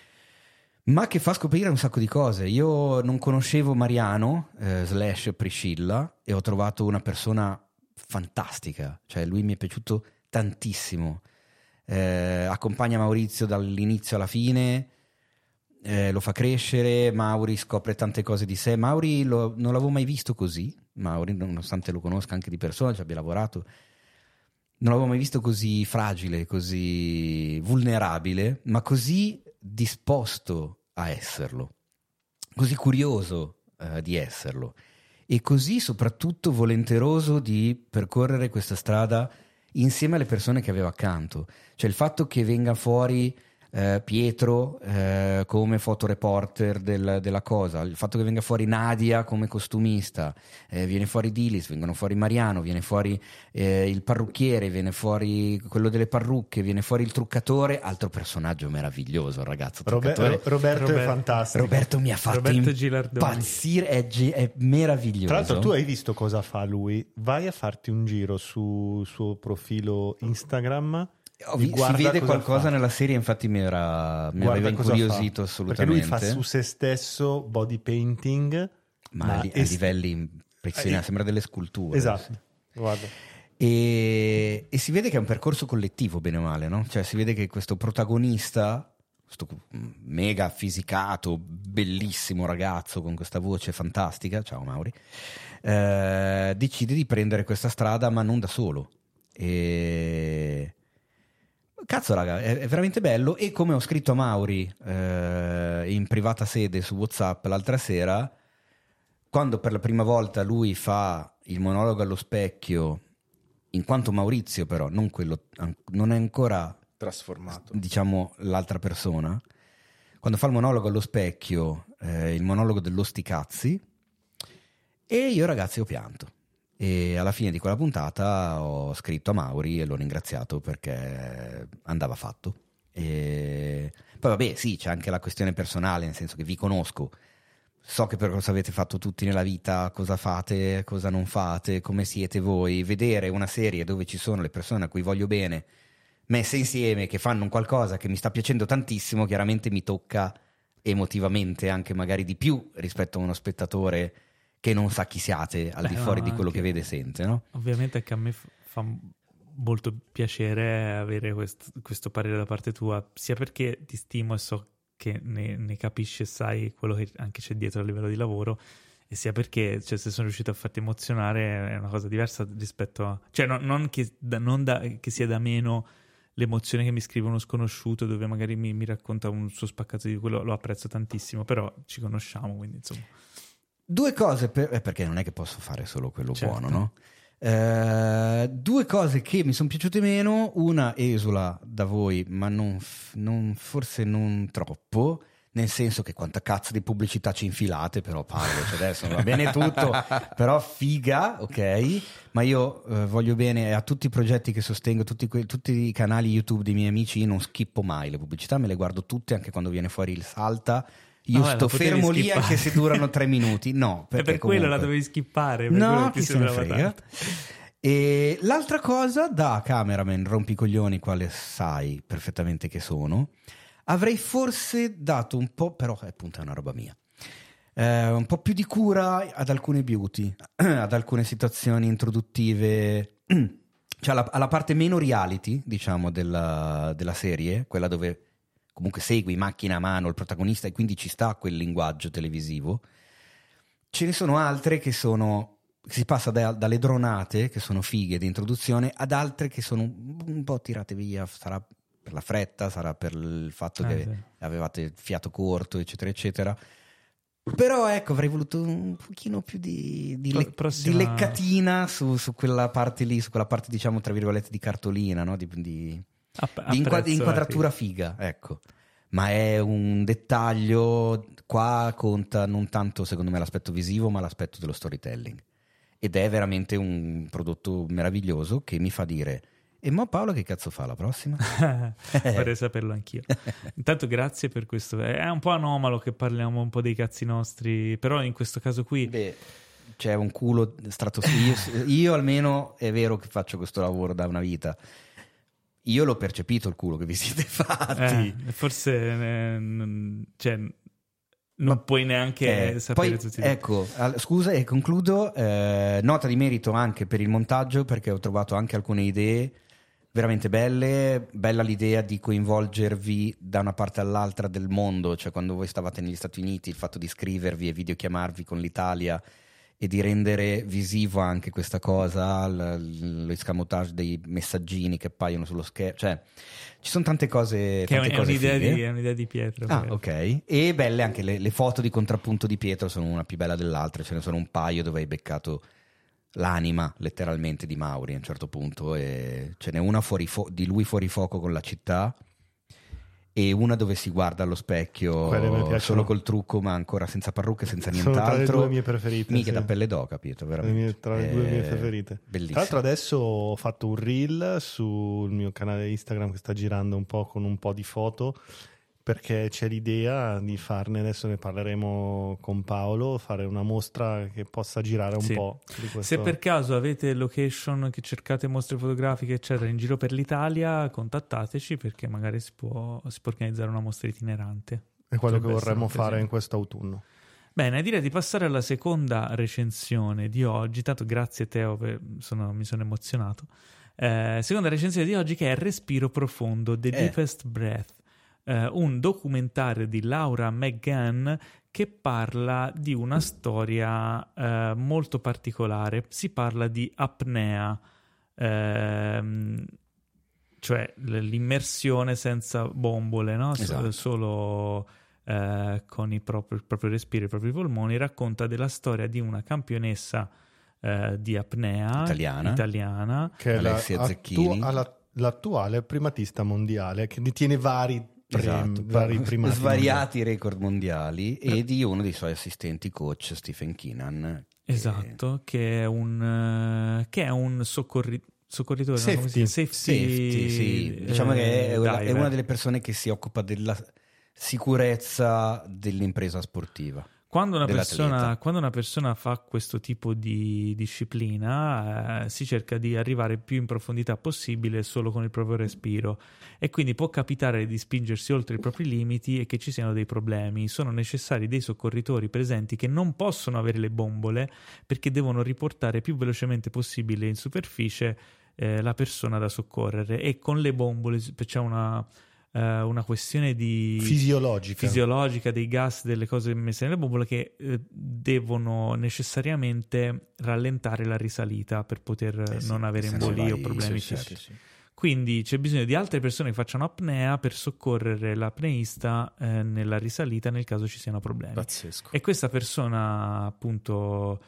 ma che fa scoprire un sacco di cose. Io non conoscevo Mariano eh, slash Priscilla e ho trovato una persona fantastica, cioè lui mi è piaciuto tantissimo, eh, accompagna Maurizio dall'inizio alla fine, Eh, lo fa crescere. Mauri scopre tante cose di sé. Mauri lo, non l'avevo mai visto così. Mauri, nonostante lo conosca anche di persona, ci abbia lavorato, non l'avevo mai visto così fragile, così vulnerabile, ma così disposto a esserlo, così curioso eh, di esserlo, e così soprattutto volenteroso di percorrere questa strada insieme alle persone che aveva accanto. Cioè il fatto che venga fuori Eh, Pietro eh, come fotoreporter del, della cosa, il fatto che venga fuori Nadia come costumista, eh, viene fuori Dilis, vengono fuori Mariano, viene fuori eh, il parrucchiere, viene fuori quello delle parrucche, viene fuori il truccatore, altro personaggio meraviglioso, il ragazzo Roberto, Roberto, Roberto è fantastico. Roberto mi ha fatto Roberto impazzire, è, è meraviglioso. Tra l'altro tu hai visto cosa fa lui? Vai a farti un giro sul suo profilo Instagram. Si vede qualcosa fa. Nella serie, infatti mi, era, mi aveva incuriosito assolutamente. Perché lui fa su se stesso body painting, ma, ma a, li, a est- livelli impressionanti, sembra delle sculture. Esatto, guarda. E, e si vede che è un percorso collettivo, bene o male, no? Cioè si vede che questo protagonista, questo mega fisicato, bellissimo ragazzo con questa voce fantastica, ciao Mauri, eh, decide di prendere questa strada, ma non da solo. E cazzo raga, è, è veramente bello. E come ho scritto a Mauri eh, in privata sede su WhatsApp l'altra sera, quando per la prima volta lui fa il monologo allo specchio, in quanto Maurizio però, non quello, non è ancora trasformato, diciamo, l'altra persona, quando fa il monologo allo specchio, eh, il monologo dello sti cazzi, e io ragazzi ho pianto. E alla fine di quella puntata ho scritto a Mauri e l'ho ringraziato perché andava fatto. E poi vabbè, sì, c'è anche la questione personale, nel senso che vi conosco, so che per cosa avete fatto tutti nella vita, cosa fate, cosa non fate, come siete voi. Vedere una serie dove ci sono le persone a cui voglio bene messe insieme, che fanno un qualcosa che mi sta piacendo tantissimo, chiaramente mi tocca emotivamente anche magari di più rispetto a uno spettatore che non sa chi siate al Beh, di fuori no, di quello che vede e sente, no? Ovviamente che a me fa molto piacere avere questo, questo parere da parte tua, sia perché ti stimo e so che ne, ne capisci e sai quello che anche c'è dietro a livello di lavoro, e sia perché, cioè, se sono riuscito a farti emozionare è una cosa diversa rispetto a... Cioè no, non, che, da, non da, che sia da meno l'emozione che mi scrive uno sconosciuto dove magari mi, mi racconta un suo spaccato di quello, lo apprezzo tantissimo, però ci conosciamo, quindi insomma... Due cose, per, eh, perché non è che posso fare solo quello certo. buono, no? Eh, due cose che mi sono piaciute meno, una esula da voi, ma non, non, forse non troppo, nel senso che quanta cazzo di pubblicità ci infilate, però Paolo, cioè adesso va bene tutto, però figa, ok? Ma io eh, voglio bene a tutti i progetti che sostengo, tutti, que- tutti i canali YouTube dei miei amici, io non schippo mai le pubblicità, me le guardo tutte, anche quando viene fuori il salta. Io Vabbè, sto fermo lì anche se durano tre minuti. No, perché è per comunque... quello la dovevi skippare. Per no, chi se ne frega. E l'altra cosa, da cameraman rompicoglioni, quale sai perfettamente che sono, avrei forse dato un po', però appunto è una roba mia, eh, un po' più di cura ad alcune beauty, ad alcune situazioni introduttive, cioè alla, alla parte meno reality, diciamo, della, della serie, quella dove comunque segui macchina a mano il protagonista e quindi ci sta quel linguaggio televisivo. Ce ne sono altre che sono, si passa da, dalle dronate, che sono fighe di introduzione, ad altre che sono un po' tirate via, sarà per la fretta, sarà per il fatto Ah, che sì. avevate fiato corto, eccetera, eccetera. Però ecco, avrei voluto un pochino più di, di, Pro- le- prossima- di leccatina su, su quella parte lì, su quella parte, diciamo, tra virgolette, di cartolina, no? Di, di, App- di inqua- di apprezzo, inquadratura eh, figa, ecco. Ma è un dettaglio, qua conta non tanto secondo me l'aspetto visivo, ma l'aspetto dello storytelling. Ed è veramente un prodotto meraviglioso che mi fa dire: e mo Paolo che cazzo fa la prossima? Vorrei saperlo anch'io. Intanto grazie per questo. È un po' anomalo che parliamo un po' dei cazzi nostri, però in questo caso qui Beh, c'è un culo stratosferico. Io, io almeno è vero che faccio questo lavoro da una vita. Io l'ho percepito il culo che vi siete fatti. eh, forse eh, non, cioè, non puoi neanche Eh, sapere poi, tutti i ecco, al- scusa e concludo, eh, nota di merito anche per il montaggio, perché ho trovato anche alcune idee veramente belle. Bella l'idea di coinvolgervi da una parte all'altra del mondo, cioè quando voi stavate negli Stati Uniti, il fatto di scrivervi e videochiamarvi con l'Italia e di rendere visivo anche questa cosa, l- lo escamotage dei messaggini che appaiono sullo schermo, cioè ci sono tante cose, che è, tante è cose un'idea, fighe. di, è un'idea di Pietro. Ah, poi. ok. E belle anche le, le foto di contrappunto di Pietro, sono una più bella dell'altra, ce ne sono un paio dove hai beccato l'anima letteralmente di Mauri a un certo punto, e ce n'è una fuori fo- di lui fuori fuoco con la città e una dove si guarda allo specchio Quelle mi piacciono. solo col trucco, ma ancora senza parrucche, senza Sono tra le nient'altro. due mie preferite. Mica sì. da pelle d'oca, Pietro, Le veramente. mie- tra le due mie Eh, preferite. Bellissimo. Tra l'altro adesso ho fatto un reel sul mio canale Instagram che sta girando un po' con un po' di foto, perché c'è l'idea di farne, adesso ne parleremo con Paolo, fare una mostra che possa girare un Sì. po' di questo. Se per caso avete location che cercate mostre fotografiche eccetera in giro per l'Italia, contattateci perché magari si può, si può organizzare una mostra itinerante. È quello che Potrebbe essere vorremmo un'occasione. fare in questo autunno. Bene, direi di passare alla seconda recensione di oggi. Tanto grazie Teo, per- sono- mi sono emozionato. Eh, seconda recensione di oggi che è Respiro profondo, The Eh. Deepest Breath, eh, un documentario di Laura McGann che parla di una storia eh, molto particolare. Si parla di apnea, ehm, cioè l- l'immersione senza bombole, no? So- Esatto. solo eh, con i propri, il proprio respiro, i propri polmoni. Racconta della storia di una campionessa eh, di apnea Italiana. italiana. Che è la Alessia Zecchini. alla- l'attuale primatista mondiale che detiene vari, premi- Esatto, vari primati svariati record mondiali e di uno dei suoi assistenti coach, Stephen Keenan. che- Esatto, che è un, eh, che è un soccorri- soccorritore, no? Come si Safety. chiama? Safety, Safety, sì. eh, Diciamo che è, una- è diver. una delle persone che si occupa della sicurezza dell'impresa sportiva. Quando una, dell'atleta. persona, quando una persona fa questo tipo di disciplina, eh, si cerca di arrivare più in profondità possibile solo con il proprio respiro, e quindi può capitare di spingersi oltre i propri limiti e che ci siano dei problemi. Sono necessari dei soccorritori presenti che non possono avere le bombole perché devono riportare più velocemente possibile in superficie eh, la persona da soccorrere, e con le bombole c'è una... eh, una questione di fisiologica. fisiologica dei gas, delle cose messe nelle bombole che eh, devono necessariamente rallentare la risalita per poter Eh sì, non avere senza embolie o vari problemi successi. fisici. Quindi c'è bisogno di altre persone che facciano apnea per soccorrere l'apneista eh, nella risalita nel caso ci siano problemi. Pazzesco. E questa persona, appunto,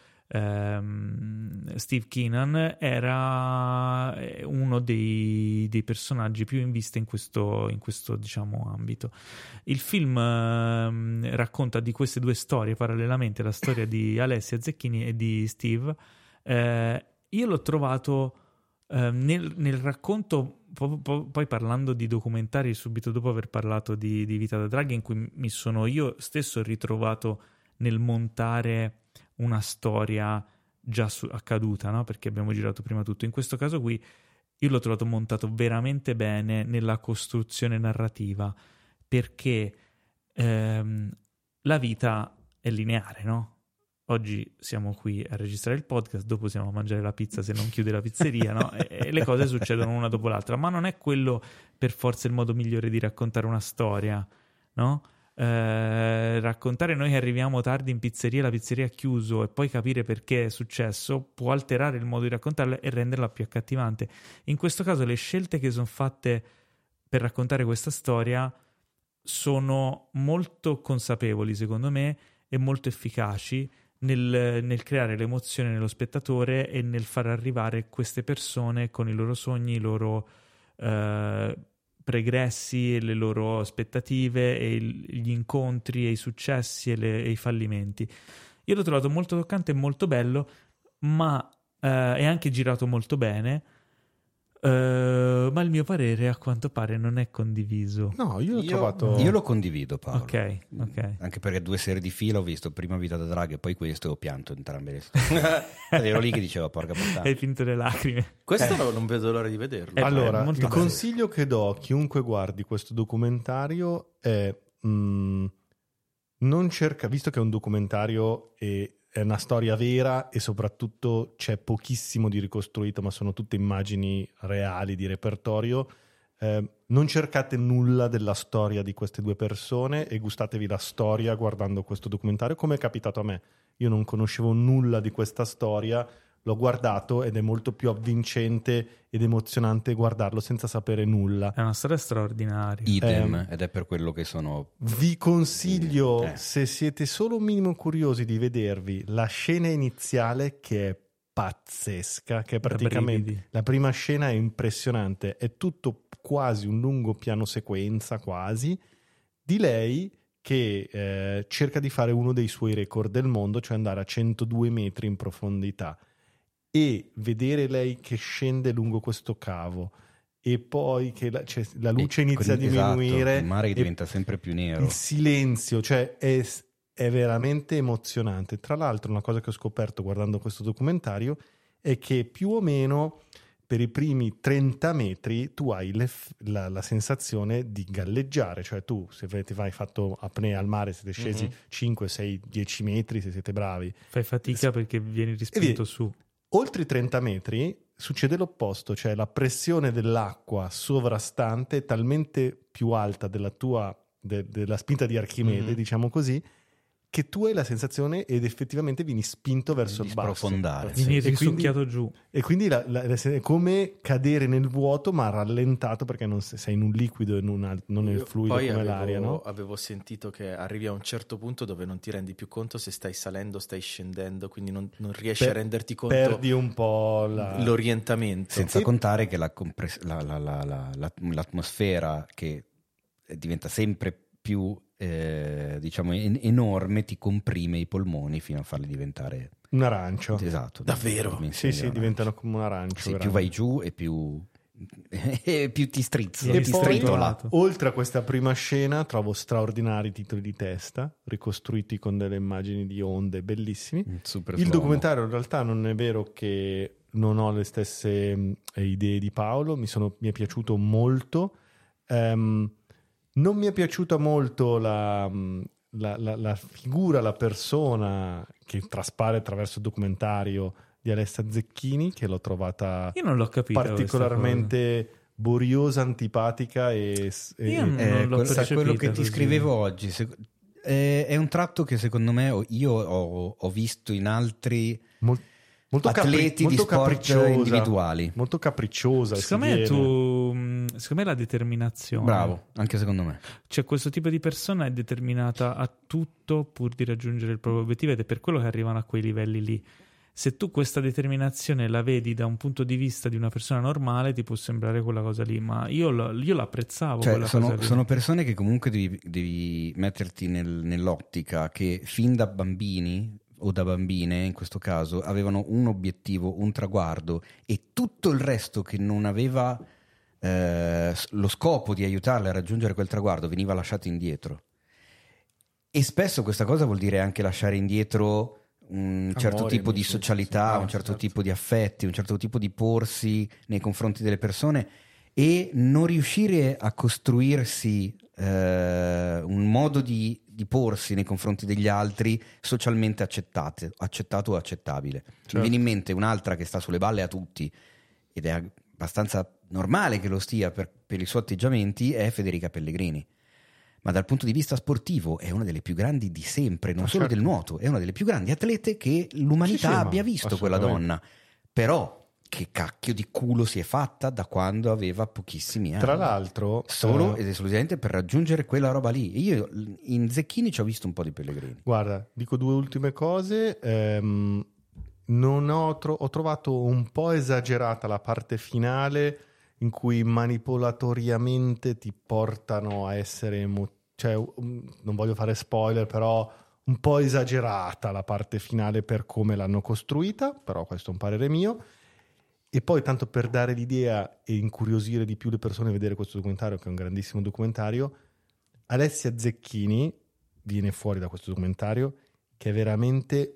ehm, Steve Keenan, era eh, uno dei, dei personaggi più in vista in questo, in questo diciamo, ambito. Il film ehm, racconta di queste due storie parallelamente, la storia di Alessia Zecchini e di Steve. Eh, io l'ho trovato eh, nel, nel racconto, po- po- poi parlando di documentari subito dopo aver parlato di, di Vita da Draghi, in cui mi sono io stesso ritrovato nel montare una storia già su- accaduta, no? Perché abbiamo girato prima tutto. In questo caso qui io l'ho trovato montato veramente bene nella costruzione narrativa, perché ehm, la vita è è lineare, no? Oggi siamo qui a registrare il podcast, dopo siamo a mangiare la pizza se non chiude la pizzeria, no? E, e le cose succedono una dopo l'altra, ma non è quello per forza il modo migliore di raccontare una storia, no? Eh, raccontare noi che arriviamo tardi in pizzeria, la pizzeria ha chiuso, e poi capire perché è successo può alterare il modo di raccontarla e renderla più accattivante. In questo caso le scelte che sono fatte per raccontare questa storia sono molto consapevoli, secondo me, e molto efficaci nel, nel creare l'emozione nello spettatore e nel far arrivare queste persone con i loro sogni, i loro eh, pregressi, le loro aspettative e il, gli incontri e i successi e, le, e i fallimenti. Io l'ho trovato molto toccante e molto bello, ma eh, è anche girato molto bene. Uh, ma il mio parere a quanto pare non è condiviso. No, io l'ho Io, trovato. io lo condivido, Paolo. Ok, ok. Anche perché due serie di fila ho visto prima Vita da Draghi e poi questo e ho pianto entrambe le storie. Ero lì che dicevo porca puttana. Hai finto le lacrime. Questo Eh. no, non vedo l'ora di vederlo. Eh, Allora, è molto il bello. consiglio che do a chiunque guardi questo documentario è mh, non cerca, visto che è un documentario e è una storia vera e soprattutto c'è pochissimo di ricostruito, ma sono tutte immagini reali di repertorio, eh, non cercate nulla della storia di queste due persone e gustatevi la storia guardando questo documentario, come è capitato a me. Io non conoscevo nulla di questa storia, l'ho guardato ed è molto più avvincente ed emozionante guardarlo senza sapere nulla. È una storia straordinaria. Idem, Ehm, ed è per quello che sono... Vi consiglio, Eh. se siete solo un minimo curiosi, di vedervi la scena iniziale, che è pazzesca, che è Da praticamente brividi. la prima scena è impressionante, è tutto quasi un lungo piano sequenza quasi di lei che eh, cerca di fare uno dei suoi record del mondo, cioè andare a centodue metri in profondità, e vedere lei che scende lungo questo cavo e poi che la, cioè, la luce e inizia con- a diminuire, esatto, il mare che e diventa sempre più nero. il silenzio, cioè è, è veramente emozionante. Tra l'altro, una cosa che ho scoperto guardando questo documentario è che più o meno per i primi trenta metri tu hai le, la, la sensazione di galleggiare, cioè tu se ti vai fatto apnea al mare, siete scesi Mhm. cinque, sei, dieci metri se siete bravi, Fai fatica perché vieni rispinto su. oltre i trenta metri succede l'opposto, cioè la pressione dell'acqua sovrastante è talmente più alta della tua de- della spinta di Archimede, Mhm. diciamo così, che tu hai la sensazione ed effettivamente vieni spinto verso Di il basso. sprofondare. Vieni E quindi- risucchiato giù. E quindi la- la- è come cadere nel vuoto ma rallentato, perché non se- sei in un liquido e in un al- non nel Io fluido poi come avevo, l'aria, no? avevo sentito che arrivi a un certo punto dove non ti rendi più conto se stai salendo o stai scendendo, quindi non, non riesci Per- a renderti conto Perdi un po' la... l'orientamento. Senza E- contare che la compress- la- la- la- la- la- l'atmosfera che diventa sempre più eh, diciamo en- enorme ti comprime i polmoni fino a farli diventare un arancio. esatto Davvero? Sì, dimensioni sì, di un diventano arancio. come un arancio. Sì, più veramente. vai giù e più e più ti strizzi Vieni E ti poi, stritola. stritolato. oltre a questa prima scena, trovo straordinari titoli di testa, ricostruiti con delle immagini di onde bellissimi. Super Il slow-mo. documentario in realtà non è vero che non ho le stesse mh, idee di Paolo, mi, sono- mi è piaciuto molto. Ehm, non mi è piaciuta molto la, mh, la- la- la figura, la persona che traspare attraverso il documentario di Alessia Zecchini, che l'ho trovata Io non l'ho capito. particolarmente boriosa, antipatica e, e- Io non Eh, l'ho quel- sai, quello percepita che ti così. scrivevo oggi se- eh, è un tratto che secondo me ho- io ho, ho visto in altri mol- molto capri- atleti molto di sport capricciosa, individuali. molto capricciosa. e Secondo si me viene. tu, mh, secondo me la determinazione. Bravo, anche secondo me. Cioè questo tipo di persona è determinata a tutto pur di raggiungere il proprio obiettivo ed è per quello che arrivano a quei livelli lì. Se tu questa determinazione la vedi da un punto di vista di una persona normale ti può sembrare quella cosa lì, ma io, lo- io l'apprezzavo Cioè, quella cosa sono, lì. sono persone che comunque devi, devi metterti nel- nell'ottica che fin da bambini o da bambine in questo caso avevano un obiettivo, un traguardo e tutto il resto che non aveva eh, lo scopo di aiutarle a raggiungere quel traguardo veniva lasciato indietro. E spesso questa cosa vuol dire anche lasciare indietro un certo Amore, tipo di amici, socialità, sì, un certo certo. tipo di affetti, un certo tipo di porsi nei confronti delle persone e non riuscire a costruirsi eh, un modo di, di porsi nei confronti degli altri socialmente accettate, accettato o accettabile. Certo. Mi viene in mente un'altra che sta sulle balle a tutti ed è abbastanza normale che lo stia per, per i suoi atteggiamenti, è Federica Pellegrini. Ma dal punto di vista sportivo è una delle più grandi di sempre, non ah, solo certo. del nuoto, è una delle più grandi atlete che l'umanità Sì, sì, abbia ma visto, quella donna. Però che cacchio di culo si è fatta da quando aveva pochissimi anni. Tra l'altro, Solo eh, ed esclusivamente per raggiungere quella roba lì. Io in Zecchini ci ho visto un po' di Pellegrini. guarda, dico due ultime cose. Ehm, non ho, tro- ho trovato un po' esagerata la parte finale in cui manipolatoriamente ti portano a essere emo- cioè, um, non voglio fare spoiler, però un po' esagerata la parte finale per come l'hanno costruita, però questo è un parere mio. E poi, tanto per dare l'idea e incuriosire di più le persone a vedere questo documentario, che è un grandissimo documentario, Alessia Zecchini viene fuori da questo documentario che è veramente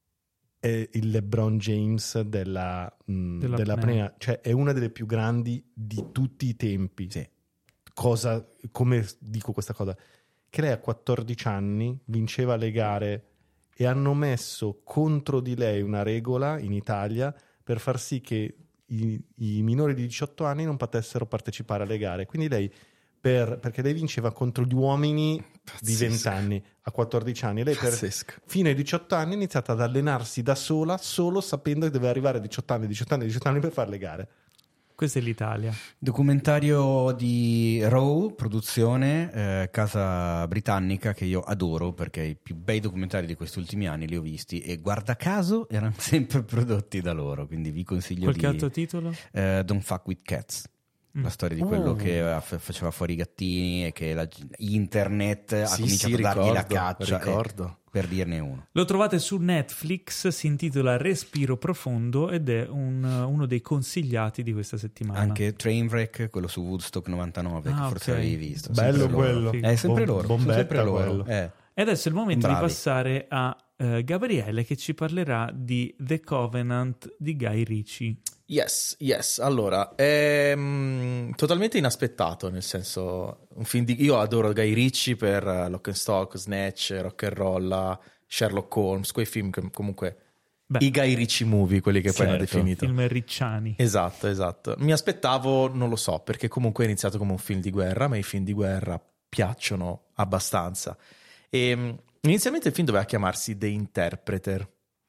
è il LeBron James della, mh, Dell'apnea. dell'apnea, cioè è una delle più grandi di tutti i tempi. Sì. Cosa, come dico questa cosa? Che lei a quattordici anni vinceva le gare e hanno messo contro di lei una regola in Italia per far sì che i, i minori di diciotto anni non potessero partecipare alle gare. Quindi lei, per, perché lei vinceva contro gli uomini di Pazzesco. venti anni a quattordici anni, lei per, Pazzesco. fino ai diciotto anni ha iniziato ad allenarsi da sola, solo sapendo che doveva arrivare a diciotto anni, diciotto anni, diciotto anni per fare le gare. Questa è l'Italia. Documentario di Raw, produzione, eh, casa britannica, che io adoro perché i più bei documentari di questi ultimi anni li ho visti e guarda caso erano sempre prodotti da loro, quindi vi consiglio Qualche di altro titolo? eh, Don't Fuck With Cats. Mm. La storia di quello Oh. che eh, f- faceva fuori i gattini e che la, internet ha Sì, cominciato sì, a dargli la ricordo, caccia, ricordo. eh, per dirne uno. Lo trovate su Netflix, si intitola Respiro Profondo ed è un- uno dei consigliati di questa settimana. Anche Trainwreck, quello su Woodstock novantanove, Ah, che forse ok. avevi visto. Bello Sempre loro. quello. Figo. È sempre Bom- loro. sono bombetta sempre loro. quello. Eh. E adesso è il momento Bravi. di passare a eh, Gabriele che ci parlerà di The Covenant di Guy Ritchie. Yes, yes. Allora, è mm, totalmente inaspettato, nel senso, un film di... Io adoro Guy Ritchie per uh, Lock and Stock, Snatch, Rock and Roll, Sherlock Holmes, quei film che comunque... Beh, I Guy Ritchie movie, quelli che poi hanno Certo. definito. film ricciani. Esatto, esatto. Mi aspettavo, non lo so, perché comunque è iniziato come un film di guerra, ma i film di guerra piacciono abbastanza. E mh, inizialmente il film doveva chiamarsi The Interpreter,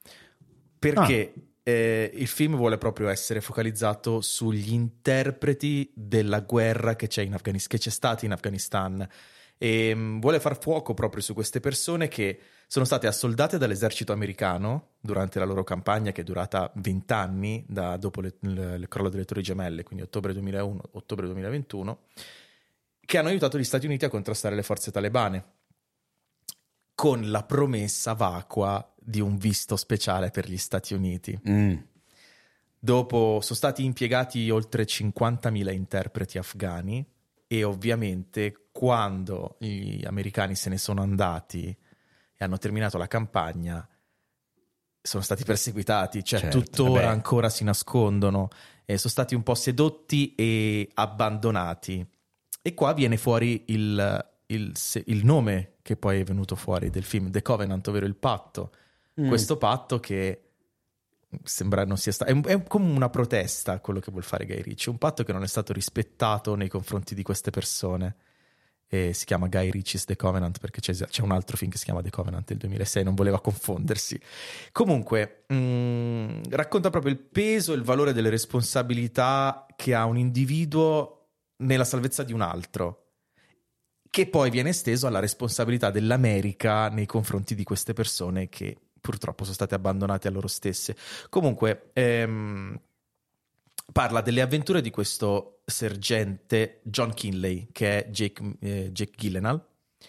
perché eh, il film vuole proprio essere focalizzato sugli interpreti della guerra che c'è in Afghanis- che c'è stata in Afghanistan. E mh, vuole far fuoco proprio su queste persone che sono state assoldate dall'esercito americano durante la loro campagna, che è durata venti anni da dopo le, le, le crollo delle Torri Gemelle, quindi ottobre duemilauno, ottobre duemilaventuno, che hanno aiutato gli Stati Uniti a contrastare le forze talebane, con la promessa vacua di un visto speciale per gli Stati Uniti. Mm. Dopo sono stati impiegati oltre cinquantamila interpreti afghani e ovviamente quando gli americani se ne sono andati e hanno terminato la campagna sono stati perseguitati, cioè Certo, tuttora vabbè. ancora si nascondono e sono stati un po' sedotti e abbandonati. E qua viene fuori il, il, se- il nome che poi è venuto fuori del film, The Covenant, ovvero il patto. Mm. Questo patto che sembra non sia stato, è, un- è come una protesta quello che vuol fare Guy Ritchie, un patto che non è stato rispettato nei confronti di queste persone. E si chiama Guy Ritchie's The Covenant perché c'è, c'è un altro film che si chiama The Covenant del duemilasei, non voleva confondersi. Comunque mh, racconta proprio il peso e il valore delle responsabilità che ha un individuo nella salvezza di un altro, che poi viene esteso alla responsabilità dell'America nei confronti di queste persone che purtroppo sono state abbandonate a loro stesse. Comunque ehm, parla delle avventure di questo sergente John Kinley, che è Jake, eh, Jake Gyllenhaal,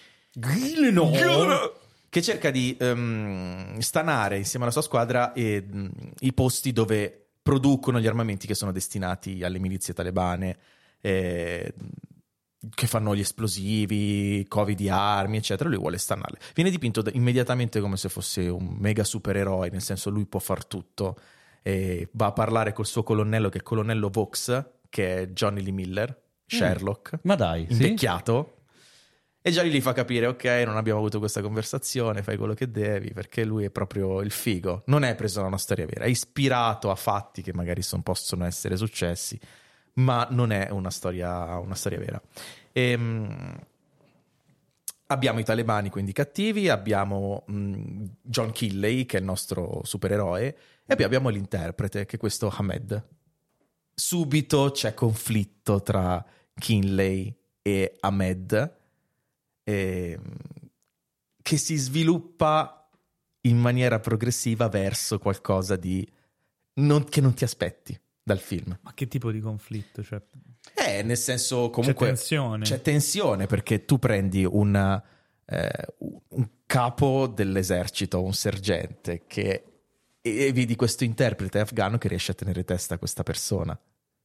che cerca di ehm, stanare insieme alla sua squadra e, mh, i posti dove producono gli armamenti che sono destinati alle milizie talebane, eh, che fanno gli esplosivi, covi di armi, eccetera. Lui vuole stanarle. Viene dipinto da- immediatamente come se fosse un mega supereroe, nel senso lui può far tutto. E va a parlare col suo colonnello, che è il colonnello Vox, che è Johnny Lee Miller, Sherlock, Ma dai, sì? invecchiato. E già lì gli fa capire, ok, non abbiamo avuto questa conversazione, fai quello che devi, perché lui è proprio il figo. Non è preso da una storia vera, è ispirato a fatti che magari son, possono essere successi, ma non è una storia, una storia vera. E, abbiamo i talebani, quindi cattivi, abbiamo mh, John Killey, che è il nostro supereroe, e poi abbiamo l'interprete, che è questo Hamed. Subito c'è conflitto tra Killey e Hamed, eh, che si sviluppa in maniera progressiva verso qualcosa di non, che non ti aspetti dal film. Ma che tipo di conflitto? Cioè... Eh, nel senso, comunque c'è tensione. C'è tensione perché tu prendi un, eh, un capo dell'esercito, un sergente, che e vedi questo interprete afgano che riesce a tenere testa a questa persona.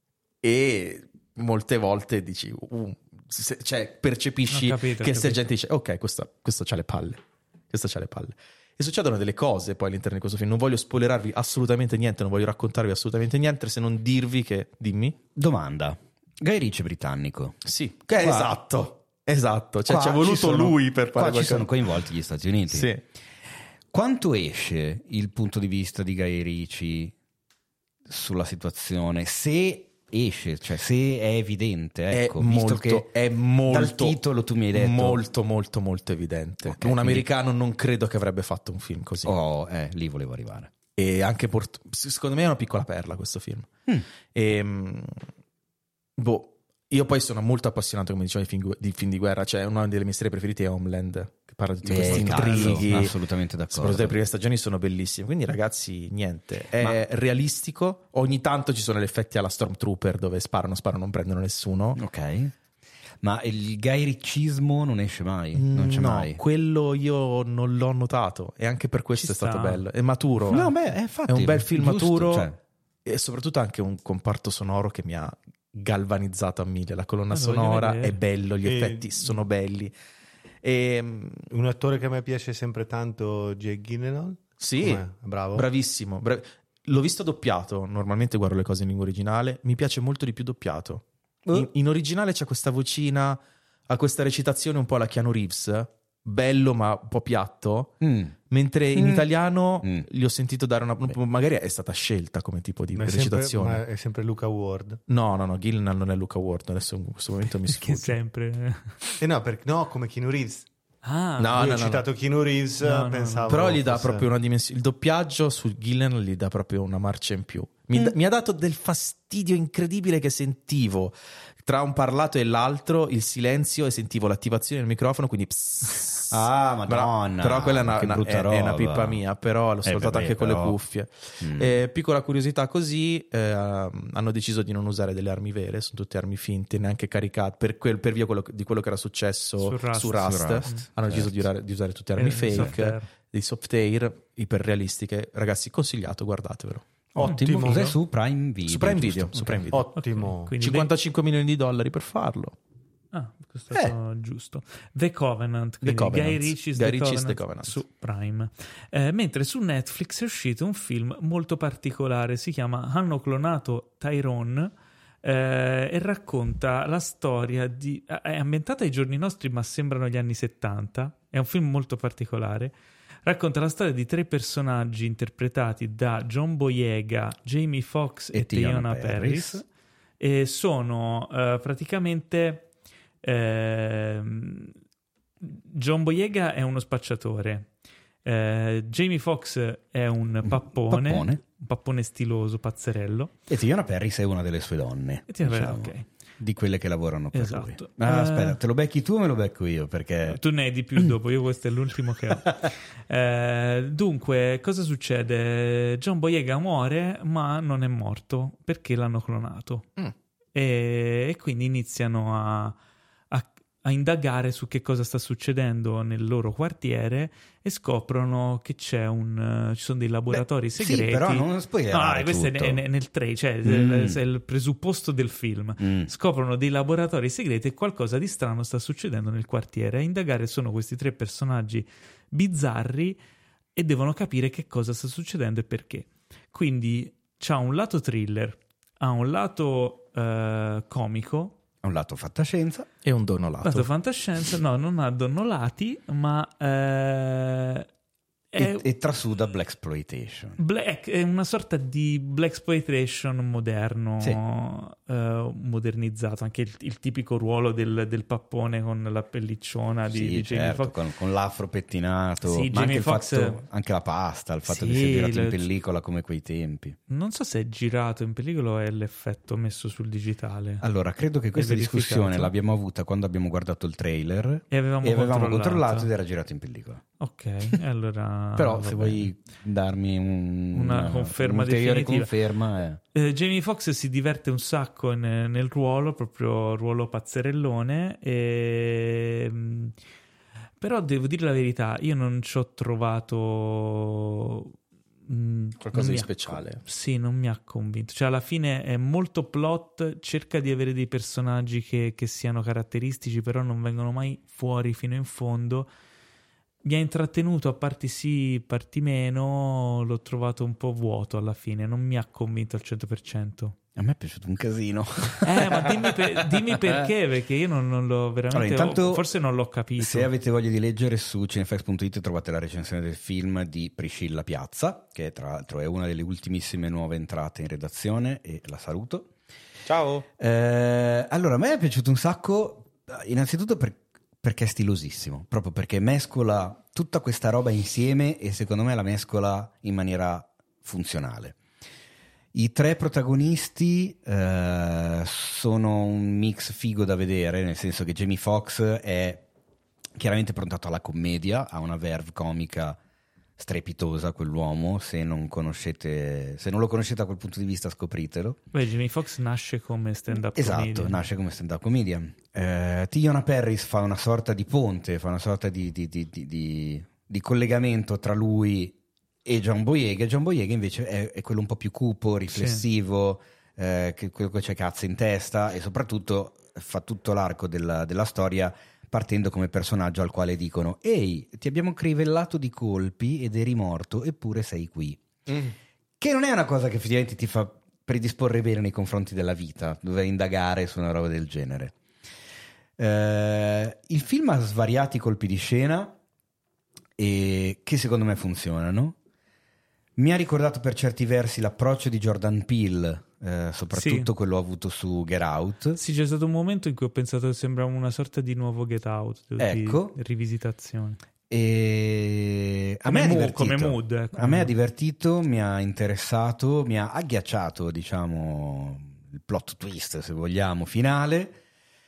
E molte volte dici, uh, se, cioè percepisci capito, che il capito. sergente dice, ok, questo, questo c'ha le palle, questo c'ha le palle. E succedono delle cose poi all'interno di questo film. Non voglio spoilerarvi assolutamente niente, non voglio raccontarvi assolutamente niente, se non dirvi che... Dimmi. Domanda. Guy Ritchie britannico. Sì, che è Qua- esatto, esatto. Cioè Qua ci è voluto ci sono- lui per fare Qua ci qualcosa. sono coinvolti gli Stati Uniti. Sì. Quanto esce il punto di vista di Guy Ritchie sulla situazione? Se esce, cioè se è evidente, ecco, è visto molto, che è molto, dal titolo tu mi hai detto molto, molto, molto evidente. Ok, un quindi- americano non credo che avrebbe fatto un film così. Oh, eh, lì volevo arrivare. E anche port- secondo me è una piccola perla questo film. Mm. E, mh, boh, io poi sono molto appassionato, come dicevo, di film, di film di guerra. Cioè, una delle mie serie preferite è Homeland, che parla di tutti Eh, questi cazzo, intrighi. assolutamente d'accordo. Soprattutto le prime stagioni sono bellissime. Quindi, ragazzi, niente. È realistico. Ogni tanto ci sono gli effetti alla Stormtrooper dove sparano, sparano, non prendono nessuno. Ok. Ma il Guy Ritchismo non esce mai? Non c'è no, mai? quello io non l'ho notato. E anche per questo Ci è stato sta. bello. È maturo. No, beh, eh, infatti, È un bel film giusto, maturo. cioè. E soprattutto anche un comparto sonoro che mi ha galvanizzato a mille. La colonna Ah, lo voglio sonora vedere. è bello, gli E- effetti sono belli. E, Un attore che a me piace sempre tanto, Jake Gyllenhaal. sì, Com'è? Bravo. bravissimo. Bra- L'ho visto doppiato. Normalmente guardo le cose in lingua originale. Mi piace molto di più doppiato. In, in originale c'è questa vocina, ha questa recitazione un po' alla Keanu Reeves, bello ma un po' piatto. Mm. Mentre in Mm. italiano Mm. gli ho sentito dare una... Magari è stata scelta come tipo di Ma è sempre, recitazione. ma è sempre Luca Ward. No, no, no, Gyllenhaal non è Luca Ward. Adesso in questo momento mi Che sfugge. sempre... E no, perché, no, come Keanu Reeves. Ah, No, Lui no, ha no, citato Keanu Reeves, No, no, no. pensavo Però gli dà fosse- proprio una dimensione. Il doppiaggio su Gyllenhaal gli dà proprio una marcia in più. Mi, Mm. da- mi ha dato del fastidio incredibile che sentivo tra un parlato e l'altro il silenzio e sentivo l'attivazione del microfono, quindi psss. Ah, Però- madonna. Però, quella è una, che una- brutta è, è una roba. pippa mia, però l'ho Eh, ascoltata vabbè, anche con le però- cuffie. Mm. Eh, piccola curiosità così, eh, hanno deciso di non usare delle armi vere, sono tutte armi finte, neanche caricate, per, quel- per via quello- di quello che era successo Su Rust. su Rust. Su Rust, Hanno deciso certo. di usare, di usare tutte armi Eh, fake, software. di soft air, iperrealistiche. Ragazzi, consigliato, guardatevelo. Ottimo. Cos'è su Prime Video? Su Prime giusto? Video, su Prime Video. Ottimo. Quindi cinquantacinque milioni di dollari per farlo. Ah, questo è stato giusto. The Covenant, quindi The Covenant. Guy Ritchie's Guy The, Ritchie's Covenant The Covenant. su Prime. Eh, mentre su Netflix è uscito un film molto particolare, si chiama Hanno clonato Tyrone eh, e racconta la storia di... è ambientata ai giorni nostri ma sembrano gli anni settanta, è un film molto particolare. Racconta la storia di tre personaggi interpretati da John Boyega, Jamie Foxx e, E Teyonah Teyonah Parris. Parris. E sono eh, praticamente ehm, John Boyega è uno spacciatore, eh, Jamie Foxx è un pappone, pappone. un pappone stiloso, pazzerello. E Teyonah Parris è una delle sue donne. E Teyonah- diciamo, ok. Di quelle che lavorano per Esatto. lui. Ah, Eh, aspetta, te lo becchi tu o me lo becco io? Perché... Tu ne hai di più dopo, io questo è l'ultimo che ho. Eh, dunque, cosa succede? John Boyega muore, ma non è morto perché l'hanno clonato. Mm. E, e quindi iniziano a, a- a indagare su che cosa sta succedendo nel loro quartiere e scoprono che c'è un, eh, ci sono dei laboratori Beh, segreti. Sì, però non spoilerare No, questo è, tutto. è- è nel tre, cioè Mm. è il presupposto del film. Mm. Scoprono dei laboratori segreti e qualcosa di strano sta succedendo nel quartiere. A indagare sono questi tre personaggi bizzarri e devono capire che cosa sta succedendo e perché. Quindi c'ha un lato thriller, ha un lato eh, comico Ha un lato fantascienza. E un donolato. Lato fantascienza, no, non ha donnolati, ma eh, è, E, e trasuda blaxploitation. black, è una sorta di blaxploitation moderno, Sì. eh, modernizzato, anche il, il tipico ruolo del, del pappone con la pellicciona di, Sì, di Jamie certo, Foxx. con, con l'afro pettinato, Sì, ma Jamie anche, il Foxx- fatto, anche la pasta, il fatto che Sì, sia girato in le- pellicola come quei tempi. Non so se è girato in pellicola o è l'effetto messo sul digitale. Allora, credo che questa verificato? discussione l'abbiamo avuta quando abbiamo guardato il trailer E avevamo, e avevamo controllato. controllato ed era girato in pellicola. Ok, e allora... Però va se bene. vuoi darmi un- Una conferma un'ulteriore definitiva. conferma, eh. Eh, Jamie Foxx si diverte un sacco in- nel ruolo, proprio ruolo pazzerellone, e... mh, però devo dire la verità, io non ci ho trovato... mh, Qualcosa non di mi ha- speciale. Sì, non mi ha convinto. Cioè, alla fine è molto plot, cerca di avere dei personaggi che, che siano caratteristici, però non vengono mai fuori fino in fondo. Mi ha intrattenuto a parti sì, parti meno, l'ho trovato un po' vuoto alla fine, non mi ha convinto al cento per cento. A me è piaciuto un casino. Eh, ma dimmi, per- dimmi perché, perché io non, non l'ho veramente... Allora, intanto, forse non l'ho capito. Se avete voglia di leggere, su cinefax punto it trovate la recensione del film di Priscilla Piazza, che tra l'altro è una delle ultimissime nuove entrate in redazione, e la saluto. Ciao. Eh, allora, a me è piaciuto un sacco, innanzitutto per- perché è stilosissimo, proprio perché mescola tutta questa roba insieme e secondo me la mescola in maniera funzionale. I tre protagonisti eh, sono un mix figo da vedere, nel senso che Jamie Foxx è chiaramente prontato alla commedia, ha una verve comica strepitosa quell'uomo, se non conoscete, se non lo conoscete da quel punto di vista scopritelo. Beh, Jamie Foxx nasce come stand-up Esatto, comedian. nasce come stand-up comedian. Eh, Teyonah Parris fa una sorta di ponte, fa una sorta di, di, di, di, di, di collegamento tra lui e John Boyega. John Boyega invece è, è quello un po' più cupo, riflessivo, eh, che, quello che c'è cazzo in testa, e soprattutto fa tutto l'arco della, della storia partendo come personaggio al quale dicono: ehi, ti abbiamo crivellato di colpi ed eri morto, eppure sei qui. Mm. Che non è una cosa che effettivamente ti fa predisporre bene nei confronti della vita, dover indagare su una roba del genere. Eh, il film ha svariati colpi di scena e che secondo me funzionano. Mi ha ricordato per certi versi l'approccio di Jordan Peele, eh, soprattutto Sì. quello avuto su Get Out. Sì, c'è stato un momento in cui ho pensato che sembrava una sorta di nuovo Get Out, di Ecco. rivisitazione. E a Come me ha mood, divertito. come mood, eh, come a me ha mood. divertito, mi ha interessato, mi ha agghiacciato, diciamo, il plot twist, se vogliamo, finale,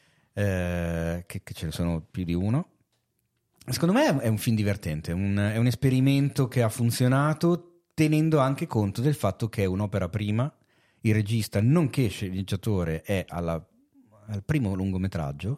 eh, che, che ce ne sono più di uno. Secondo me è un film divertente, un- è un esperimento che ha funzionato tenendo anche conto del fatto che è un'opera prima. Il regista, nonché sceneggiatore, è alla- al primo lungometraggio.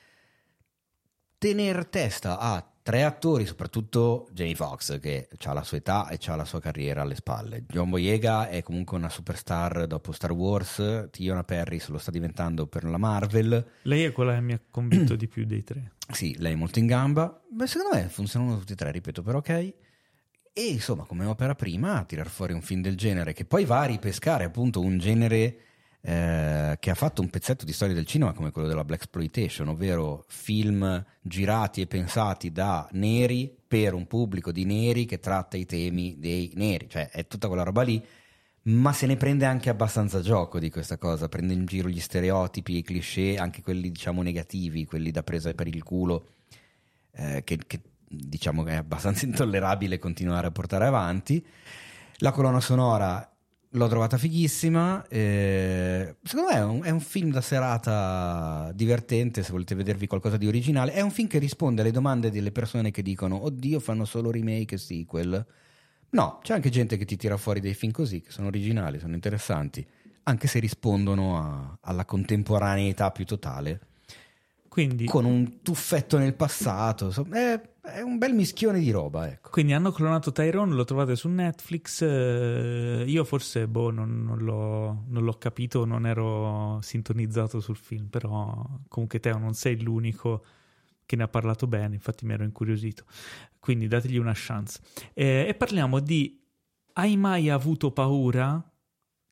Tener testa a tre attori, soprattutto Jamie Foxx, che ha la sua età e ha la sua carriera alle spalle. John Boyega è comunque una superstar dopo Star Wars. Teyonah Parris lo sta diventando per la Marvel. Lei è quella che mi ha convinto di più dei tre. Sì, lei è molto in gamba. Beh, secondo me funzionano tutti e tre, ripeto, però ok. E insomma, come opera prima, tirar fuori un film del genere, che poi va a ripescare appunto un genere eh, che ha fatto un pezzetto di storia del cinema come quello della blaxploitation, ovvero film girati e pensati da neri per un pubblico di neri che tratta i temi dei neri, cioè è tutta quella roba lì, ma se ne prende anche abbastanza gioco di questa cosa, prende in giro gli stereotipi, i cliché, anche quelli diciamo negativi, quelli da presa per il culo, eh, che, che diciamo che è abbastanza intollerabile continuare a portare avanti. La colonna sonora l'ho trovata fighissima, eh, secondo me è un, è un film da serata divertente se volete vedervi qualcosa di originale. È un film che risponde alle domande delle persone che dicono oddio, fanno solo remake e sequel. No, c'è anche gente che ti tira fuori dei film così, che sono originali, sono interessanti, anche se rispondono a- alla contemporaneità più totale, Quindi, con un tuffetto nel passato. Insomma, è, è un bel mischione di roba, ecco. quindi hanno clonato Tyrone, lo trovate su Netflix. eh, io forse boh, non, non l'ho, non l'ho capito, non ero sintonizzato sul film, però comunque Teo non sei l'unico che ne ha parlato bene, infatti mi ero incuriosito. Quindi dategli una chance. Eh, e parliamo di Hai mai avuto paura?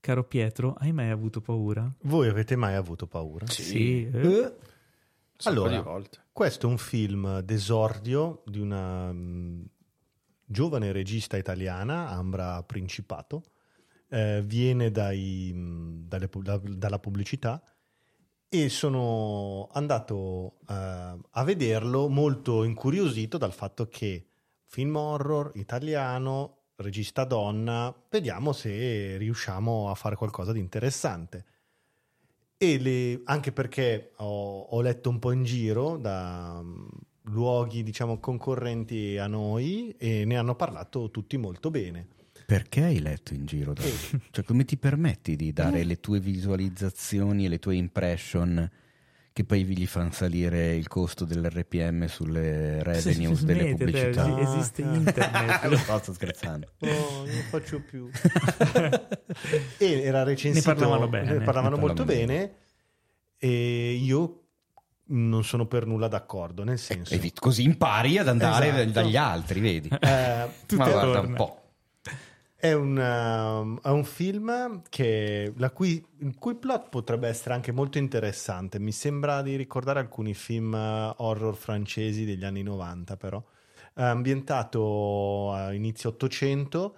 caro Pietro, hai mai avuto paura? Voi avete mai avuto paura? Sì. eh. Eh, Allora, Allora, di volte. questo è un film d'esordio di una mh, giovane regista italiana, Ambra Principato. Eh, viene dai, mh, dalle pu- da- dalla pubblicità e sono andato eh, a vederlo molto incuriosito dal fatto che film horror italiano, regista donna, vediamo se riusciamo a fare qualcosa di interessante. E le- anche perché ho, ho letto un po' in giro da mm, luoghi, diciamo, concorrenti a noi e ne hanno parlato tutti molto bene. Perché hai letto in giro? Da... Cioè, come ti permetti di dare le tue visualizzazioni e le tue impression che poi gli fanno salire il costo dell'erre pi emme sulle revenues Sì, delle smettete, pubblicità? sì, esiste Ah, internet. Lo so, sto scherzando. Oh, non faccio più. E era recensito, Ne parlavano bene. ne parlavano Ne molto parlavano bene e io non sono per nulla d'accordo, nel senso E vi- così impari ad andare Esatto. dagli altri, vedi? eh, Tutto Ma guarda torna. un po'. è, un, um, è un film che, la cui, il cui plot potrebbe essere anche molto interessante. Mi sembra di ricordare alcuni film uh, horror francesi degli anni novanta, però È ambientato a inizio Ottocento,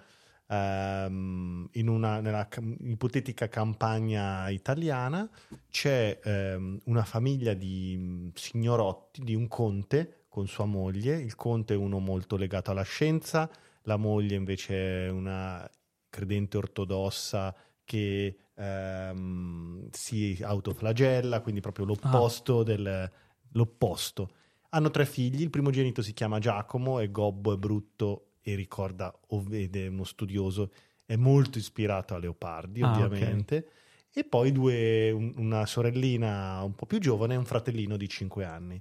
ehm, in una nella cam- ipotetica campagna italiana. C'è ehm, una famiglia di mh, signorotti, di un conte con sua moglie. Il conte è uno molto legato alla scienza, la moglie invece è una credente ortodossa che ehm, si autoflagella, quindi proprio l'opposto del l'opposto. Hanno tre figli, il primogenito si chiama Giacomo, è gobbo, è brutto e ricorda, ov- ed è uno studioso, è molto ispirato a Leopardi, Ah, ovviamente. E poi due, un- una sorellina un po' più giovane e un fratellino di cinque anni.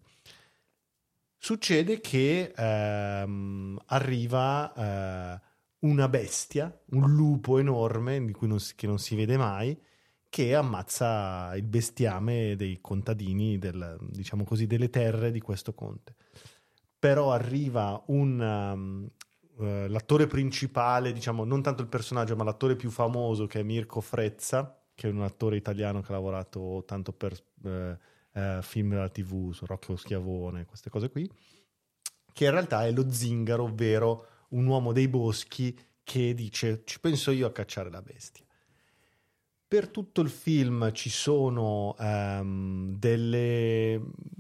Succede che ehm, arriva eh, una bestia, un lupo enorme di cui non si, che non si vede mai, che ammazza il bestiame dei contadini, del, diciamo così, delle terre di questo conte. Però arriva un um, eh, l'attore principale, diciamo non tanto il personaggio, ma l'attore più famoso, che è Mirko Frezza, che è un attore italiano che ha lavorato tanto per eh, eh, film della tivù, su Rocco Schiavone, queste cose qui, che in realtà è lo zingaro, ovvero un uomo dei boschi che dice: ci penso io a cacciare la bestia. Per tutto il film ci sono um, delle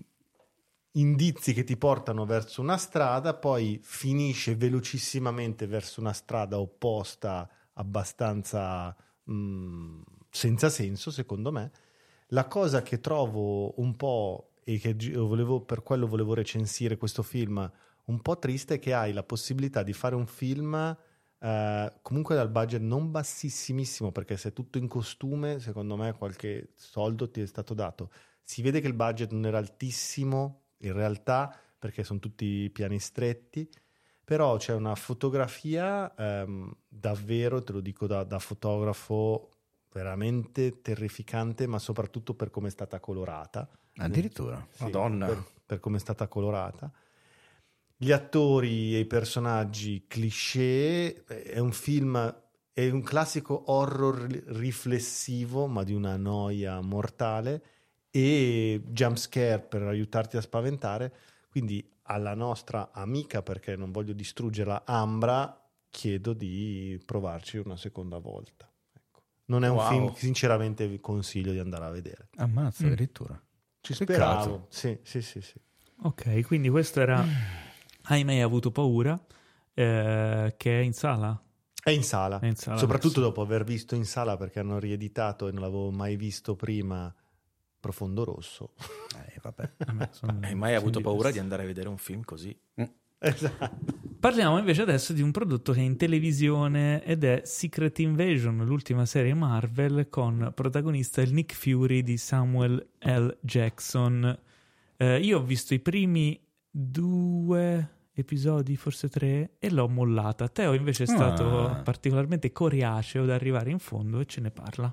indizi che ti portano verso una strada, poi finisce velocissimamente verso una strada opposta, abbastanza mh, senza senso, secondo me. La cosa che trovo un po', e che volevo, per quello volevo recensire questo film, un po' triste, è che hai la possibilità di fare un film Uh, comunque dal budget non bassissimissimo, perché se è tutto in costume, secondo me qualche soldo ti è stato dato. Si vede che il budget non era altissimo in realtà, perché sono tutti piani stretti, però c'è una fotografia um, davvero, te lo dico da, da fotografo, veramente terrificante, ma soprattutto per come è stata colorata. Addirittura. Sì, Madonna. per, per come è stata colorata. Gli attori e i personaggi cliché. È un film, è un classico horror riflessivo, ma di una noia mortale, e jump scare per aiutarti a spaventare. Quindi alla nostra amica, perché non voglio distruggerla, Ambra, chiedo di provarci una seconda volta. Ecco. Non è un Wow. film che sinceramente vi consiglio di andare a vedere. Ammazza, Mm. addirittura. Ci Peccato. speravo. Sì, sì, sì, sì. Ok, quindi questo era Hai mai avuto paura? Eh, che è in sala? È in sala, È in sala soprattutto adesso. dopo aver visto in sala, perché hanno rieditato e non l'avevo mai visto prima, Profondo Rosso. Eh, vabbè. Vabbè, sono- Hai mai sono avuto paura di diversi. andare a vedere un film così? Esatto. Parliamo invece adesso di un prodotto che è in televisione ed è Secret Invasion, l'ultima serie Marvel con protagonista il Nick Fury di Samuel L. Jackson. Eh, io ho visto i primi due episodi, forse tre, e l'ho mollata. Teo invece è stato Ah. particolarmente coriaceo da arrivare in fondo e ce ne parla.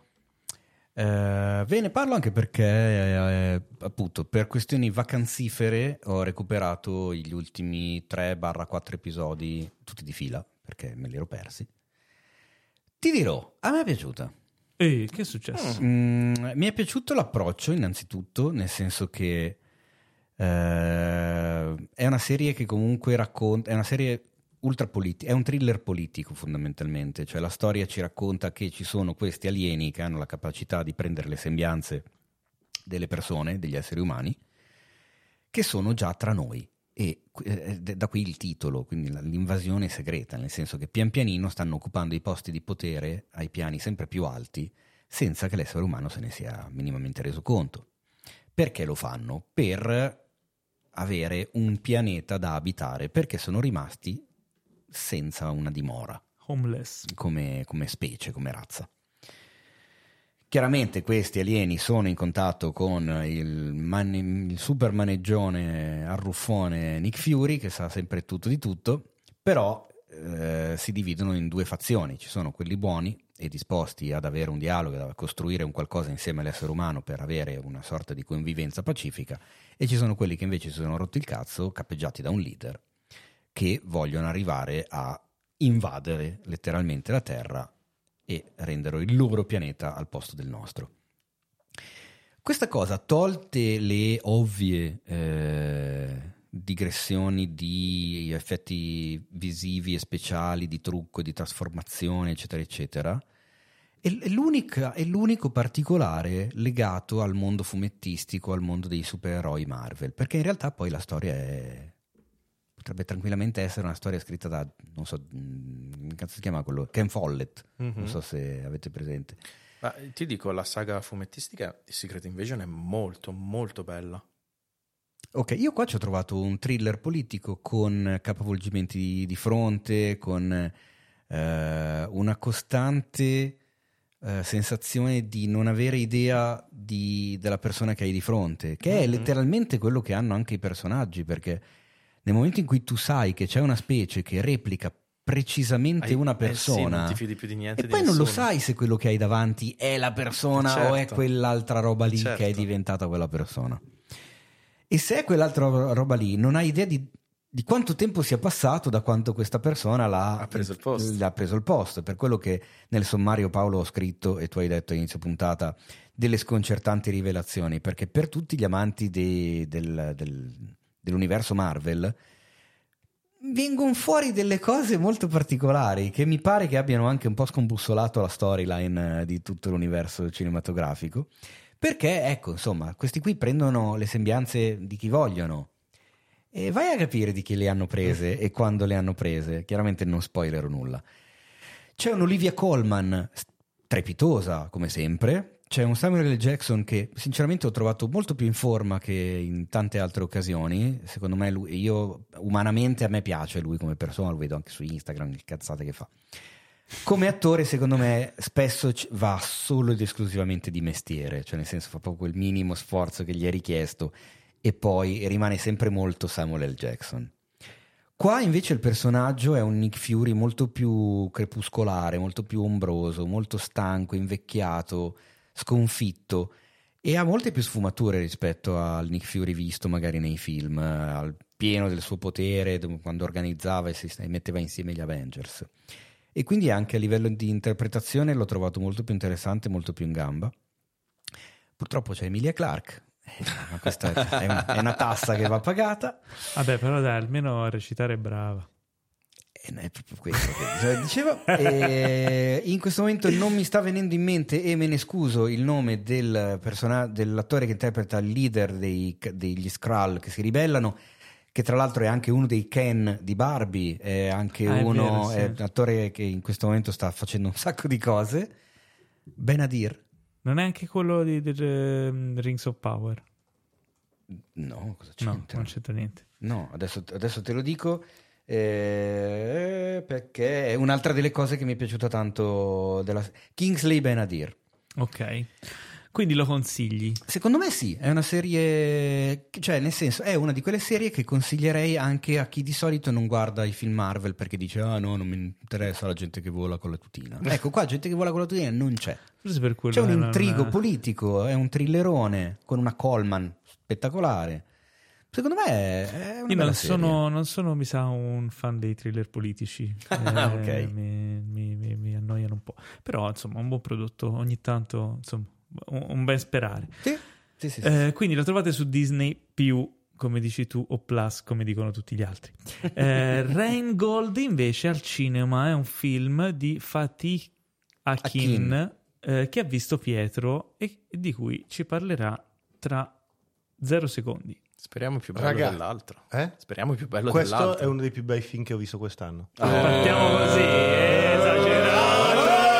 Eh, ve ne parlo anche perché eh, appunto per questioni vacanzifere ho recuperato gli ultimi tre quattro episodi tutti di fila perché me li ero persi. Ti dirò, a me è piaciuta. Ehi, che è successo? Mm, mi è piaciuto l'approccio, innanzitutto, nel senso che eh, è una serie che comunque racconta, è una serie ultra politica, è un thriller politico fondamentalmente, cioè la storia ci racconta che ci sono questi alieni che hanno la capacità di prendere le sembianze delle persone, degli esseri umani, che sono già tra noi. E eh, da qui il titolo, quindi l'invasione segreta, nel senso che pian pianino stanno occupando i posti di potere ai piani sempre più alti senza che l'essere umano se ne sia minimamente reso conto. Perché lo fanno? Per avere un pianeta da abitare, perché sono rimasti senza una dimora. Homeless. Come, come specie, come razza. Chiaramente questi alieni sono in contatto con il, man- il super maneggione arruffone Nick Fury, che sa sempre tutto di tutto, però eh, si dividono in due fazioni. Ci sono quelli buoni e disposti ad avere un dialogo, a costruire un qualcosa insieme all'essere umano per avere una sorta di convivenza pacifica, e ci sono quelli che invece si sono rotti il cazzo, cappeggiati da un leader, che vogliono arrivare a invadere letteralmente la Terra e rendere il loro pianeta al posto del nostro. Questa cosa, tolte le ovvie eh, digressioni di effetti visivi e speciali, di trucco, di trasformazione, eccetera, eccetera, è, è, l'unica, è l'unico particolare legato al mondo fumettistico, al mondo dei supereroi Marvel, perché in realtà poi la storia è... potrebbe tranquillamente essere una storia scritta da, non so, che cazzo si chiama quello? Ken Follett, mm-hmm. Non so se avete presente. Ma ti dico, la saga fumettistica di Secret Invasion è molto, molto bella. Ok, io qua ci ho trovato un thriller politico con capovolgimenti di, di fronte, con eh, una costante eh, sensazione di non avere idea di, della persona che hai di fronte, che è mm-hmm. letteralmente quello che hanno anche i personaggi, perché nel momento in cui tu sai che c'è una specie che replica precisamente hai, una persona, eh sì, non ti fidi più di niente, e di poi nessuno. Non lo sai se quello che hai davanti è la persona, certo, o è quell'altra roba lì, certo, che è diventata quella persona. E se è quell'altra roba lì, non hai idea di, di quanto tempo sia passato da quanto questa persona l'ha, ha preso il posto. l'ha preso il posto. Per quello che nel sommario, Paolo, ho scritto, e tu hai detto a inizio puntata, delle sconcertanti rivelazioni, perché per tutti gli amanti de, del, del dell'universo Marvel vengono fuori delle cose molto particolari che mi pare che abbiano anche un po' scombussolato la storyline di tutto l'universo cinematografico, perché ecco, insomma, questi qui prendono le sembianze di chi vogliono e vai a capire di chi le hanno prese e quando le hanno prese. Chiaramente non spoilerò nulla. C'è un'Olivia Colman strepitosa come sempre. C'è un Samuel L. Jackson che sinceramente ho trovato molto più in forma che in tante altre occasioni. Secondo me lui, io umanamente a me piace lui come persona, lo vedo anche su Instagram, le cazzate che fa. Come attore secondo me spesso va solo ed esclusivamente di mestiere, cioè nel senso fa proprio quel minimo sforzo che gli è richiesto e poi rimane sempre molto Samuel L. Jackson. Qua invece il personaggio è un Nick Fury molto più crepuscolare, molto più ombroso, molto stanco, invecchiato, sconfitto, e ha molte più sfumature rispetto al Nick Fury visto magari nei film, al pieno del suo potere quando organizzava e si metteva insieme gli Avengers, e quindi anche a livello di interpretazione l'ho trovato molto più interessante, molto più in gamba. Purtroppo c'è Emilia Clarke, ma questa è, un, è una tassa che va pagata. Vabbè, però dai, almeno a recitare è brava. E è proprio questo che diceva. E in questo momento non mi sta venendo in mente, e me ne scuso, il nome del persona- dell'attore che interpreta il leader dei, degli Skrull che si ribellano, che tra l'altro è anche uno dei Ken di Barbie, è anche ah, uno, è, vero, sì. È un attore che in questo momento sta facendo un sacco di cose. Benadir. Non è anche quello di, di, di Rings of Power? No, cosa c'entra? No, non c'entra niente. No, adesso, adesso te lo dico. Eh, perché è un'altra delle cose che mi è piaciuta tanto della Kingsley Benadir. Ok, quindi lo consigli? Secondo me sì, è una serie, cioè nel senso è una di quelle serie che consiglierei anche a chi di solito non guarda i film Marvel perché dice ah no, non mi interessa la gente che vola con la tutina. Ecco, qua gente che vola con la tutina non c'è. Forse per quello c'è un intrigo non... politico, è un thrillerone con una Coleman spettacolare. Secondo me è, è una Io bella non serie. sono, non sono, mi sa, un fan dei thriller politici. Eh, Ok. mi, mi, mi, mi annoiano un po'. Però, insomma, un buon prodotto. Ogni tanto, insomma, un, un ben sperare. Sì, sì, sì, sì. Eh, quindi lo trovate su Disney più, come dici tu, o Plus, come dicono tutti gli altri. Eh, Rain Gold, invece, al cinema è un film di Fatih Akin, Akin. eh, che ha visto Pietro e di cui ci parlerà tra zero secondi. Speriamo più bello Raga, dell'altro. eh? Speriamo più bello Questo dell'altro. è uno dei più bei film che ho visto quest'anno. Partiamo così, esagerato.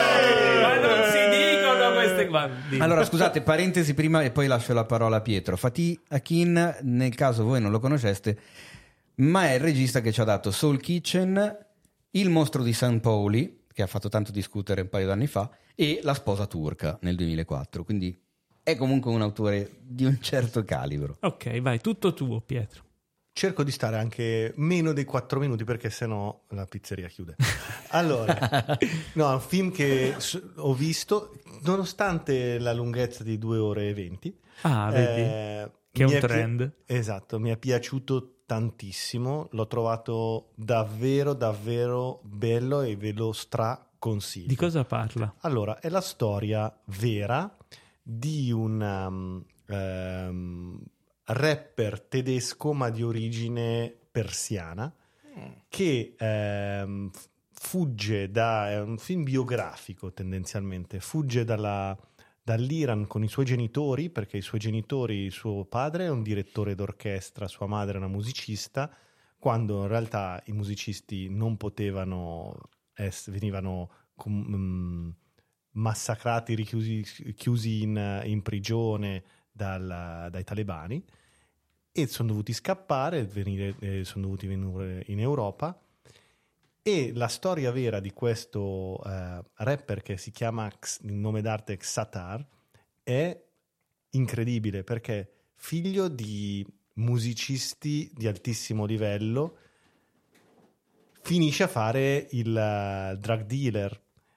Ma non si dicono queste guardi. Allora, scusate, parentesi prima e poi lascio la parola a Pietro. Fatih Akin, nel caso voi non lo conosceste, ma è il regista che ci ha dato Soul Kitchen, Il mostro di San Paoli, che ha fatto tanto discutere un paio d'anni fa, e La sposa turca nel duemilaquattro. Quindi è comunque un autore di un certo calibro. Ok, vai, tutto tuo, Pietro. Cerco di stare anche meno dei quattro minuti perché sennò la pizzeria chiude. Allora, no, è un film che s- ho visto nonostante la lunghezza di due ore e venti. Ah, vedi? eh, Che è mi un pi- trend. esatto, mi è piaciuto tantissimo, l'ho trovato davvero davvero bello e ve lo straconsiglio. Di cosa parla? Allora, è la storia vera di un um, um, rapper tedesco ma di origine persiana che um, fugge da... è un film biografico tendenzialmente, fugge dalla, dall'Iran con i suoi genitori perché i suoi genitori, suo padre è un direttore d'orchestra, sua madre è una musicista, quando in realtà i musicisti non potevano, ess- venivano... com- um, massacrati, richiusi chiusi in, in prigione dal, dai talebani e sono dovuti scappare, venire, eh, sono dovuti venire in Europa e la storia vera di questo eh, rapper che si chiama, il nome d'arte Xatar, è incredibile perché figlio di musicisti di altissimo livello finisce a fare il uh, drug dealer.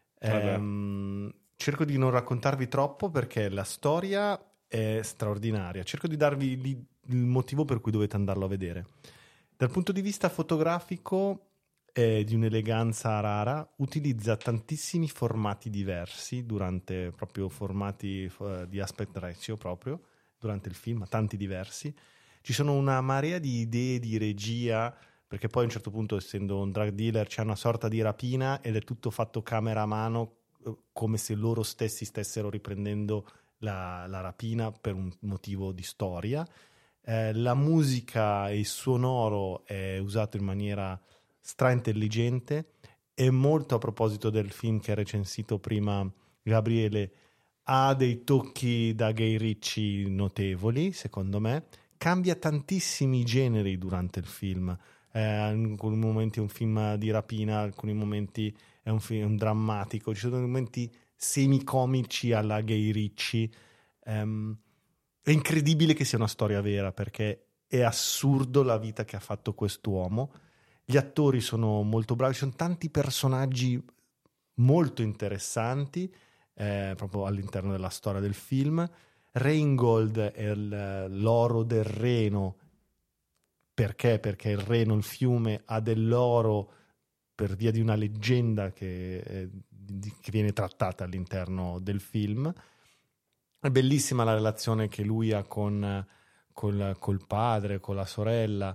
Ehm, cerco di non raccontarvi troppo perché la storia è straordinaria. Cerco di darvi li, il motivo per cui dovete andarlo a vedere. Dal punto di vista fotografico è di un'eleganza rara, utilizza tantissimi formati diversi durante proprio formati uh, di aspect ratio proprio durante il film, tanti diversi. Ci sono una marea di idee di regia perché poi a un certo punto, essendo un drug dealer, c'è una sorta di rapina ed è tutto fatto camera a mano, come se loro stessi stessero riprendendo la, la rapina per un motivo di storia. Eh, la musica e il sonoro è usato in maniera stra-intelligente e molto a proposito del film che ha recensito prima Gabriele, ha dei tocchi da Guy Ritchie notevoli, secondo me. Cambia tantissimi generi durante il film. Eh, in alcuni momenti è un film di rapina, in alcuni momenti è un film drammatico, ci sono momenti semicomici alla Guy Ritchie. Um, è incredibile che sia una storia vera perché è assurdo la vita che ha fatto quest'uomo. Gli attori sono molto bravi, ci sono tanti personaggi molto interessanti eh, proprio all'interno della storia del film. Rain Gold è il, l'oro del Reno. Perché? Perché il Reno, il fiume, ha dell'oro per via di una leggenda che, eh, di, che viene trattata all'interno del film. È bellissima la relazione che lui ha con col, col padre, con la sorella.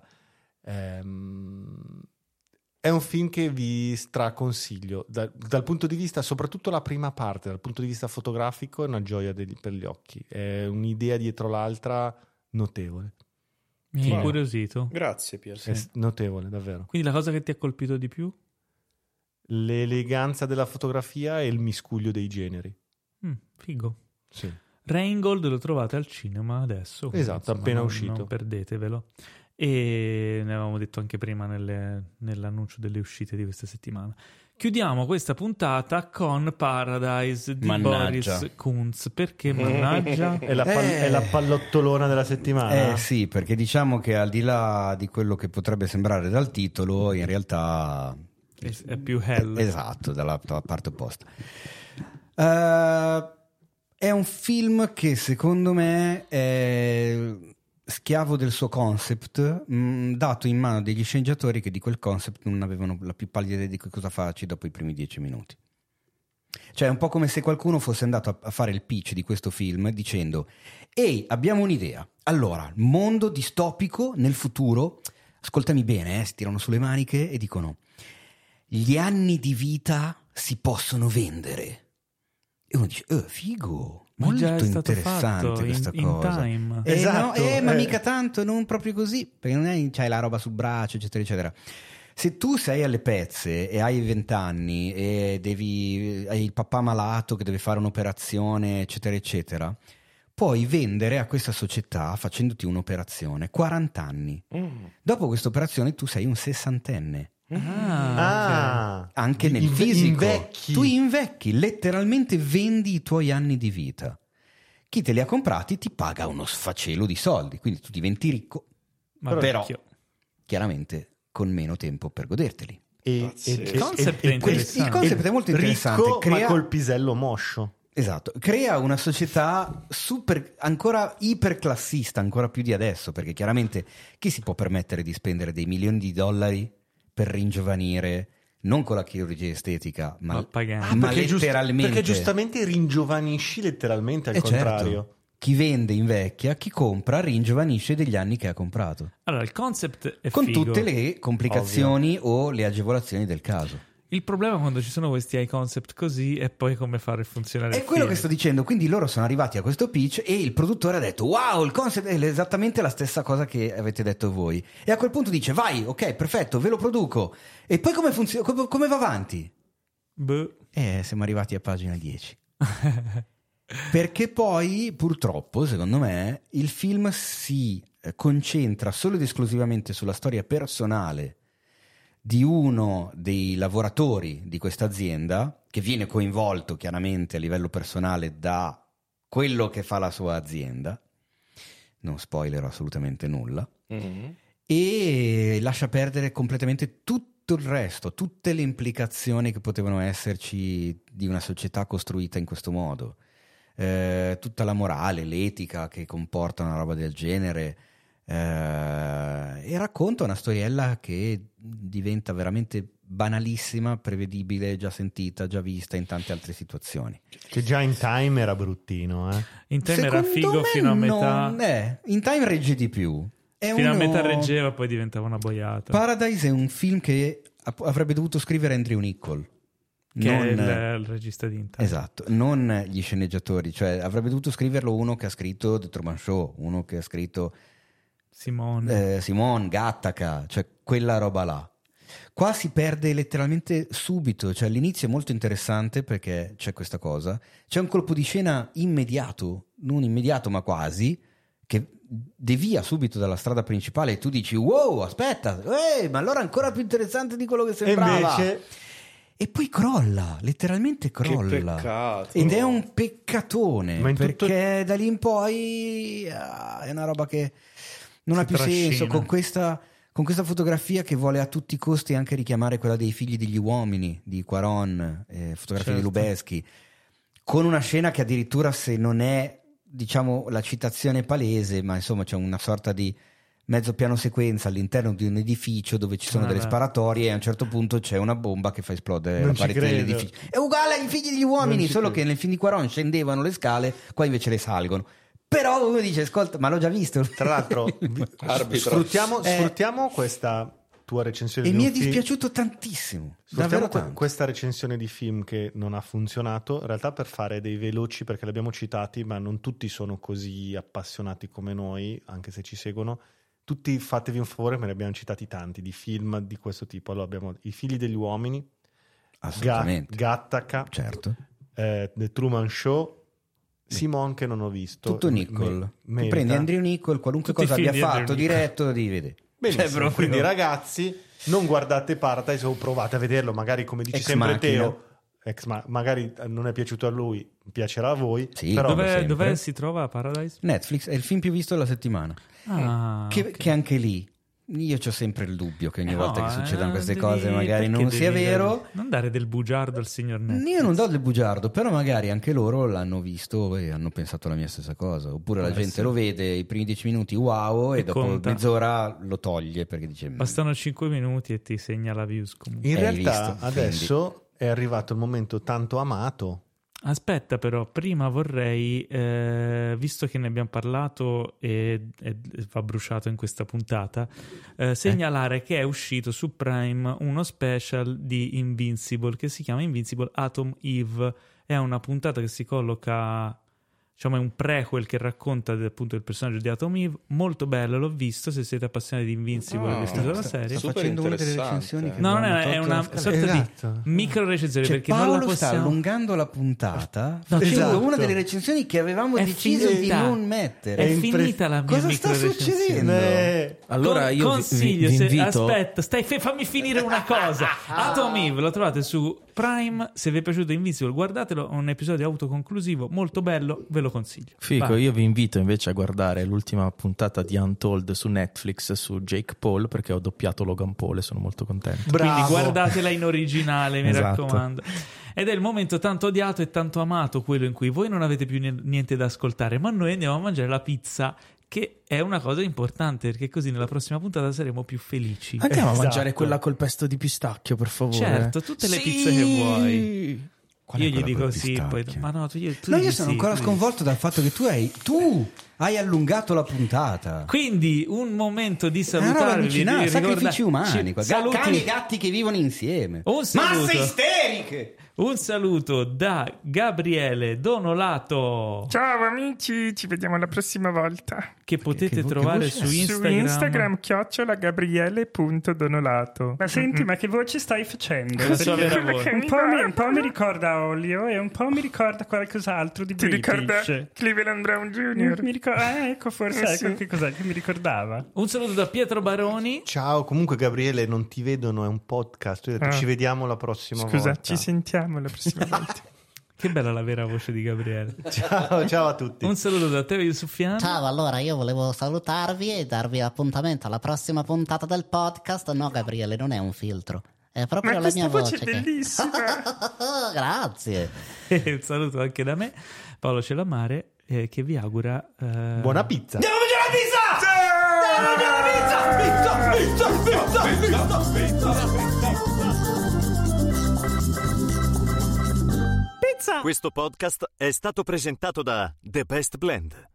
Ehm, è un film che vi straconsiglio. Da, dal punto di vista, soprattutto la prima parte, dal punto di vista fotografico, è una gioia degli, per gli occhi. È un'idea dietro l'altra notevole. Mi hai Wow. incuriosito. Grazie Pier. È notevole, davvero. Quindi la cosa che ti ha colpito di più? L'eleganza della fotografia e il miscuglio dei generi. Mm, figo. Sì. Raingold lo trovate al cinema adesso. quindi, Esatto, appena non, uscito. Non perdetevelo. E ne avevamo detto anche prima nelle- nell'annuncio delle uscite di questa settimana. Chiudiamo questa puntata con Paradise di Mannaggia. Boris Kunz. Perché mannaggia? È la, pal- Eh. è la pallottolona della settimana? Eh sì, perché diciamo che al di là di quello che potrebbe sembrare dal titolo, in realtà È, è più hell. esatto, dalla, dalla parte opposta. Eh, è un film che secondo me è schiavo del suo concept, mh, dato in mano degli sceneggiatori che di quel concept non avevano la più pallida idea di cosa farci dopo i primi dieci minuti. Cioè è un po' come se qualcuno fosse andato a, a fare il pitch di questo film dicendo: ehi, abbiamo un'idea, allora, mondo distopico nel futuro, ascoltami bene, eh, si tirano sulle maniche e dicono: gli anni di vita si possono vendere. E uno dice: eh, figo, Ma molto già è stato interessante fatto questa in, cosa. in time. Eh, Esatto, no, eh, ma eh. mica tanto, non proprio così, perché non è, c'hai la roba sul braccio, eccetera, eccetera. Se tu sei alle pezze e hai vent'anni e devi, hai il papà malato che deve fare un'operazione, eccetera, eccetera, puoi vendere a questa società facendoti un'operazione quaranta anni. Mm. Dopo questa operazione tu sei un sessantenne. Ah, Ah, Anche nel Inve- fisico. invecchi. Tu invecchi, letteralmente vendi i tuoi anni di vita. Chi te li ha comprati ti paga uno sfacelo di soldi, quindi tu diventi ricco, ma però vecchio. chiaramente con meno tempo per goderteli. E, Pazzesco. e- Il concept e- è e questo- interessante. Il concept è molto interessante. Ricco, Crea- ma col pisello moscio. Esatto, crea una società super, ancora iperclassista, ancora più di adesso, perché chiaramente chi si può permettere di spendere dei milioni di dollari per ringiovanire, non con la chirurgia estetica, ma, Ma pagando. Ah, ma perché, giust- letteralmente. perché giustamente ringiovanisci letteralmente al Eh, certo. contrario. Chi vende invecchia, chi compra ringiovanisce degli anni che ha comprato, Allora, il concept è con figo. tutte le complicazioni o le agevolazioni del caso. Il problema quando ci sono questi high concept così è poi come fare funzionare È il quello film. che sto dicendo, quindi loro sono arrivati a questo pitch e il produttore ha detto: wow, il concept è esattamente la stessa cosa che avete detto voi. E a quel punto dice: vai, ok, perfetto, ve lo produco. E poi come funziona, come, come va avanti? Boh. Eh, siamo arrivati a pagina dieci. Perché poi, purtroppo, secondo me, il film si eh, concentra solo ed esclusivamente sulla storia personale di uno dei lavoratori di questa azienda, che viene coinvolto chiaramente a livello personale da quello che fa la sua azienda. Non spoilerò assolutamente nulla. Mm. E lascia perdere completamente tutto il resto, tutte le implicazioni che potevano esserci di una società costruita in questo modo. Eh, tutta la morale, l'etica che comporta una roba del genere, eh, e racconta una storiella che diventa veramente banalissima, prevedibile, già sentita, già vista in tante altre situazioni. Che già in time era bruttino, eh. In time era Secondo figo me fino a metà. non è. In time regge di più. È Fino a uno- metà reggeva, poi diventava una boiata. Paradise è un film che ap- avrebbe dovuto scrivere Andrew Niccol. che non- è il, il regista di In Time. Esatto, non gli sceneggiatori, cioè avrebbe dovuto scriverlo uno che ha scritto The Truman Show, uno che ha scritto Simone. eh, Simone, Gattaca, cioè quella roba là. Qua si perde letteralmente subito, cioè all'inizio è molto interessante perché c'è questa cosa, c'è un colpo di scena immediato, non immediato ma quasi, che devia subito dalla strada principale e tu dici wow, aspetta, eh, ma allora è ancora più interessante di quello che E sembrava. invece E poi crolla, letteralmente crolla. Che peccato. Ed è un peccatone, Ma in perché tutto- da lì in poi ah, è una roba che non Si ha più trascina. senso, con questa, con questa fotografia che vuole a tutti i costi anche richiamare quella dei figli degli uomini di Quaron, eh, fotografia di Certo. Lubezki, con una scena che addirittura, se non è diciamo la citazione palese, ma insomma c'è una sorta di mezzo piano sequenza all'interno di un edificio dove ci sono Ah, delle beh. sparatorie e a un certo punto c'è una bomba che fa esplodere Non la ci parete credo. dell'edificio. È uguale ai figli degli uomini, Non ci solo credo. che nel film di Quaron scendevano le scale, qua invece le salgono. Però uno dice, ascolta, ma l'ho già visto. tra l'altro vi- Arbitro. sfruttiamo, Eh. sfruttiamo questa tua recensione E di mi un è film. dispiaciuto tantissimo, Sfruttiamo davvero que- tanto. questa recensione di film che non ha funzionato in realtà per fare dei veloci, perché li abbiamo citati ma non tutti sono così appassionati come noi, anche se ci seguono. Tutti fatevi un favore, me ne abbiamo citati tanti di film di questo tipo. Allora abbiamo I figli degli uomini, Ga- Assolutamente. Gattaca, Certo. eh, The Truman Show, Simone che non ho visto, Tutto Me- Niccol. me- Tu merita. prendi Andrew Niccol, qualunque Tutti i cosa abbia figli di Andrew fatto, Niccol. diretto, devi vedere. Benissimo, Cioè, proprio- quindi ragazzi non guardate Paradise o provate a vederlo, magari come dici Ex sempre Machina. Teo, ex ma- magari non è piaciuto a lui, piacerà a voi, Sì, però come Dov'è, sempre. dov'è si trova Paradise? Netflix è il film più visto della settimana. Ah, che, ok. che anche lì Io c'ho sempre il dubbio che ogni Eh volta no, che succedono eh, queste devi- cose magari perché non devi sia dare- vero. Non dare del bugiardo al signor Netflix. Io non do del bugiardo, però magari anche loro l'hanno visto e hanno pensato la mia stessa cosa. Oppure la Eh, gente sì. lo vede i primi dieci minuti, wow, e, E dopo conta. mezz'ora lo toglie perché dice... "Mm, Bastano cinque minuti e ti segna la views comunque. In Hai realtà visto? adesso è arrivato il momento tanto amato. Aspetta però, prima vorrei, eh, visto che ne abbiamo parlato e, e va bruciato in questa puntata, eh, segnalare che è uscito su Prime uno special di Invincible che si chiama Invincible Atom Eve. È una puntata che si colloca, diciamo, è un prequel che racconta del, appunto del personaggio di Atom Eve, molto bello, l'ho visto, se siete appassionati di Invincible Ah, avete visto la sta- serie. sta Super facendo una delle interessante. recensioni che No, non avevamo è, è tolto una dalla sorta Esatto. di micro recensione Cioè, perché Paolo non la sta possiamo... allungando la puntata No, facendo esatto. una delle recensioni che avevamo È deciso finita. di non mettere. È È impre- finita la mia Cosa micro sta recensione. succedendo? Eh, Allora Con- io vi- consiglio, vi, vi se- invito... aspetta, stai, fe- fammi finire una cosa. Atom Eve lo trovate su Prime, se vi è piaciuto Invincible guardatelo, è un episodio autoconclusivo molto bello, ve lo consiglio. Fico, Vai. io vi invito invece a guardare l'ultima puntata di Untold su Netflix su Jake Paul, perché ho doppiato Logan Paul e sono molto contento. bravo. Quindi guardatela in originale, mi Esatto. raccomando. Ed è il momento tanto odiato e tanto amato, quello in cui voi non avete più ni- niente da ascoltare, ma noi andiamo a mangiare la pizza, che è una cosa importante, perché così nella prossima puntata saremo più felici. Andiamo Esatto. a mangiare quella col pesto di pistacchio, per favore. Certo, tutte le Sì! pizze che vuoi. Qual è Io gli quella dico col sì, poi, pistacchio? ma no, tu, io, tu No, dici io sono sì, ancora tu dici- sconvolto dal fatto che tu hai tu hai allungato la puntata. Quindi un momento di È una roba salutarvi, allucinante, vi ricorda- sacrifici umani, ci- qua. Ga- saluti- cani e gatti che vivono insieme. Un saluto. Masse isteriche. Un saluto da Gabriele Donolato, Ciao amici, ci vediamo la prossima volta. che potete che vo- che trovare voce su è? Instagram. Su Instagram chiocciola gabriele.donolato. Ma senti, ma che voce stai facendo? La sua vera Quello voce. che Un po', mi, un po' mi ricorda Olio e un po' mi ricorda qualcos'altro di ti British. ricorda Cleveland Brown Mm, junior Mi ricorda, ah, ecco, forse Eh, ecco sì. che cos'è che mi ricordava. Un saluto da Pietro Baroni. Ciao, comunque Gabriele, non ti vedono, è un podcast. Io ho detto, Ah. ci vediamo la prossima Scusa, volta. ci sentiamo la prossima volta. Che bella la vera voce di Gabriele. Ciao, ciao a tutti. Un saluto da te, Yusufiano. Ciao, allora io volevo salutarvi e darvi appuntamento alla prossima puntata del podcast. No, Gabriele, non è un filtro, è proprio Ma la mia questa voce voce. è che- bellissima. Grazie. E un saluto anche da me, Paolo Celamare, eh, che vi augura eh, Buona pizza. Andiamo a mangiare la pizza! Andiamo a mangiare la pizza! Pizza, pizza, pizza, pizza, pizza. Questo podcast è stato presentato da The Best Blend,